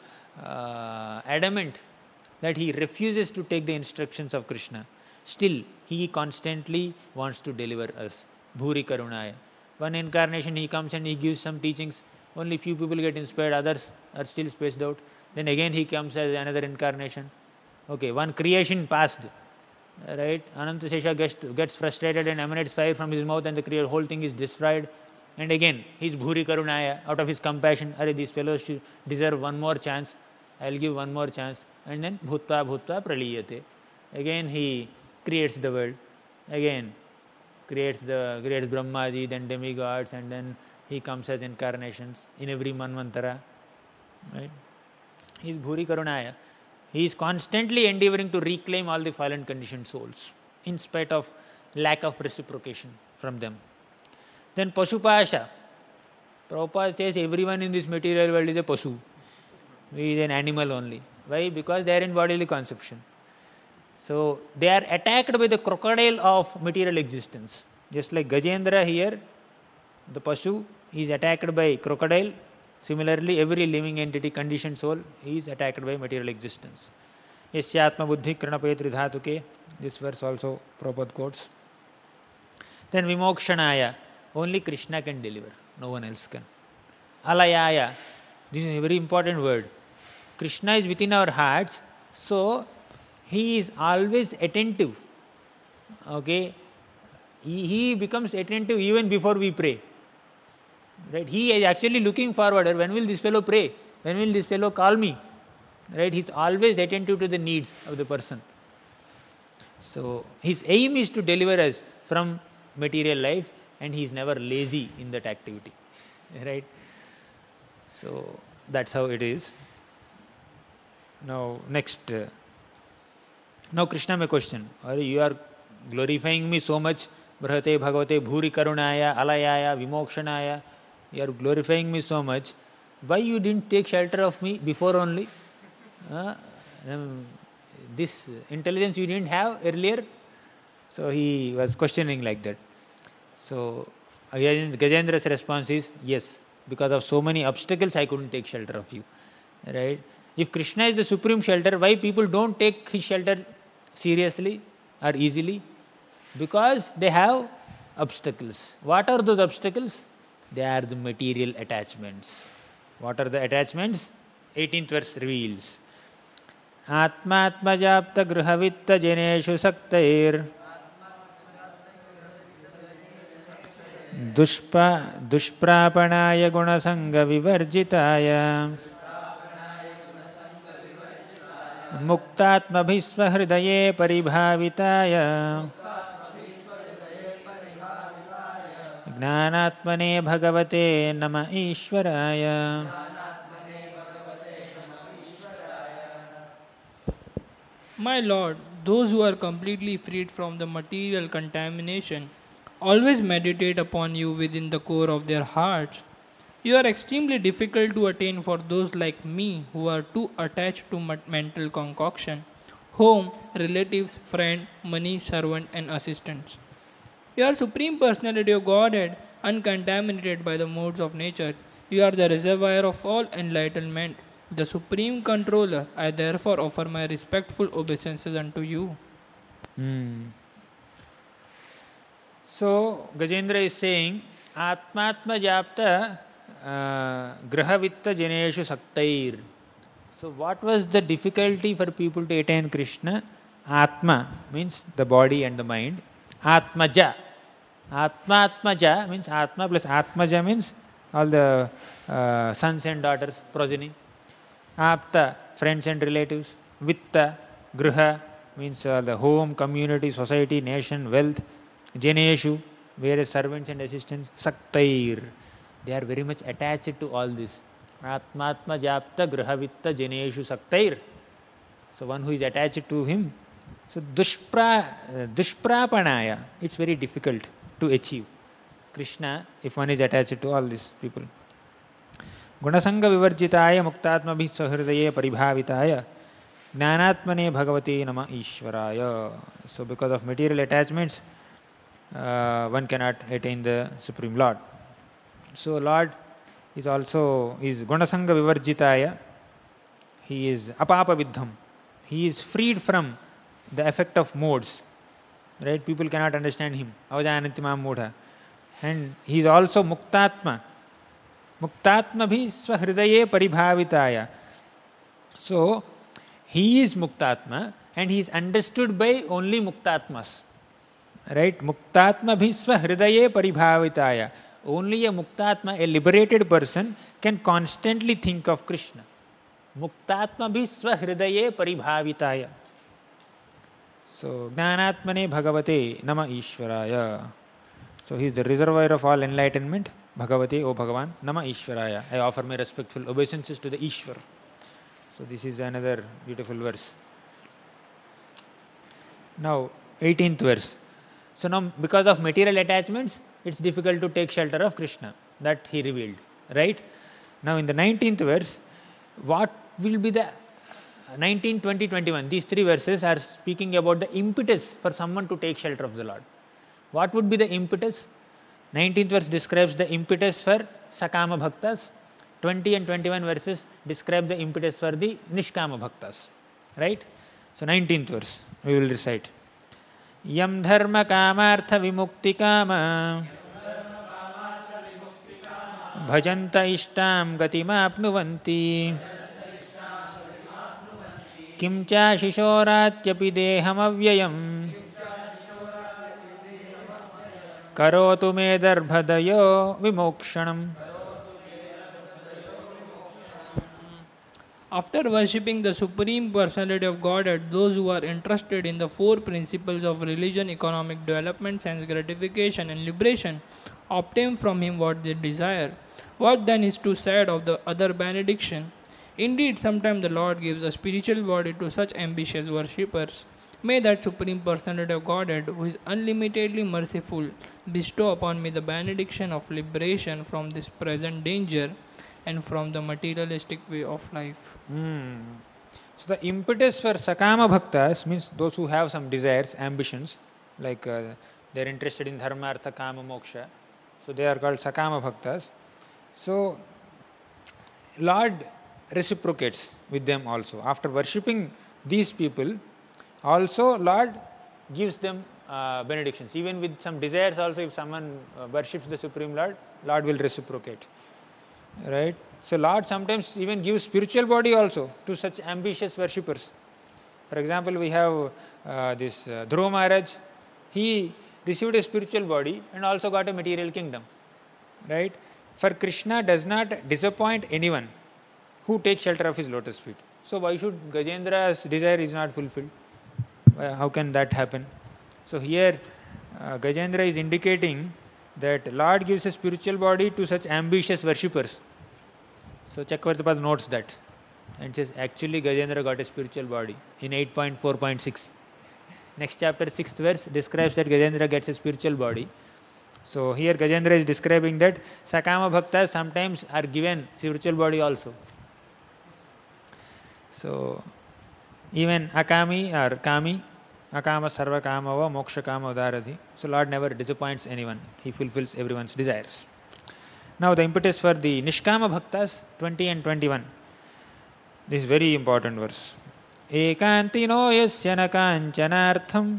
adamant that he refuses to take the instructions of Krishna. Still, he constantly wants to deliver us. Bhuri Karunaya. One incarnation he comes and he gives some teachings. Only few people get inspired, others are still spaced out. Then again he comes as another incarnation. Okay, one creation passed. Right? Anantasesha gets frustrated and emanates fire from his mouth and the whole thing is destroyed. And again, he is Bhuri Karunaya, out of his compassion. These fellows deserve one more chance. I'll give one more chance. And then Bhutva Bhutva Praliyate. Again he creates the world. Again creates Brahmaji, then demigods, and then he comes as incarnations in every Manvantara. Right? He is Bhuri Karunaya. He is constantly endeavoring to reclaim all the fallen conditioned souls, in spite of lack of reciprocation from them. Then Pasupasha. Prabhupada says everyone in this material world is a Pasu. He is an animal only. Why? Because they are in bodily conception. So they are attacked by the crocodile of material existence. Just like Gajendra here, the Pasu is attacked by crocodile. Similarly, every living entity, conditioned soul, is attacked by material existence. Yasya Atma Buddhi Kranapetri Dhatuke. This verse also Prabhupada quotes. Then Vimokshanaya. Only Krishna can deliver. No one else can. Alayaya. This is a very important word. Krishna is within our hearts. So, he is always attentive. Okay? He becomes attentive even before we pray. Right? He is actually looking forward. When will this fellow pray? When will this fellow call me? Right? He is always attentive to the needs of the person. So, his aim is to deliver us from material life, and he is never lazy in that activity. Right? So, that's how it is. Now, next. Now, Krishna may question, you are glorifying me so much. Brahate Bhagavate Bhuri Karunaya, Alayaya, Vimokshanaya. You are glorifying me so much. Why you didn't take shelter of me before only? This intelligence you didn't have earlier. So he was questioning like that. So Gajendra's response is, yes, because of so many obstacles I couldn't take shelter of you. Right? If Krishna is the supreme shelter, why people don't take his shelter seriously or easily? Because they have obstacles. What are those obstacles? They are the material attachments. What are the attachments? 18th verse reveals. Atmatmajapta grihavitta jeneshu saktair dushprapanaya gunasanga vivarjitaya muktatmabhisva hridaye paribhavitaya Jnanatmane Bhagavate Nama Ishwaraya. My Lord, those who are completely freed from the material contamination always meditate upon you within the core of their hearts. You are extremely difficult to attain for those like me who are too attached to mental concoction, home, relatives, friend, money, servant and assistants. You are Supreme Personality of Godhead, uncontaminated by the modes of nature. You are the reservoir of all enlightenment, the Supreme Controller. I therefore offer my respectful obeisances unto you. So Gajendra is saying, Atmatma Japta Grahavitta Janeshu Saktair. So what was the difficulty for people to attain Krishna? Atma means the body and the mind. Atmaja. Atmatmaja means Atma plus Atmaja means all the sons and daughters, progeny. Apta, friends and relatives. Vitta, Griha means the home, community, society, nation, wealth. Janeshu, various servants and assistants. Saktair, they are very much attached to all this. Atmatma Japta Grihavitta Janeshu Saktair. So one who is attached to him. So Dushprapanaya, it's very difficult to achieve Krishna if one is attached to all these people. Gunasanga Vivarjitaya Muktatmabhi Sahridaye Paribhavitaya Jnanatmane Bhagavate Nama Ishvaraya. So because of material attachments, one cannot attain the Supreme Lord. So Lord is also Gunasanga Vivarjitaya. He is Apapa Vidham. He is freed from the effect of modes. Right? People cannot understand him. Avajanantimam Mudha. And he is also Muktatma. Muktatma bhi swahridaye paribhavitaya. So he is Muktatma and he is understood by only Muktatmas. Right? Muktatma bhi swahridaye paribhavitaya. Only a Muktatma, a liberated person, can constantly think of Krishna. Muktatma bhi swahridaye paribhavitaya. So Jnanatmane Bhagavate Nama Ishvaraya. So he is the reservoir of all enlightenment. Bhagavate, O Bhagavan, Nama Ishvaraya. I offer my respectful obeisances to the Ishwar. So this is another beautiful verse. Now 18th verse. So now because of material attachments, it's difficult to take shelter of Krishna. That he revealed. Right? Now in the 19th verse, what will be the 19, 20, 21? These three verses are speaking about the impetus for someone to take shelter of the Lord. What would be the impetus? 19th verse describes the impetus for Sakama Bhaktas. 20 and 21 verses describe the impetus for the Nishkama Bhaktas. Right? So 19th verse we will recite. Yam dharma kamartha vimukti kama bhajanta ishtam gatimapnuvanti kim cha shishoratyapi dehamavyayam karotu me darbhadayo vimokshanam. After worshipping the Supreme Personality of Godhead, those who are interested in the four principles of religion, economic development, sense gratification, and liberation obtain from him what they desire. What then is too sad of the other benediction? Indeed, sometimes the Lord gives a spiritual body to such ambitious worshippers. May that Supreme Personality of Godhead, who is unlimitedly merciful, bestow upon me the benediction of liberation from this present danger and from the materialistic way of life. So the impetus for Sakama Bhaktas means those who have some desires, ambitions, like they are interested in Dharma, Artha, Kama, Moksha. So they are called Sakama Bhaktas. So Lord reciprocates with them also. After worshipping these people, also Lord gives them benedictions. Even with some desires also, if someone worships the Supreme Lord, Lord will reciprocate. Right? So Lord sometimes even gives spiritual body also to such ambitious worshippers. For example, we have this Dhruva Maharaj. He received a spiritual body and also got a material kingdom. Right? For Krishna does not disappoint anyone who takes shelter of his lotus feet. So why should Gajendra's desire is not fulfilled? How can that happen? So here Gajendra is indicating that Lord gives a spiritual body to such ambitious worshippers. So Chakravartipad notes that and says actually Gajendra got a spiritual body in 8.4.6. Next chapter 6th verse describes that Gajendra gets a spiritual body. So here Gajendra is describing that Sakama Bhaktas sometimes are given spiritual body also. So even Akami or Kami, Akama sarva kamava moksha kama udaradhi. So Lord never disappoints anyone. He fulfills everyone's desires. Now the impetus for the Nishkama Bhaktas, 20 and 21. This is very important verse. Ekantino yasya na kanchanartham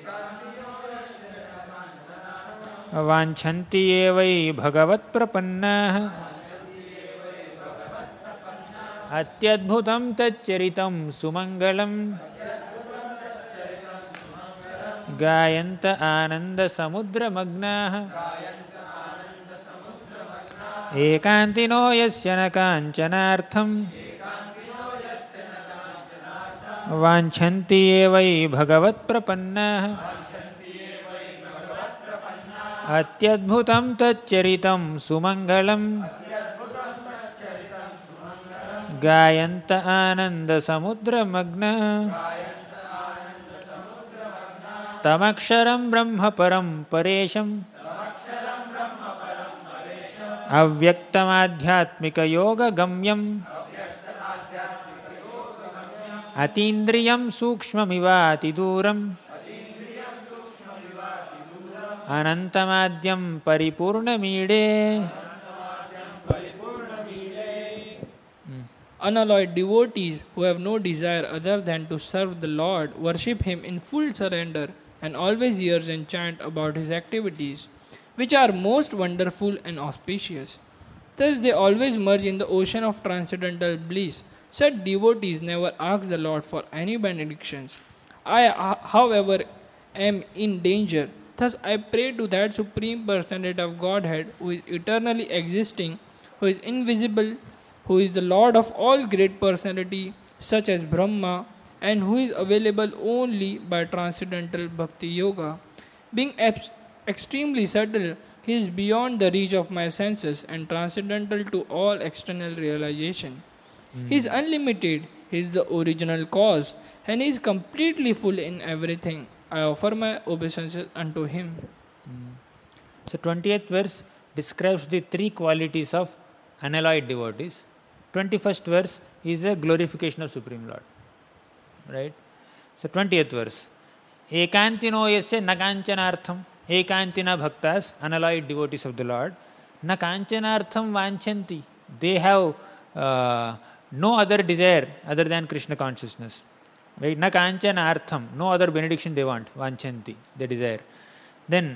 vanchanti evai bhagavat prapannaha atyadbhutam tacharitam sumangalam gayanta ananda samudra magnaha ekantino yasya na kanchanartham vanchanti evai bhagavat prapannaha atyadbhutam tacharitam sumangalam gayanta ananda samudra magna tamaksharam brahma param paresham avyaktamadhyatmika yoga gamyam atindriyam sukshmamivati duram anantamadyam paripurnamide. Unalloyed devotees who have no desire other than to serve the Lord worship Him in full surrender and always hears and chant about His activities, which are most wonderful and auspicious. Thus they always merge in the ocean of transcendental bliss. Such devotees never ask the Lord for any benedictions. I, however, am in danger. Thus I pray to that Supreme Personality of Godhead who is eternally existing, who is invisible, who is the Lord of all great personality such as Brahma, and who is available only by transcendental bhakti yoga. Being extremely subtle, He is beyond the reach of my senses and transcendental to all external realization. He is unlimited, He is the original cause, and He is completely full in everything. I offer my obeisances unto Him. So 20th verse describes the three qualities of unalloyed devotees. 21st verse is a glorification of Supreme Lord. Right? So 20th verse. Ekantino yasya nakanchanartham. Ekantina bhaktas, unalloyed devotees of the Lord. Nakanchanartham vanchanti. They have no other desire other than Krishna consciousness. Right? Na kanchana artham, no other benediction they want, vanchanti, they desire. Then,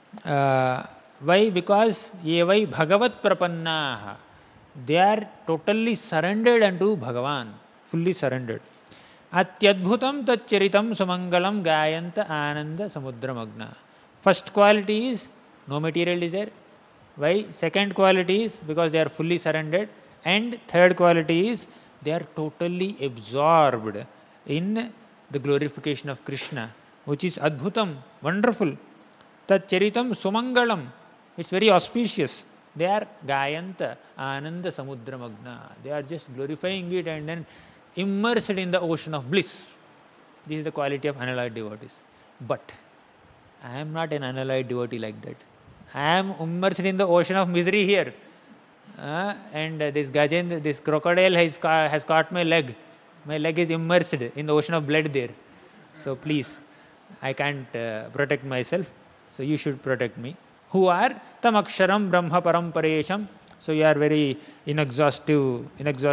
why? Because evai bhagavat prapannaha, they are totally surrendered unto Bhagavan, fully surrendered. Atyadbhutam tacharitam sumangalam gayanta ananda samudra magna. First quality is no material desire. Why? Second quality is because they are fully surrendered. And third quality is they are totally absorbed in the glorification of Krishna, which is adbhutam, wonderful. Tat charitam sumangalam, it's very auspicious. They are gayanta ananda samudra magna. They are just glorifying it and then immersed in the ocean of bliss. This is the quality of unalloyed devotees. But I am not an unalloyed devotee like that. I am immersed in the ocean of misery here. And this Gajendra, this crocodile has caught my leg. My leg is immersed in the ocean of blood there. So please, I can't protect myself. So you should protect me. Who are tam aksharam brahma param paresham. So you are very inexhausted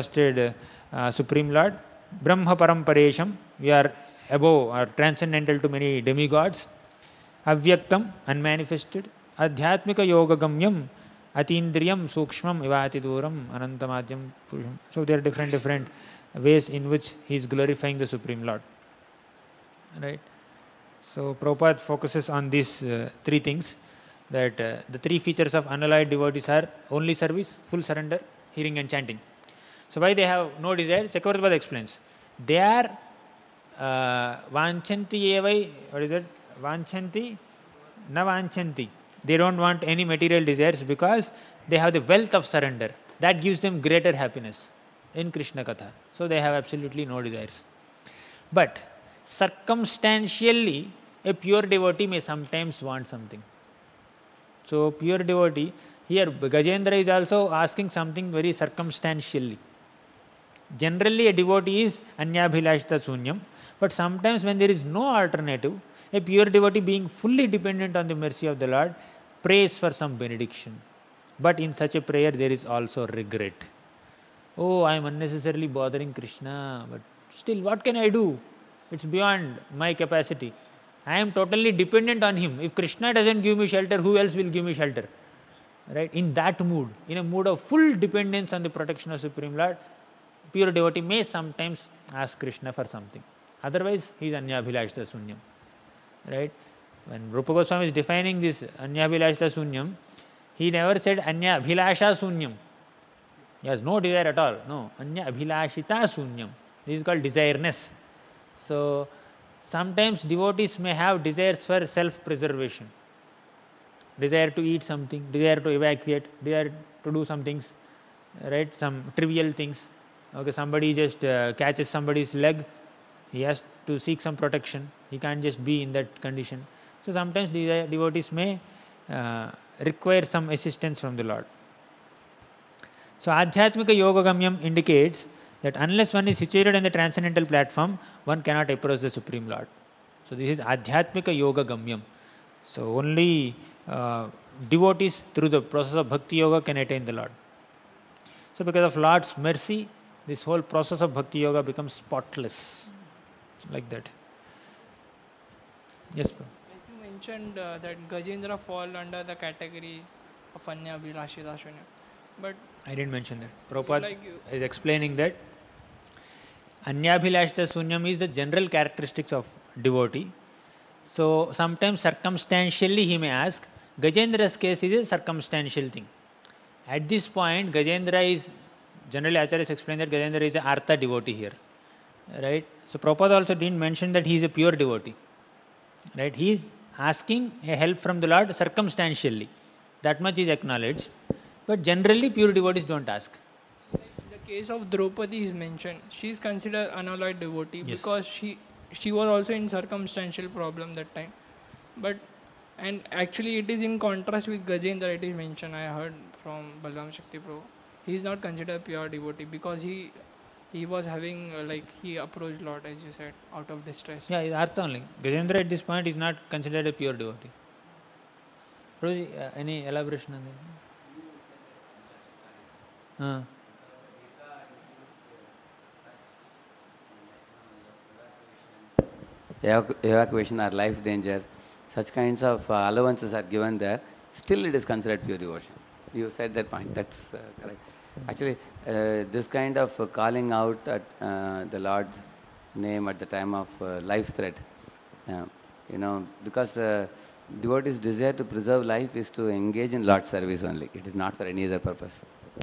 Supreme Lord. Brahma param paresham. You are above or transcendental to many demigods. Avyaktam, unmanifested. Adhyatmika yoga gamyam. Atindriyam sukshmam ivati duram anantamadyam purusham. So there are different ways in which he is glorifying the Supreme Lord. Right? So Prabhupada focuses on these three things, that the three features of unalloyed devotees are only service, full surrender, hearing and chanting. So why they have no desire? Chakravarti Baba explains. They are vanchanti evai, what is it? Vanchanti, na vanchanti. They don't want any material desires because they have the wealth of surrender. That gives them greater happiness in Krishna Katha. So they have absolutely no desires. But circumstantially, a pure devotee may sometimes want something. So pure devotee, here Gajendra is also asking something very circumstantially. Generally a devotee is anyabhilashita sunyam, But sometimes when there is no alternative, a pure devotee being fully dependent on the mercy of the Lord prays for some benediction. But in such a prayer there is also regret. Oh, I am unnecessarily bothering Krishna, but still what can I do? It's beyond my capacity. I am totally dependent on him. If Krishna doesn't give me shelter, who else will give me shelter? Right? In that mood, in a mood of full dependence on the protection of Supreme Lord, pure devotee may sometimes ask Krishna for something. Otherwise, he is Anyabhilashita Sunyam. Right? When Rupa Goswami is defining this Anyabhilashita Sunyam, he never said Anyabhilasha Sunyam. He has no desire at all. No, Anyabhilashita Sunyam. This is called desireness. So, sometimes devotees may have desires for self-preservation. Desire to eat something, desire to evacuate, desire to do some things, right? Some trivial things. Okay, somebody just catches somebody's leg, he has to seek some protection. He can't just be in that condition. So sometimes devotees may require some assistance from the Lord. So Adhyatmika Yogagamyam indicates that unless one is situated on the transcendental platform, one cannot approach the Supreme Lord. So this is Adhyatmika Yogagamyam. So only devotees through the process of Bhakti Yoga can attain the Lord. So because of Lord's mercy, this whole process of Bhakti Yoga becomes spotless. Like that. Yes, bro. As you mentioned that Gajendra fall under the category of Anyabhilashita Sunyam. But I didn't mention that. Prabhupada like is explaining that Anyabhilashita Sunyam is the general characteristics of devotee. So sometimes circumstantially he may ask. Gajendra's case is a circumstantial thing. At this point, Gajendra is, generally Acharyas explain that Gajendra is an Artha devotee here. Right? So Prabhupada also didn't mention that he is a pure devotee. Right? He is asking a help from the Lord circumstantially. That much is acknowledged. But generally pure devotees don't ask. the case of Draupadi is mentioned. She is considered unalloyed devotee Yes. because she was also in circumstantial problem that time. But and actually it is in contrast with Gajendra. It is mentioned. I heard from Balaram Shakti Prabhu. He is not considered pure devotee because he was having he approached Lord, as you said, out of distress. Yeah, it's Artha only. Gajendra at this point is not considered a pure devotee. Prabhuji, any elaboration on that? Evacuation or life danger, such kinds of allowances are given there, still it is considered pure devotion. You said that point, that's correct. Actually, this kind of calling out at the Lord's name at the time of life threat, because devotees' desire to preserve life is to engage in Lord's service only. It is not for any other purpose.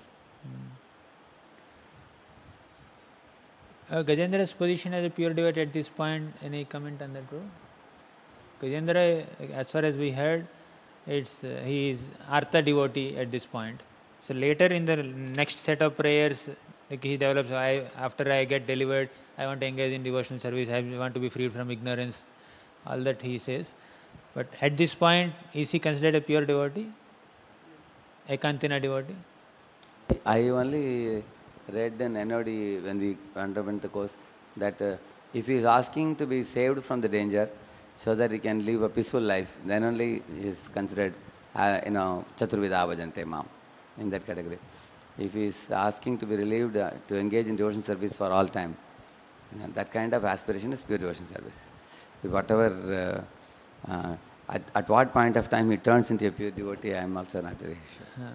Gajendra's position as a pure devotee at this point, any comment on that, bro? Gajendra, as far as we heard, he is Artha devotee at this point. So later in the next set of prayers, he develops, after I get delivered, I want to engage in devotional service, I want to be freed from ignorance, all that he says. But at this point, is he considered a pure devotee? Ekantina devotee? I only read in NOD when we underwent the course that if he is asking to be saved from the danger so that he can live a peaceful life, then only he is considered, Chaturvida Bhajante Mam, in that category. If he is asking to be relieved, to engage in devotion service for all time, that kind of aspiration is pure devotion service. If whatever, at what point of time he turns into a pure devotee, I am also not very sure.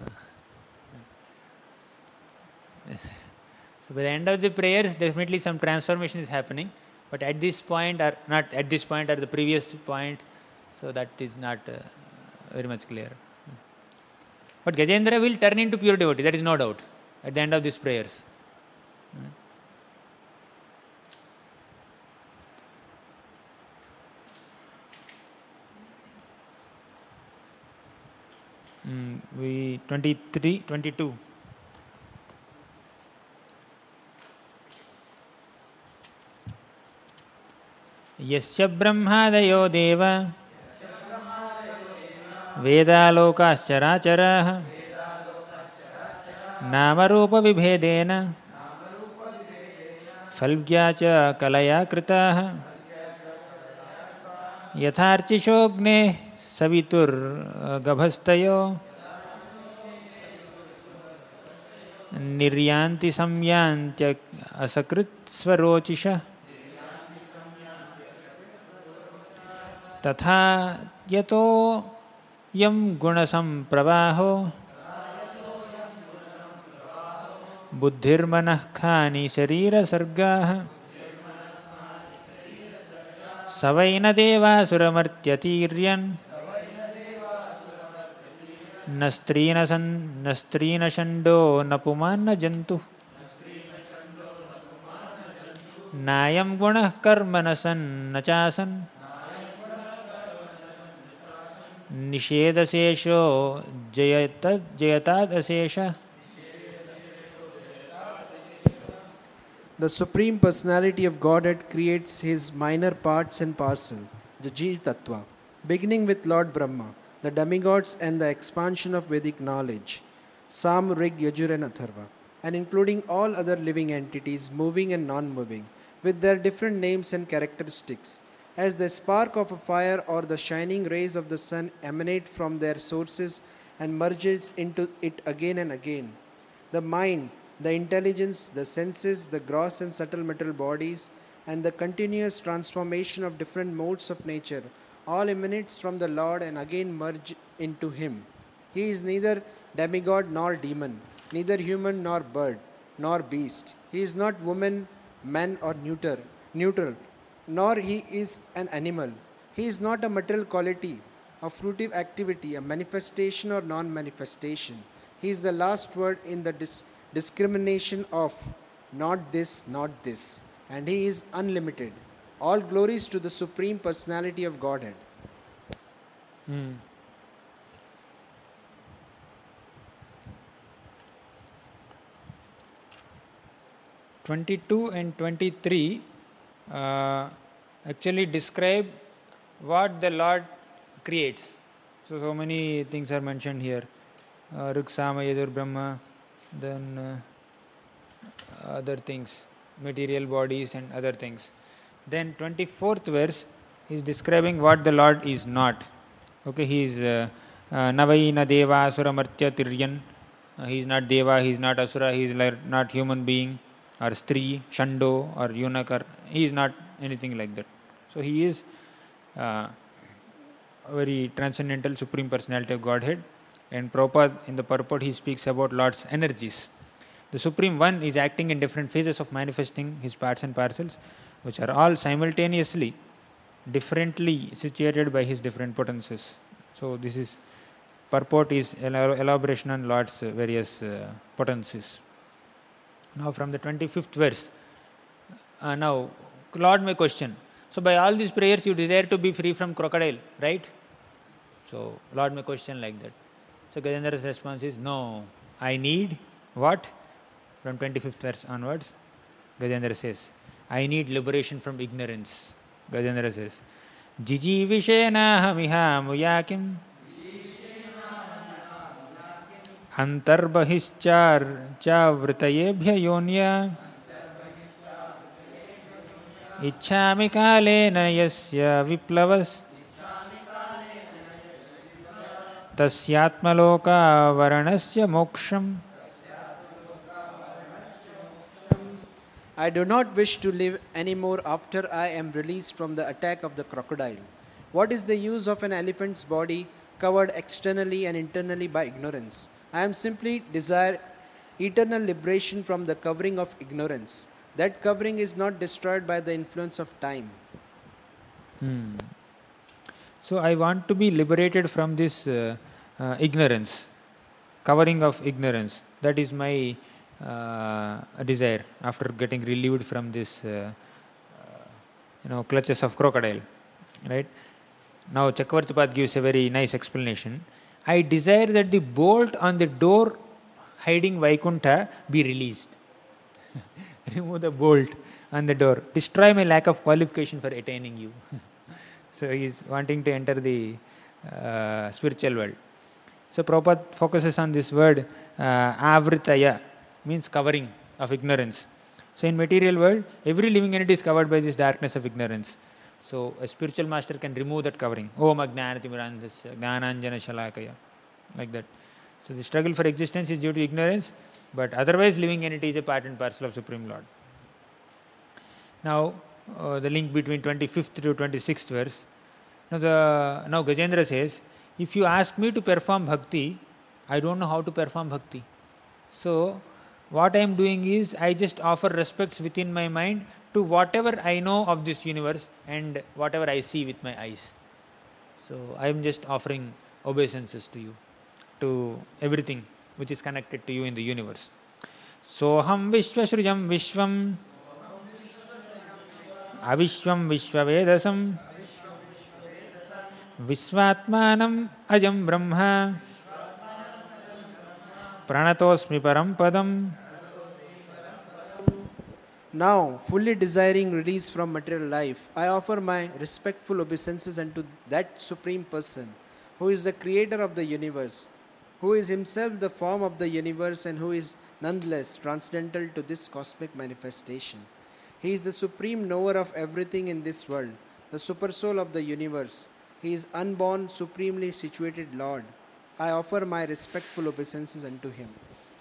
So by the end of the prayers, definitely some transformation is happening. But at this point, or not at this point, or the previous point, so that is not very much clear. But Gajendra will turn into pure devotee, there is no doubt, at the end of these prayers. We 23, 22. यस्य ब्रह्मादयो देव वेदालोकाश्चराचराः नामरूपविभेदेन फल्ग्या च कलया कृताः यथार्चिषोऽग्ने सवितुर्गभस्तयो निर्यान्ति संयान्त्य असकृत् स्वरोचिषः तथा यतो यं गुणसंप्रवाहो बुद्धिर्मनः खानि शरीरसर्गाः स वै न देवासुरमर्त्यतीर्यन् न स्त्री न षण्डो न पुमान् न जन्तुः नायं गुणः कर्म न सन् न चासन् निषेधशेषो जयतादशेषः. The Supreme Personality of Godhead creates his minor parts and parcel, the Jeev Tattva, beginning with Lord Brahma, the demigods and the expansion of Vedic knowledge, Sam, Rig, Yajur and Atharva, and including all other living entities, moving and non-moving, with their different names and characteristics. As the spark of a fire or the shining rays of the sun emanate from their sources and merges into it again and again, the mind, the intelligence, the senses, the gross and subtle material bodies, and the continuous transformation of different modes of nature all emanates from the Lord and again merge into him. He is neither demigod nor demon, neither human nor bird, nor beast. He is not woman, man or neutral, nor he is an animal. He is not a material quality, a fruitive activity, a manifestation or non-manifestation. He is the last word in the discrimination of not this, and he is unlimited. All glories to the Supreme Personality of Godhead. 22 and 23 actually describe what the Lord creates. So many things are mentioned here. Rig, Sama, Yadur, Brahma, then other things, material bodies and other things. Then 24th verse is describing what the Lord is not. Okay, he is Navai na Deva Asura Martya Tiryan. He is not Deva, he is not Asura, he is like not human being or Stri, Shando or eunuch, or he is not anything like that. So he is a very transcendental Supreme Personality of Godhead. And Prabhupada in the purport he speaks about Lord's energies. The Supreme One is acting in different phases of manifesting his parts and parcels, which are all simultaneously differently situated by his different potencies. So this is purport is elaboration on Lord's various potencies. Now from the 25th verse, now Lord may question. So by all these prayers you desire to be free from crocodile, right? So Lord may question like that. So Gajendra's response is, no, I need what? From 25th verse onwards, Gajendra says, I need liberation from ignorance. Gajendra says, Jiji Vishena Hamiha Muyakim Antarbahischar Chavritayebhya Yonya Ichchami Kalena Yasya Viplavas Tasyatmaloka Varanasya Moksham. I do not wish to live anymore after I am released from the attack of the crocodile. What is the use of an elephant's body covered externally and internally by ignorance? I am simply desire eternal liberation from the covering of ignorance. That covering is not destroyed by the influence of time. So I want to be liberated from this ignorance, covering of ignorance. That is my desire after getting relieved from this clutches of crocodile, right? Now Chakravartipad gives a very nice explanation. I desire that the bolt on the door hiding Vaikuntha be released. Remove the bolt on the door. Destroy my lack of qualification for attaining you. So he is wanting to enter the spiritual world. So Prabhupada focuses on this word avritaya, means covering of ignorance. So in material world, every living entity is covered by this darkness of ignorance. So a spiritual master can remove that covering. Om Ajnanatimirandasya Jnananjana Shalakaya. Like that. So the struggle for existence is due to ignorance, but otherwise living entity is a part and parcel of Supreme Lord. Now the link between 25th to 26th verse. Now Gajendra says, if you ask me to perform bhakti, I don't know how to perform bhakti. So what I am doing is I just offer respects within my mind to whatever I know of this universe and whatever I see with my eyes. So I am just offering obeisances to you, to everything which is connected to you in the universe. Soham Vishwashrujam Vishwam Avishwam Vishwavedasam Visvatmanam Ajam Brahma Pranatosmi Param Padam. Now, fully desiring release from material life, I offer my respectful obeisances unto that Supreme Person, who is the creator of the universe, who is himself the form of the universe and who is nonetheless transcendental to this cosmic manifestation. He is the supreme knower of everything in this world, the supersoul of the universe. He is unborn, supremely situated Lord. I offer my respectful obeisances unto him.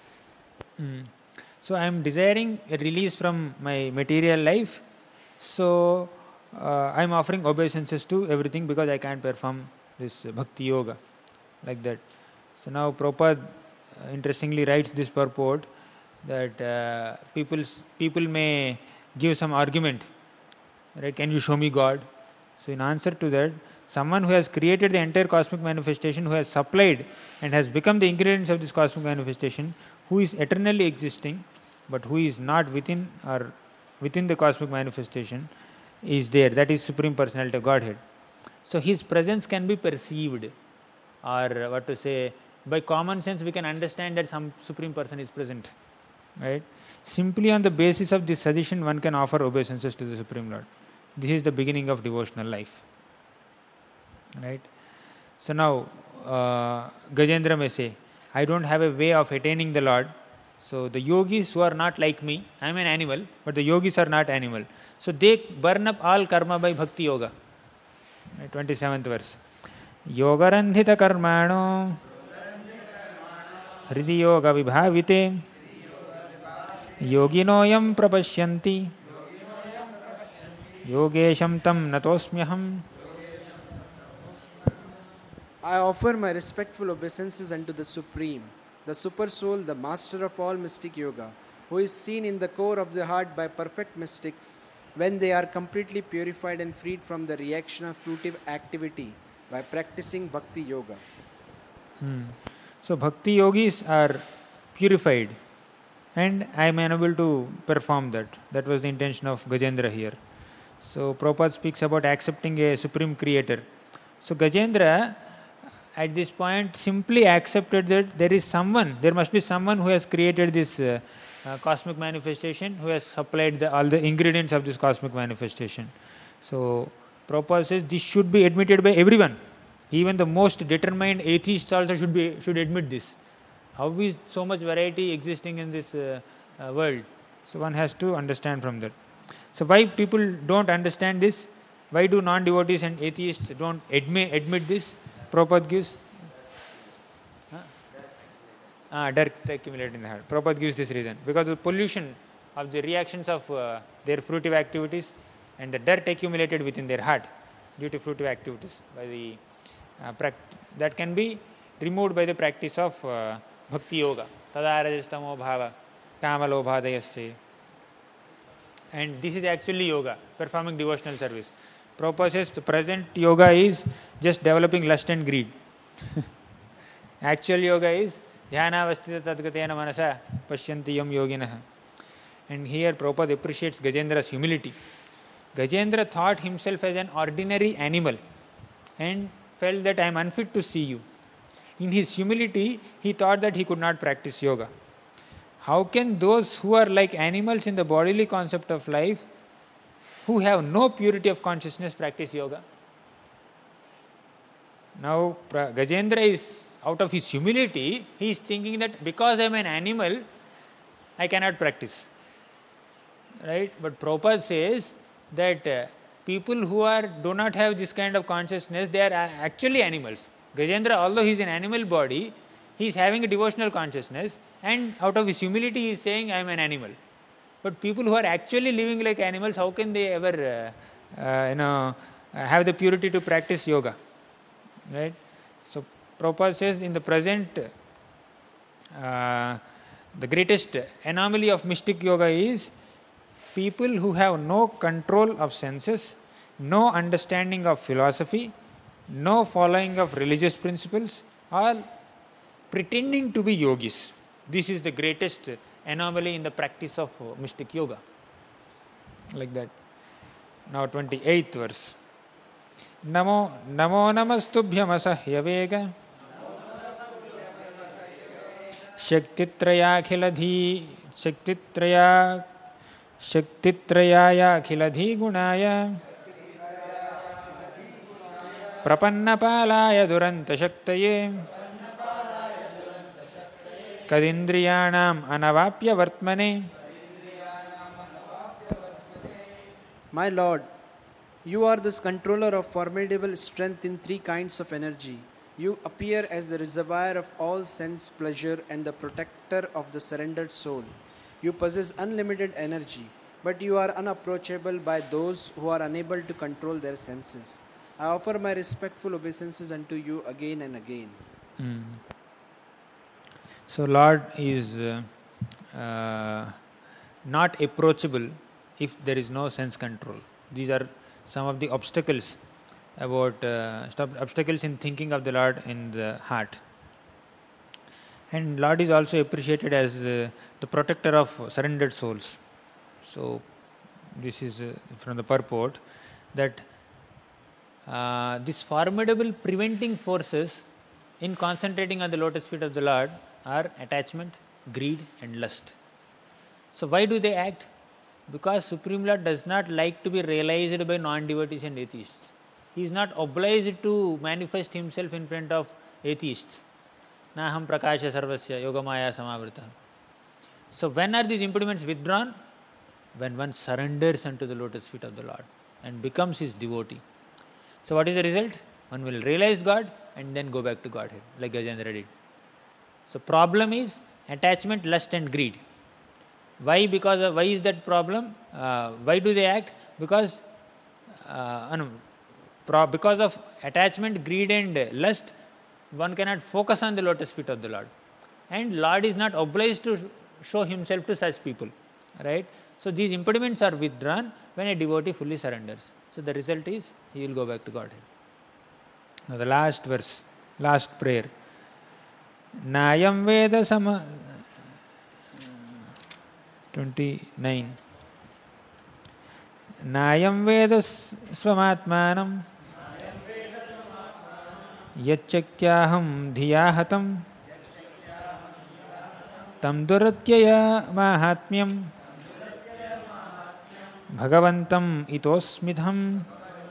So I am desiring a release from my material life. So I am offering obeisances to everything because I can't perform this bhakti yoga, like that. So now Prabhupada interestingly writes this purport that people may give some argument, right? Can you show me God? So in answer to that, someone who has created the entire cosmic manifestation, who has supplied and has become the ingredients of this cosmic manifestation, who is eternally existing, but who is not within the cosmic manifestation, is there. That is Supreme Personality of Godhead. So his presence can be perceived, or by common sense we can understand that some Supreme Person is present. Right? Simply on the basis of this suggestion, one can offer obeisances to the Supreme Lord. This is the beginning of devotional life. Right? So now Gajendra may say, I don't have a way of attaining the Lord. So the yogis who are not like me, I am an animal, but the yogis are not animal. So they burn up all karma by bhakti yoga. Right? 27th verse. Yogarandhita karmano hridi yoga vibhavite yoginoyam prapashyanti yogesham tam natosmyaham. I offer my respectful obeisances unto the Supreme, the Super Soul, the Master of all mystic yoga, who is seen in the core of the heart by perfect mystics when they are completely purified and freed from the reaction of fruitive activity by practicing bhakti yoga. So bhakti yogis are purified, and I am unable to perform that. That was the intention of Gajendra here. So Prabhupada speaks about accepting a supreme creator. So Gajendra at this point simply accepted that there must be someone who has created this cosmic manifestation, who has supplied all the ingredients of this cosmic manifestation. So Prabhupada says this should be admitted by everyone. Even the most determined atheists also should admit this. How is so much variety existing in this world? So one has to understand from that. So why people don't understand this? Why do non-devotees and atheists don't admit this? Prabhupada gives dirt accumulated in the heart. Prabhupada gives this reason. Because of the pollution of the reactions of their fruitive activities and the dirt accumulated within their heart due to fruitive activities by the that can be removed by the practice of bhakti yoga. Tadarajastamo bhava kamalobhadayasya. And this is actually yoga, performing devotional service. Prabhupada says the present yoga is just developing lust and greed. Actual yoga is dhyanavastita tadgatena manasa pashyanti yam yoginah. And here Prabhupada appreciates Gajendra's humility. Gajendra thought himself as an ordinary animal and felt that I am unfit to see you. In his humility, he thought that he could not practice yoga. How can those who are like animals in the bodily concept of life, who have no purity of consciousness, practice yoga? Now Gajendra is, out of his humility, he is thinking that because I am an animal, I cannot practice. Right? But Prabhupada says that people who do not have this kind of consciousness, they are actually animals. Gajendra, although he is an animal body, he is having a devotional consciousness, and out of his humility he is saying, I am an animal. But people who are actually living like animals, how can they ever have the purity to practice yoga? Right? So Prabhupada says, in the present, the greatest anomaly of mystic yoga is people who have no control of senses, no understanding of philosophy, no following of religious principles, all pretending to be yogis. This is the greatest anomaly in the practice of mystic yoga. Like that. Now 28th verse. Namo namastubhyam asahya vega shaktitraya khiladhi gunaya प्रपन्नपालाय दुरन्तशक्तये कदिन्द्रियाणाम् अनवाप्य वर्त्मने. My Lord, you are the controller of formidable strength in three kinds of energy. You appear as the reservoir of all sense pleasure and the protector of the surrendered soul. You possess unlimited energy, but you are unapproachable by those who are unable to control their senses. I offer my respectful obeisances unto you again and again. So Lord is not approachable if there is no sense control. These are some of the obstacles obstacles in thinking of the Lord in the heart. And Lord is also appreciated as the protector of surrendered souls. So this is from the purport that these formidable preventing forces in concentrating on the lotus feet of the Lord are attachment, greed and lust. So why do they act? Because Supreme Lord does not like to be realized by non-devotees and atheists. He is not obliged to manifest himself in front of atheists. Naham prakasha sarvasya yogamaya samavrita. So when are these impediments withdrawn? When one surrenders unto the lotus feet of the Lord and becomes his devotee. So what is the result? One will realize God and then go back to Godhead, like Gajendra did. So problem is attachment, lust and greed. Why is that problem? Why do they act? Because of attachment, greed and lust, one cannot focus on the lotus feet of the Lord. And Lord is not obliged to show himself to such people. Right? So these impediments are withdrawn when a devotee fully surrenders. So the result is he will go back to Godhead. Now the last verse, last prayer. Nayam Veda Sama 29. Nayam Veda Swamatmanam Yachakyaham Dhiyahatam Tam Duratyaya Mahatmyam Bhagavantam Itosmidham.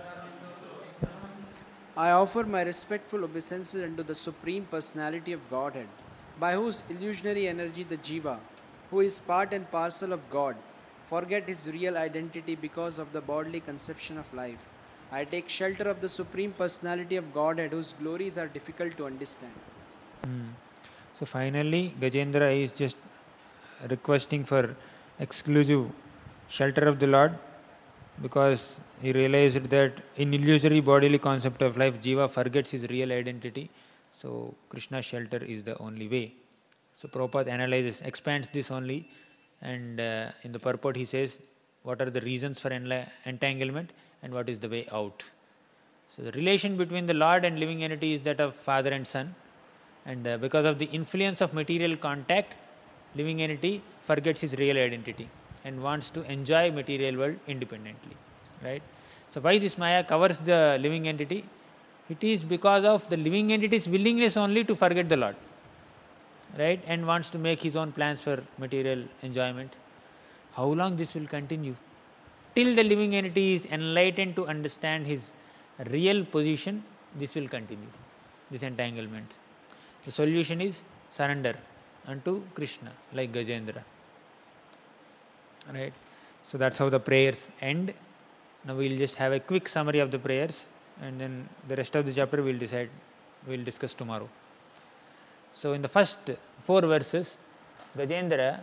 I offer my respectful obeisances unto the Supreme Personality of Godhead, by whose illusionary energy the Jiva, who is part and parcel of God, forget his real identity because of the bodily conception of life. I take shelter of the Supreme Personality of Godhead, whose glories are difficult to understand. So finally, Gajendra is just requesting for exclusive shelter of the Lord, because he realized that in illusory bodily concept of life, Jiva forgets his real identity. So Krishna's shelter is the only way. So Prabhupada expands this only, and in the purport he says, what are the reasons for entanglement and what is the way out. So the relation between the Lord and living entity is that of father and son, and because of the influence of material contact, living entity forgets his real identity and wants to enjoy material world independently. Right? So why this Maya covers the living entity? It is because of the living entity's willingness only to forget the Lord. Right? And wants to make his own plans for material enjoyment. How long this will continue? Till the living entity is enlightened to understand his real position, this will continue, this entanglement. The solution is surrender unto Krishna, like Gajendra. Right? So that's how the prayers end. Now we'll just have a quick summary of the prayers, and then the rest of the chapter we'll discuss tomorrow. So in the first 4 verses, Gajendra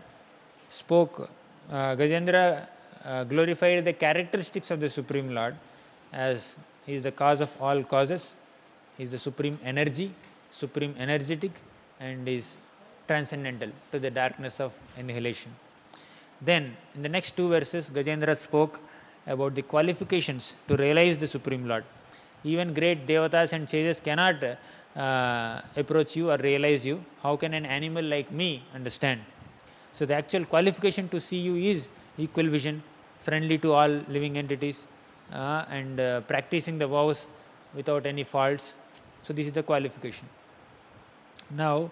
glorified the characteristics of the Supreme Lord, as He is the cause of all causes, He is the supreme energy, supreme energetic, and is transcendental to the darkness of annihilation. Then in the next 2 verses, Gajendra spoke about the qualifications to realize the Supreme Lord. Even great devatas and sages cannot approach you or realize you. How can an animal like me understand? So the actual qualification to see you is equal vision, friendly to all living entities, and practicing the vows without any faults. So this is the qualification. Now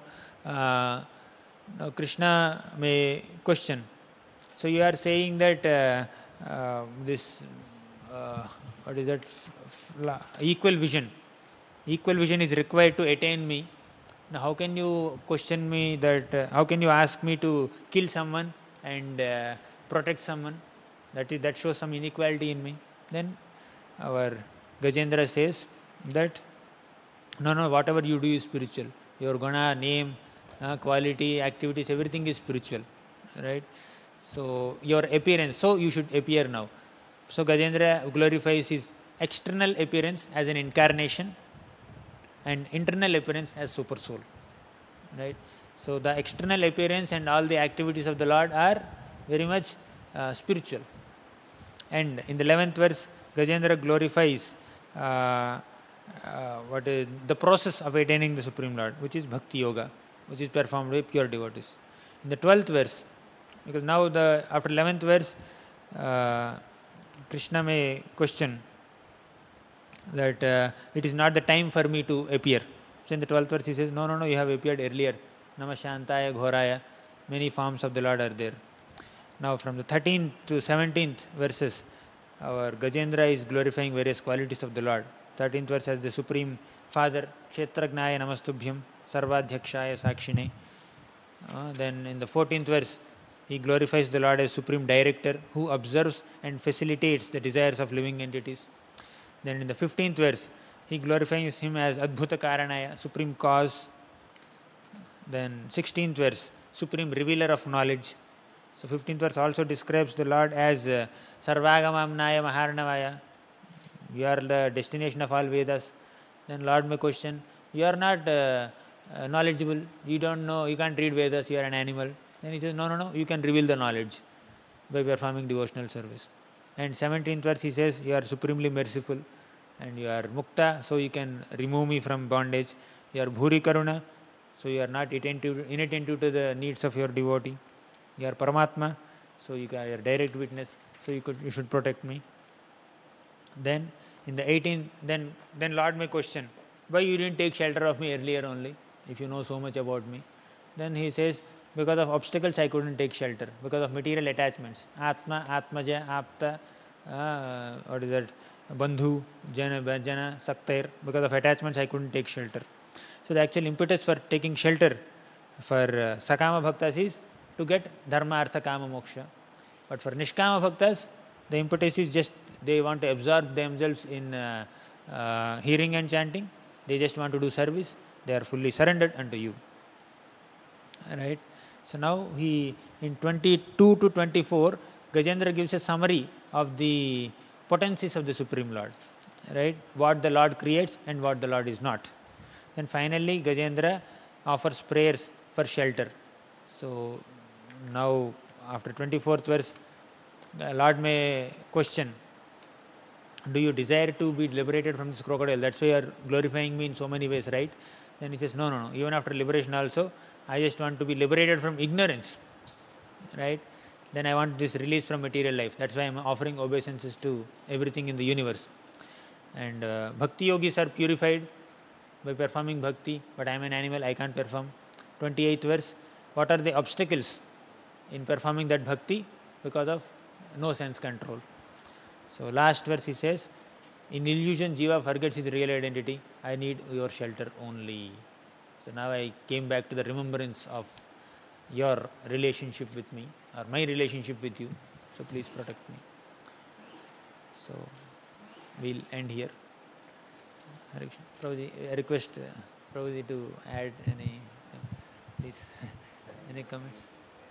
Krishna may question. So you are saying that what is that? Equal vision is required to attain me. Now how can you question me that? How can you ask me to kill someone and protect someone? That shows some inequality in me. Then our Gajendra says that no, whatever you do is spiritual. Your guna, name, quality, activities, everything is spiritual, right? So your appearance, so you should appear now. So Gajendra glorifies his external appearance as an incarnation and internal appearance as super soul, right? So the external appearance and all the activities of the Lord are very much spiritual. And in the 11th verse, Gajendra glorifies what is the process of attaining the Supreme Lord, which is Bhakti Yoga, which is performed by pure devotees. In the 12th verse, because now after 11th verse, Krishna may question that it is not the time for me to appear. So in the 12th verse he says, no, you have appeared earlier. Namah Shantaya Ghoraya, many forms of the Lord are there. Now from the 13th to 17th verses, our Gajendra is glorifying various qualities of the Lord. 13th verse has the Supreme Father, Kshetragnaya Namastubhyam, Sarvadhyakshaya Sakshine. Then in the 14th verse, he glorifies the Lord as Supreme Director who observes and facilitates the desires of living entities. Then in the 15th verse, he glorifies him as Adbhuta Karanaya, Supreme Cause. Then 16th verse, Supreme Revealer of Knowledge. So 15th verse also describes the Lord as Sarvagamamnaya Maharnavaya. You are the destination of all Vedas. Then Lord may question, you are not knowledgeable, you don't know, you can't read Vedas, you are an animal. Then he says, no, you can reveal the knowledge by performing devotional service. And 17th verse he says, you are supremely merciful and you are Mukta, so you can remove me from bondage. You are Bhuri Karuna, so you are not inattentive to the needs of your devotee. You are Paramatma, so you are direct witness, so you should protect me. Then in the 18th, then Lord may question, why you didn't take shelter of me earlier only, if you know so much about me? Then he says, because of obstacles I couldn't take shelter, because of material attachments. Atma, Atmaja, Apta, what is that? Bandhu, Jana, Saktair. Because of attachments I couldn't take shelter. So the actual impetus for taking shelter for Sakama Bhaktas is to get Dharma, Artha, Kama, Moksha. But for Nishkama Bhaktas, the impetus is just they want to absorb themselves in hearing and chanting. They just want to do service. They are fully surrendered unto you. Right? So now in 22 to 24, Gajendra gives a summary of the potencies of the Supreme Lord. Right? What the Lord creates and what the Lord is not. Then finally, Gajendra offers prayers for shelter. So now after 24th verse, the Lord may question, do you desire to be liberated from this crocodile? That's why you are glorifying me in so many ways, right? Then he says, no. Even after liberation also, I just want to be liberated from ignorance, right? Then I want this release from material life. That's why I am offering obeisances to everything in the universe. And Bhakti yogis are purified by performing bhakti, but I am an animal, I can't perform. 28th verse, what are the obstacles in performing that bhakti? Because of no sense control. So last verse he says, in illusion Jiva forgets his real identity. I need your shelter only. So now I came back to the remembrance of your relationship with me, or my relationship with you. So please protect me. So we'll end here. Hare Krishna. Prabhuji, I request Prabhuji to add any, please, any comments?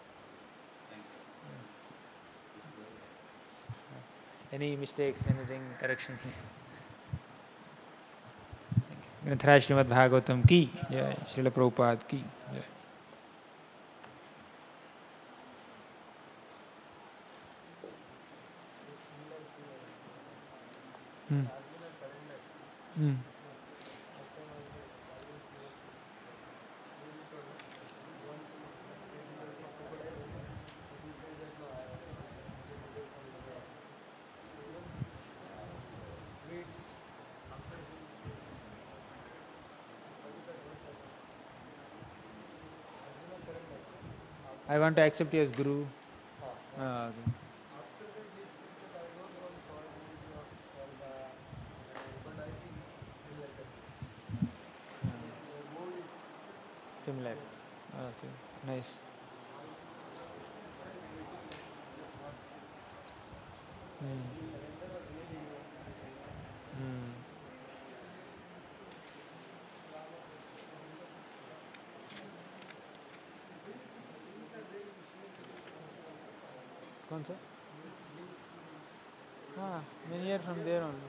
Any mistakes, anything, correction? ग्रंथराज Shrimad Bhagavatam की जय, श्रील प्रभुपाद की जय. I want to accept you as Guru. Okay. Similar. Okay, nice. कौन सा? हाँ, many years from there only.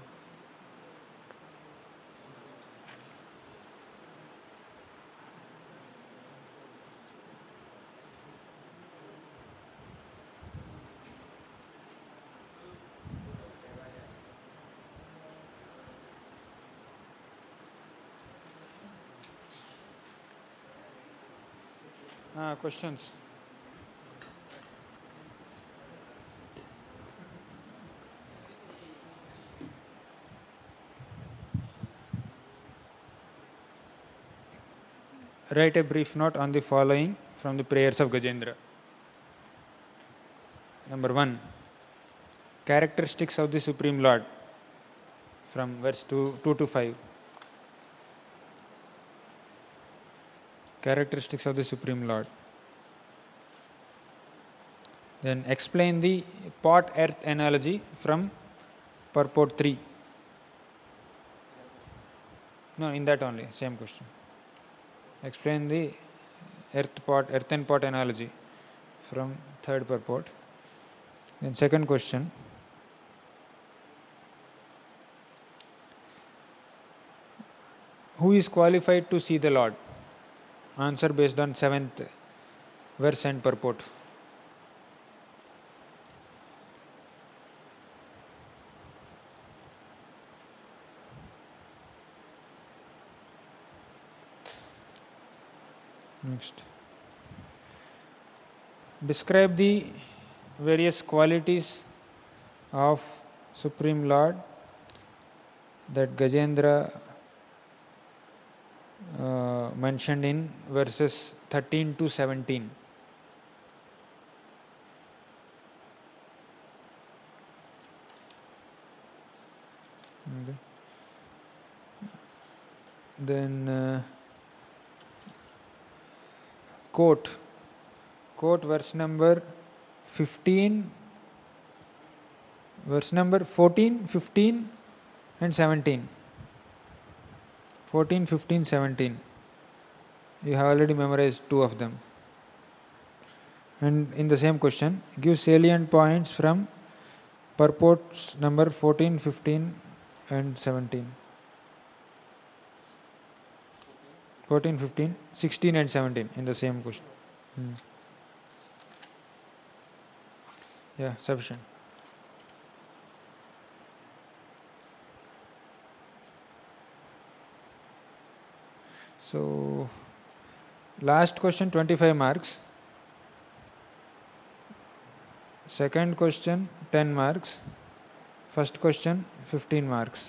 Questions? Write a brief note on the following from the prayers of Gajendra. Number 1, characteristics of the Supreme Lord, from verse 2 to 5. Characteristics of the Supreme Lord. Then explain the pot earth analogy from purport 3. No, in that only, same question. Explain the earthen pot analogy from third purport. Then second question. Who is qualified to see the Lord? Answer based on 7th verse and purport. Next. Describe the various qualities of Supreme Lord that Gajendra mentioned in verses 13 to 17. Okay. Then quote verse number 15, verse number 14, 15 and 17. 14, 15, 17. You have already memorized 2 of them. And in the same question, give salient points from purports number 14, 15 and 17. 14, 15, 16 and 17 in the same question. Yeah, sufficient. So, last question 25 marks. Second question 10 marks. First question 15 marks.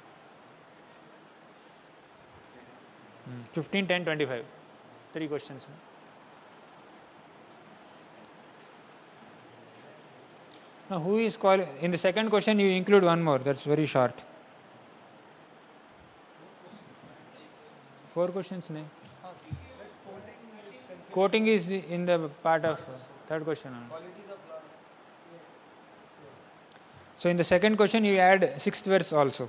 15, 10, 25. 3 questions. Now, who is in the second question you include one more. That's very short. 4 questions. No? Quoting is in the part of third question. So in the second question you add sixth verse also.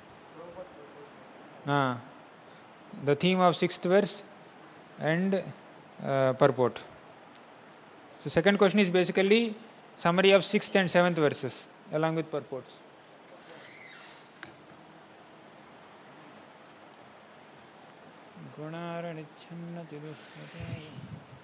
The theme of sixth verse and purport. So second question is basically summary of sixth and seventh verses along with purports. Gunara Nichhanna Chidusmata